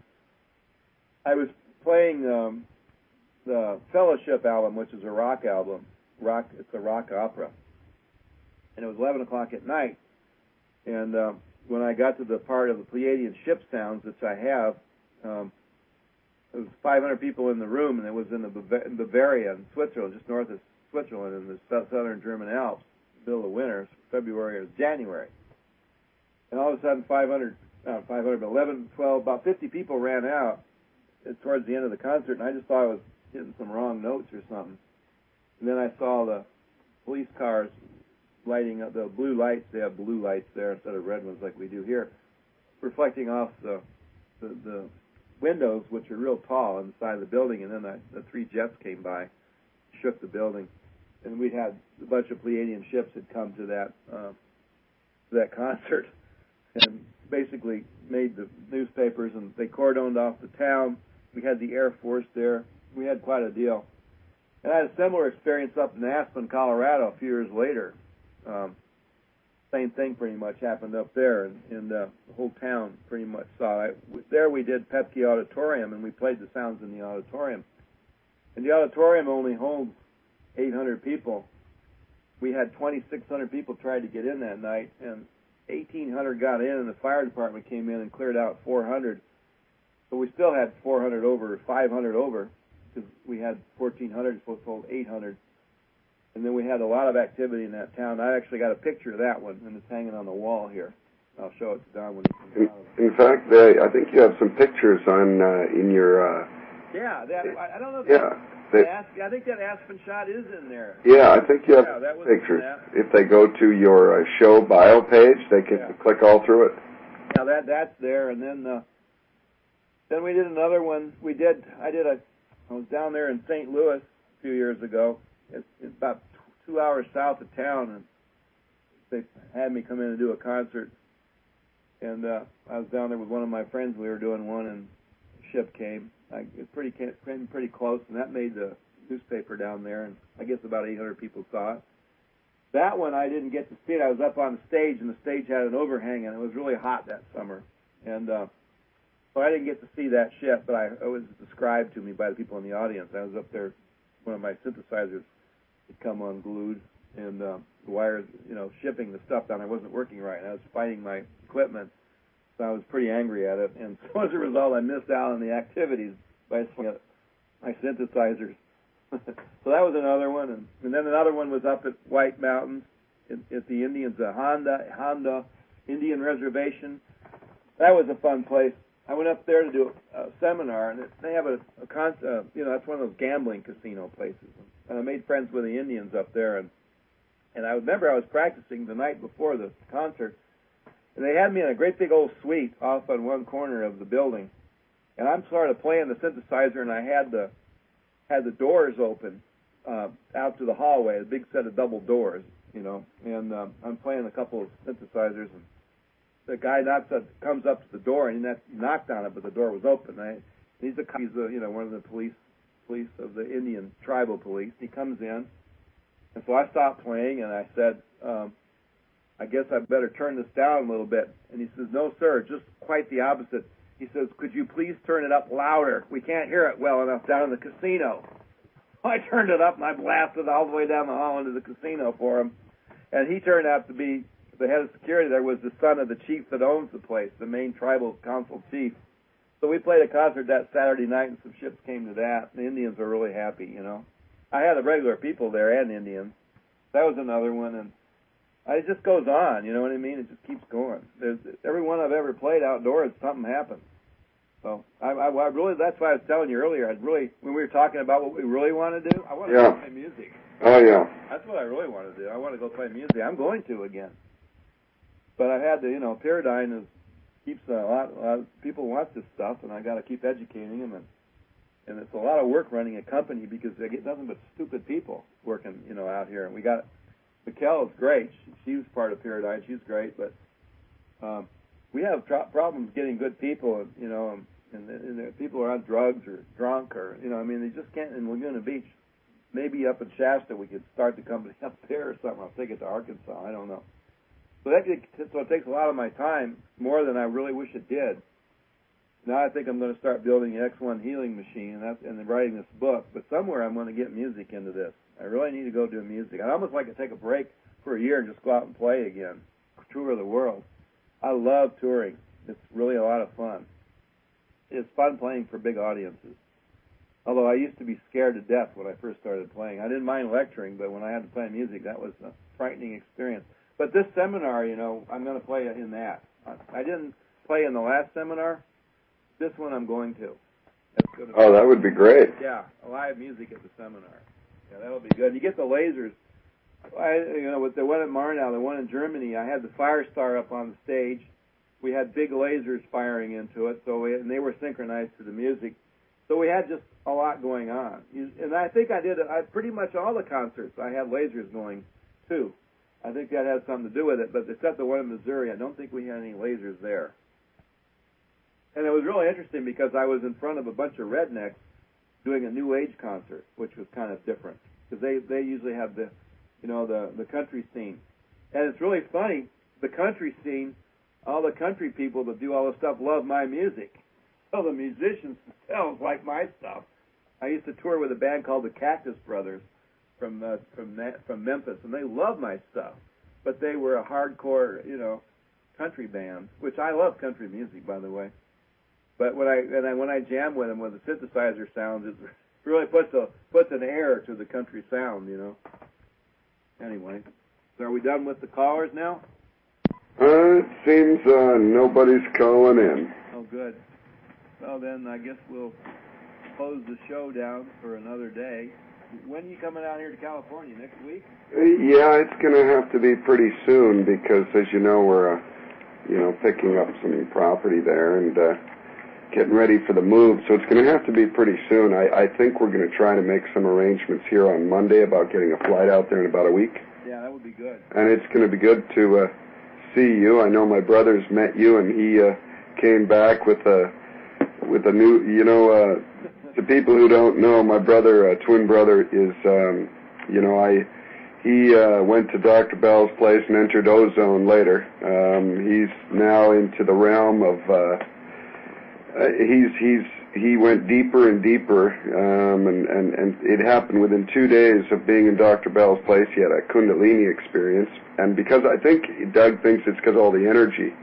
I was playing um, the Fellowship album, which is a rock album. Rock, it's a rock opera. And it was eleven o'clock at night. And um, when I got to the part of the Pleiadian ship sounds, which I have, um, there was five hundred people in the room, and it was in the Bav- in Bavaria, in Switzerland, just north of Switzerland, in the southern German Alps, middle of winter, February or January. And all of a sudden, five hundred, not five hundred, but eleven, twelve, about fifty people ran out towards the end of the concert, and I just thought I was hitting some wrong notes or something. And then I saw the police cars lighting up, the blue lights. They have blue lights there instead of red ones like we do here, reflecting off the the, the windows, which are real tall on the side of the building. And then the, the three jets came by, shook the building, and we had a bunch of Pleiadian ships had come to that uh, to that concert, and basically made the newspapers, and they cordoned off the town. We had the Air Force there. We had quite a deal. And I had a similar experience up in Aspen, Colorado, a few years later. Um, same thing pretty much happened up there, and, and uh, the whole town pretty much saw it. There we did Pepke Auditorium, and we played the sounds in the auditorium. And the auditorium only holds eight hundred people. We had twenty-six hundred people tried to get in that night, and eighteen hundred got in, and the fire department came in and cleared out four hundred. But we still had four hundred over, five hundred over, because we had fourteen hundred, supposed to hold eight hundred. And then we had a lot of activity in that town. I actually got a picture of that one, and it's hanging on the wall here. I'll show it to Don when he comes out. In, in fact, they, I think you have some pictures on uh, in your. Uh, yeah, that I, I don't know. If yeah, that, Aspen, I think that Aspen shot is in there. Yeah, I think you have yeah, that was pictures. If they go to your uh, show bio page, they can yeah. click all through it. Yeah, that that's there, and then uh, then we did another one. We did. I did a. I was down there in Saint Louis a few years ago. It's, it's about two hours south of town, and they had me come in and do a concert. And uh, I was down there with one of my friends. We were doing one, and the ship came. I, it pretty came pretty close, and that made the newspaper down there. And I guess about eight hundred people saw it. That one I didn't get to see it. I was up on the stage, and the stage had an overhang, and it was really hot that summer. And uh, so I didn't get to see that ship, but I, it was described to me by the people in the audience. I was up there. One of my synthesizers had come unglued, and uh, the wires, you know, shipping the stuff down, I wasn't working right, and I was fighting my equipment, so I was pretty angry at it. And so as a result, I missed out on the activities by swinging my synthesizers. So that was another one, and, and then another one was up at White Mountains at, at the Indians, uh, Honda Honda Indian Reservation. That was a fun place. I went up there to do a, a seminar, and it, they have a, a con, uh, you know, that's one of those gambling casino places. And I made friends with the Indians up there, and And I remember I was practicing the night before the concert, and they had me in a great big old suite off on one corner of the building. And I'm sort of playing the synthesizer, and I had the had the doors open uh, out to the hallway, a big set of double doors, you know. And um, I'm playing a couple of synthesizers, and the guy knocks up, comes up to the door, and he knocked on it, but the door was open. I, he's a he's a, you know one of the police police of the Indian tribal police. He comes in, and so I stopped playing, and I said, um, I guess I better turn this down a little bit. And he says, no, sir, just quite the opposite. He says, could you please turn it up louder? We can't hear it well enough down in the casino. I turned it up, and I blasted all the way down the hall into the casino for him. And he turned out to be, the head of security there was the son of the chief that owns the place, the main tribal council chief. So we played a concert that Saturday night, and some ships came to that. The Indians were really happy, you know. I had the regular people there and Indians. That was another one, and it just goes on, you know what I mean? It just keeps going. There's, every one I've ever played outdoors, something happens. So I, I, I really, that's why I was telling you earlier, I'd really, when we were talking about what we really want to do, I want to yeah. go play music. Oh, yeah. That's what I really want to do. I want to go play music. I'm going to again. But I've had to, you know, Pyridine is, keeps a lot, a lot of people want this stuff, and I got to keep educating them, and and it's a lot of work running a company because they get nothing but stupid people working, you know, out here. And we got, Mikkel is great. She, she was part of Pyridine. She's great, but um, we have tr- problems getting good people, you know, and, and, and people are on drugs or drunk or, you know, I mean, they just can't, in Laguna Beach, maybe up in Shasta we could start the company up there or something. I'll take it to Arkansas. I don't know. So that so it takes a lot of my time, more than I really wish it did. Now I think I'm going to start building the X one healing machine and, that's, and then writing this book. But somewhere I'm going to get music into this. I really need to go do music. I'd almost like to take a break for a year and just go out and play again, tour the world. I love touring. It's really a lot of fun. It's fun playing for big audiences. Although I used to be scared to death when I first started playing. I didn't mind lecturing, but when I had to play music, that was a frightening experience. But this seminar, you know, I'm going to play in that. I didn't play in the last seminar. This one I'm going to. That's going to oh, that would be great. Yeah, live music at the seminar. Yeah, that'll be good. You get the lasers. I, you know, with the one at Marnow, the one in Germany, I had the Firestar up on the stage. We had big lasers firing into it, so we, and they were synchronized to the music. So we had just a lot going on. And I think I did I, pretty much all the concerts. I had lasers going, too. I think that has something to do with it, but except the one in Missouri, I don't think we had any lasers there. And it was really interesting because I was in front of a bunch of rednecks doing a New Age concert, which was kind of different because they, they usually have the, you know, the, the country scene. And it's really funny, the country scene, all the country people that do all this stuff love my music. So the musicians themselves like my stuff. I used to tour with a band called the Cactus Brothers from uh, from from Memphis, and they love my stuff. But they were a hardcore, you know, country band, which I love country music, by the way. But when I and I, when I jam with them with the synthesizer sounds, it really puts a puts an air to the country sound, you know. Anyway, so are we done with the callers now? Uh, it seems uh, nobody's calling in. Oh, good. Well, then I guess we'll close the show down for another day. When are you coming out here to California? Next week? Yeah, it's going to have to be pretty soon because, as you know, we're, uh, you know, picking up some property there and uh, getting ready for the move. So it's going to have to be pretty soon. I, I think we're going to try to make some arrangements here on Monday about getting a flight out there in about a week. Yeah, that would be good. And it's going to be good to uh, see you. I know my brother's met you, and he uh, came back with a with a new, you know. Uh, To people who don't know, my brother, uh, twin brother, is, um, you know, I he uh, went to Doctor Bell's place and entered ozone later. Um, he's now into the realm of, uh, uh, he's he's he went deeper and deeper, um, and, and, and it happened within two days of being in Doctor Bell's place. He had a Kundalini experience, and because I think Doug thinks it's because of all the energy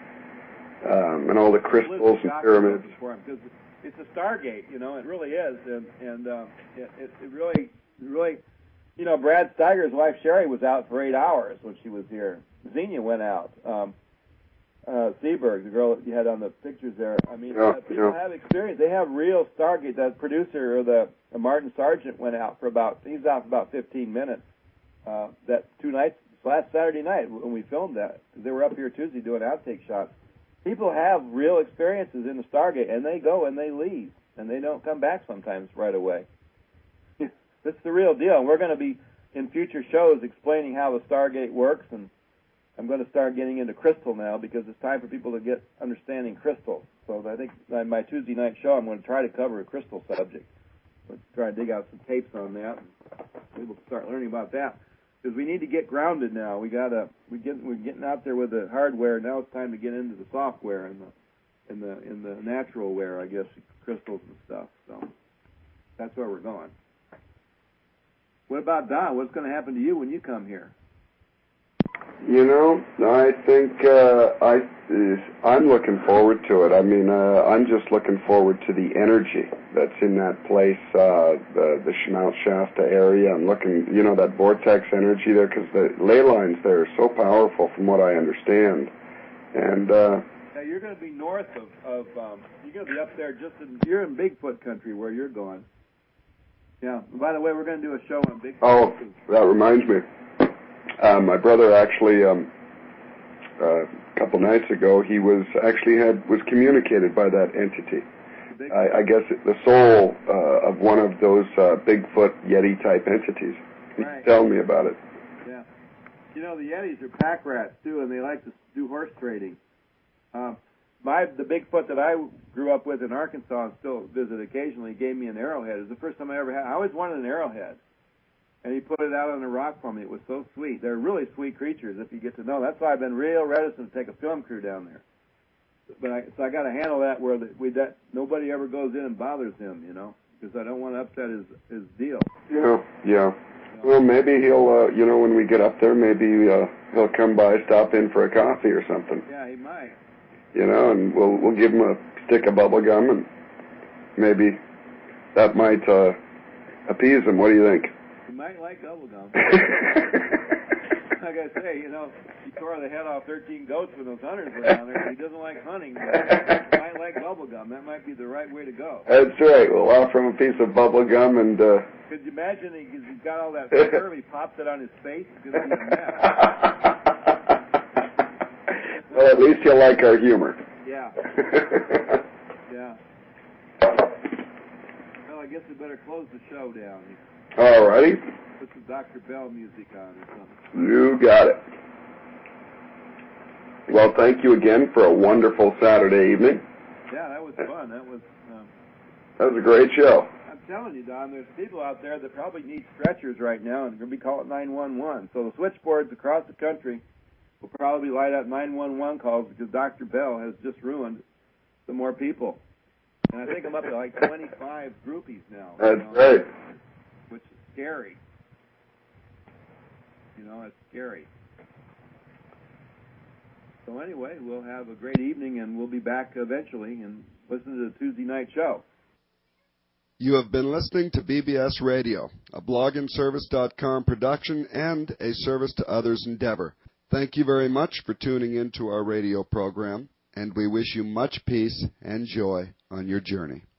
um, and all the crystals and pyramids. It's a Stargate, you know, it really is, and and uh, it, it it really, really, you know, Brad Steiger's wife Sherry was out for eight hours when she was here. Xenia went out. Um, uh, Seaberg, the girl that you had on the pictures there. I mean, yeah, uh, people yeah. have experience. They have real Stargate. That producer, or the uh, Martin Sargent, went out for about. He's out for about fifteen minutes. Uh, that two nights, last Saturday night when we filmed that, because they were up here Tuesday doing outtake shots. People have real experiences in the Stargate, and they go and they leave, and they don't come back sometimes right away. It's the real deal, and we're going to be in future shows explaining how the Stargate works, and I'm going to start getting into crystal now because it's time for people to get understanding crystal. So I think on my Tuesday night show I'm going to try to cover a crystal subject. Let's try to dig out some tapes on that, and people can start learning about that. Because we need to get grounded now. We gotta we get we're getting out there with the hardware. Now it's time to get into the software and the in the in the natural ware, I guess, crystals and stuff. So that's where we're going. What about Don? What's going to happen to you when you come here? You know, I think uh, I I'm looking forward to it. I mean, uh, I'm just looking forward to the energy that's in that place, uh, the the Mount Shasta area. I'm looking, you know, that vortex energy there, because the ley lines there are so powerful, from what I understand. And uh, yeah, you're going to be north of of um, you're going to be up there just in you're in Bigfoot country where you're going. Yeah. And by the way, we're going to do a show on Bigfoot. Oh, that reminds me. Uh, my brother actually, um, uh, a couple nights ago, he was actually had was communicated by that entity. I, I guess it, the soul uh, of one of those uh, Bigfoot Yeti type entities. He Right. Tell me about it. Yeah. You know, the Yetis are pack rats too, and they like to do horse trading. Um, my the Bigfoot that I grew up with in Arkansas and still visit occasionally gave me an arrowhead. It was the first time I ever had. I always wanted an arrowhead. And he put it out on a rock for me. It was so sweet. They're really sweet creatures if you get to know. That's why I've been real reticent to take a film crew down there. But I, so I got to handle that where the, we that nobody ever goes in and bothers him, you know, because I don't want to upset his his deal. Yeah, yeah. Well, maybe he'll, uh, you know, when we get up there, maybe uh, he'll come by, stop in for a coffee or something. Yeah, he might. You know, and we'll we'll give him a stick of bubble gum, and maybe that might uh, appease him. What do you think? He might like bubblegum. Like I say, you know, he tore the head off thirteen goats when those hunters were down there. He doesn't like hunting, but he might like bubblegum. That might be the right way to go. That's right. We'll offer him a piece of bubble gum, and uh... could you imagine he, he's got all that fur, he pops it on his face? It's going to be a mess. Well, at least he'll like our humor. Yeah. Yeah. Well, I guess we better close the show down. All righty. Put some Doctor Bell music on or something. You got it. Well, thank you again for a wonderful Saturday evening. Yeah, that was fun. That was. Um, that was a great show. I'm telling you, Don, there's people out there that probably need stretchers right now, and they're going to be calling nine one one. So the switchboards across the country will probably light up nine one one calls because Doctor Bell has just ruined some more people. And I think I'm up to like twenty-five groupies now. That's you know, right. Which is scary. You know, it's scary. So anyway, we'll have a great evening, and we'll be back eventually and listen to the Tuesday night show. You have been listening to B B S Radio, a blog and service dot com production and a service to others endeavor. Thank you very much for tuning in to our radio program, and we wish you much peace and joy on your journey.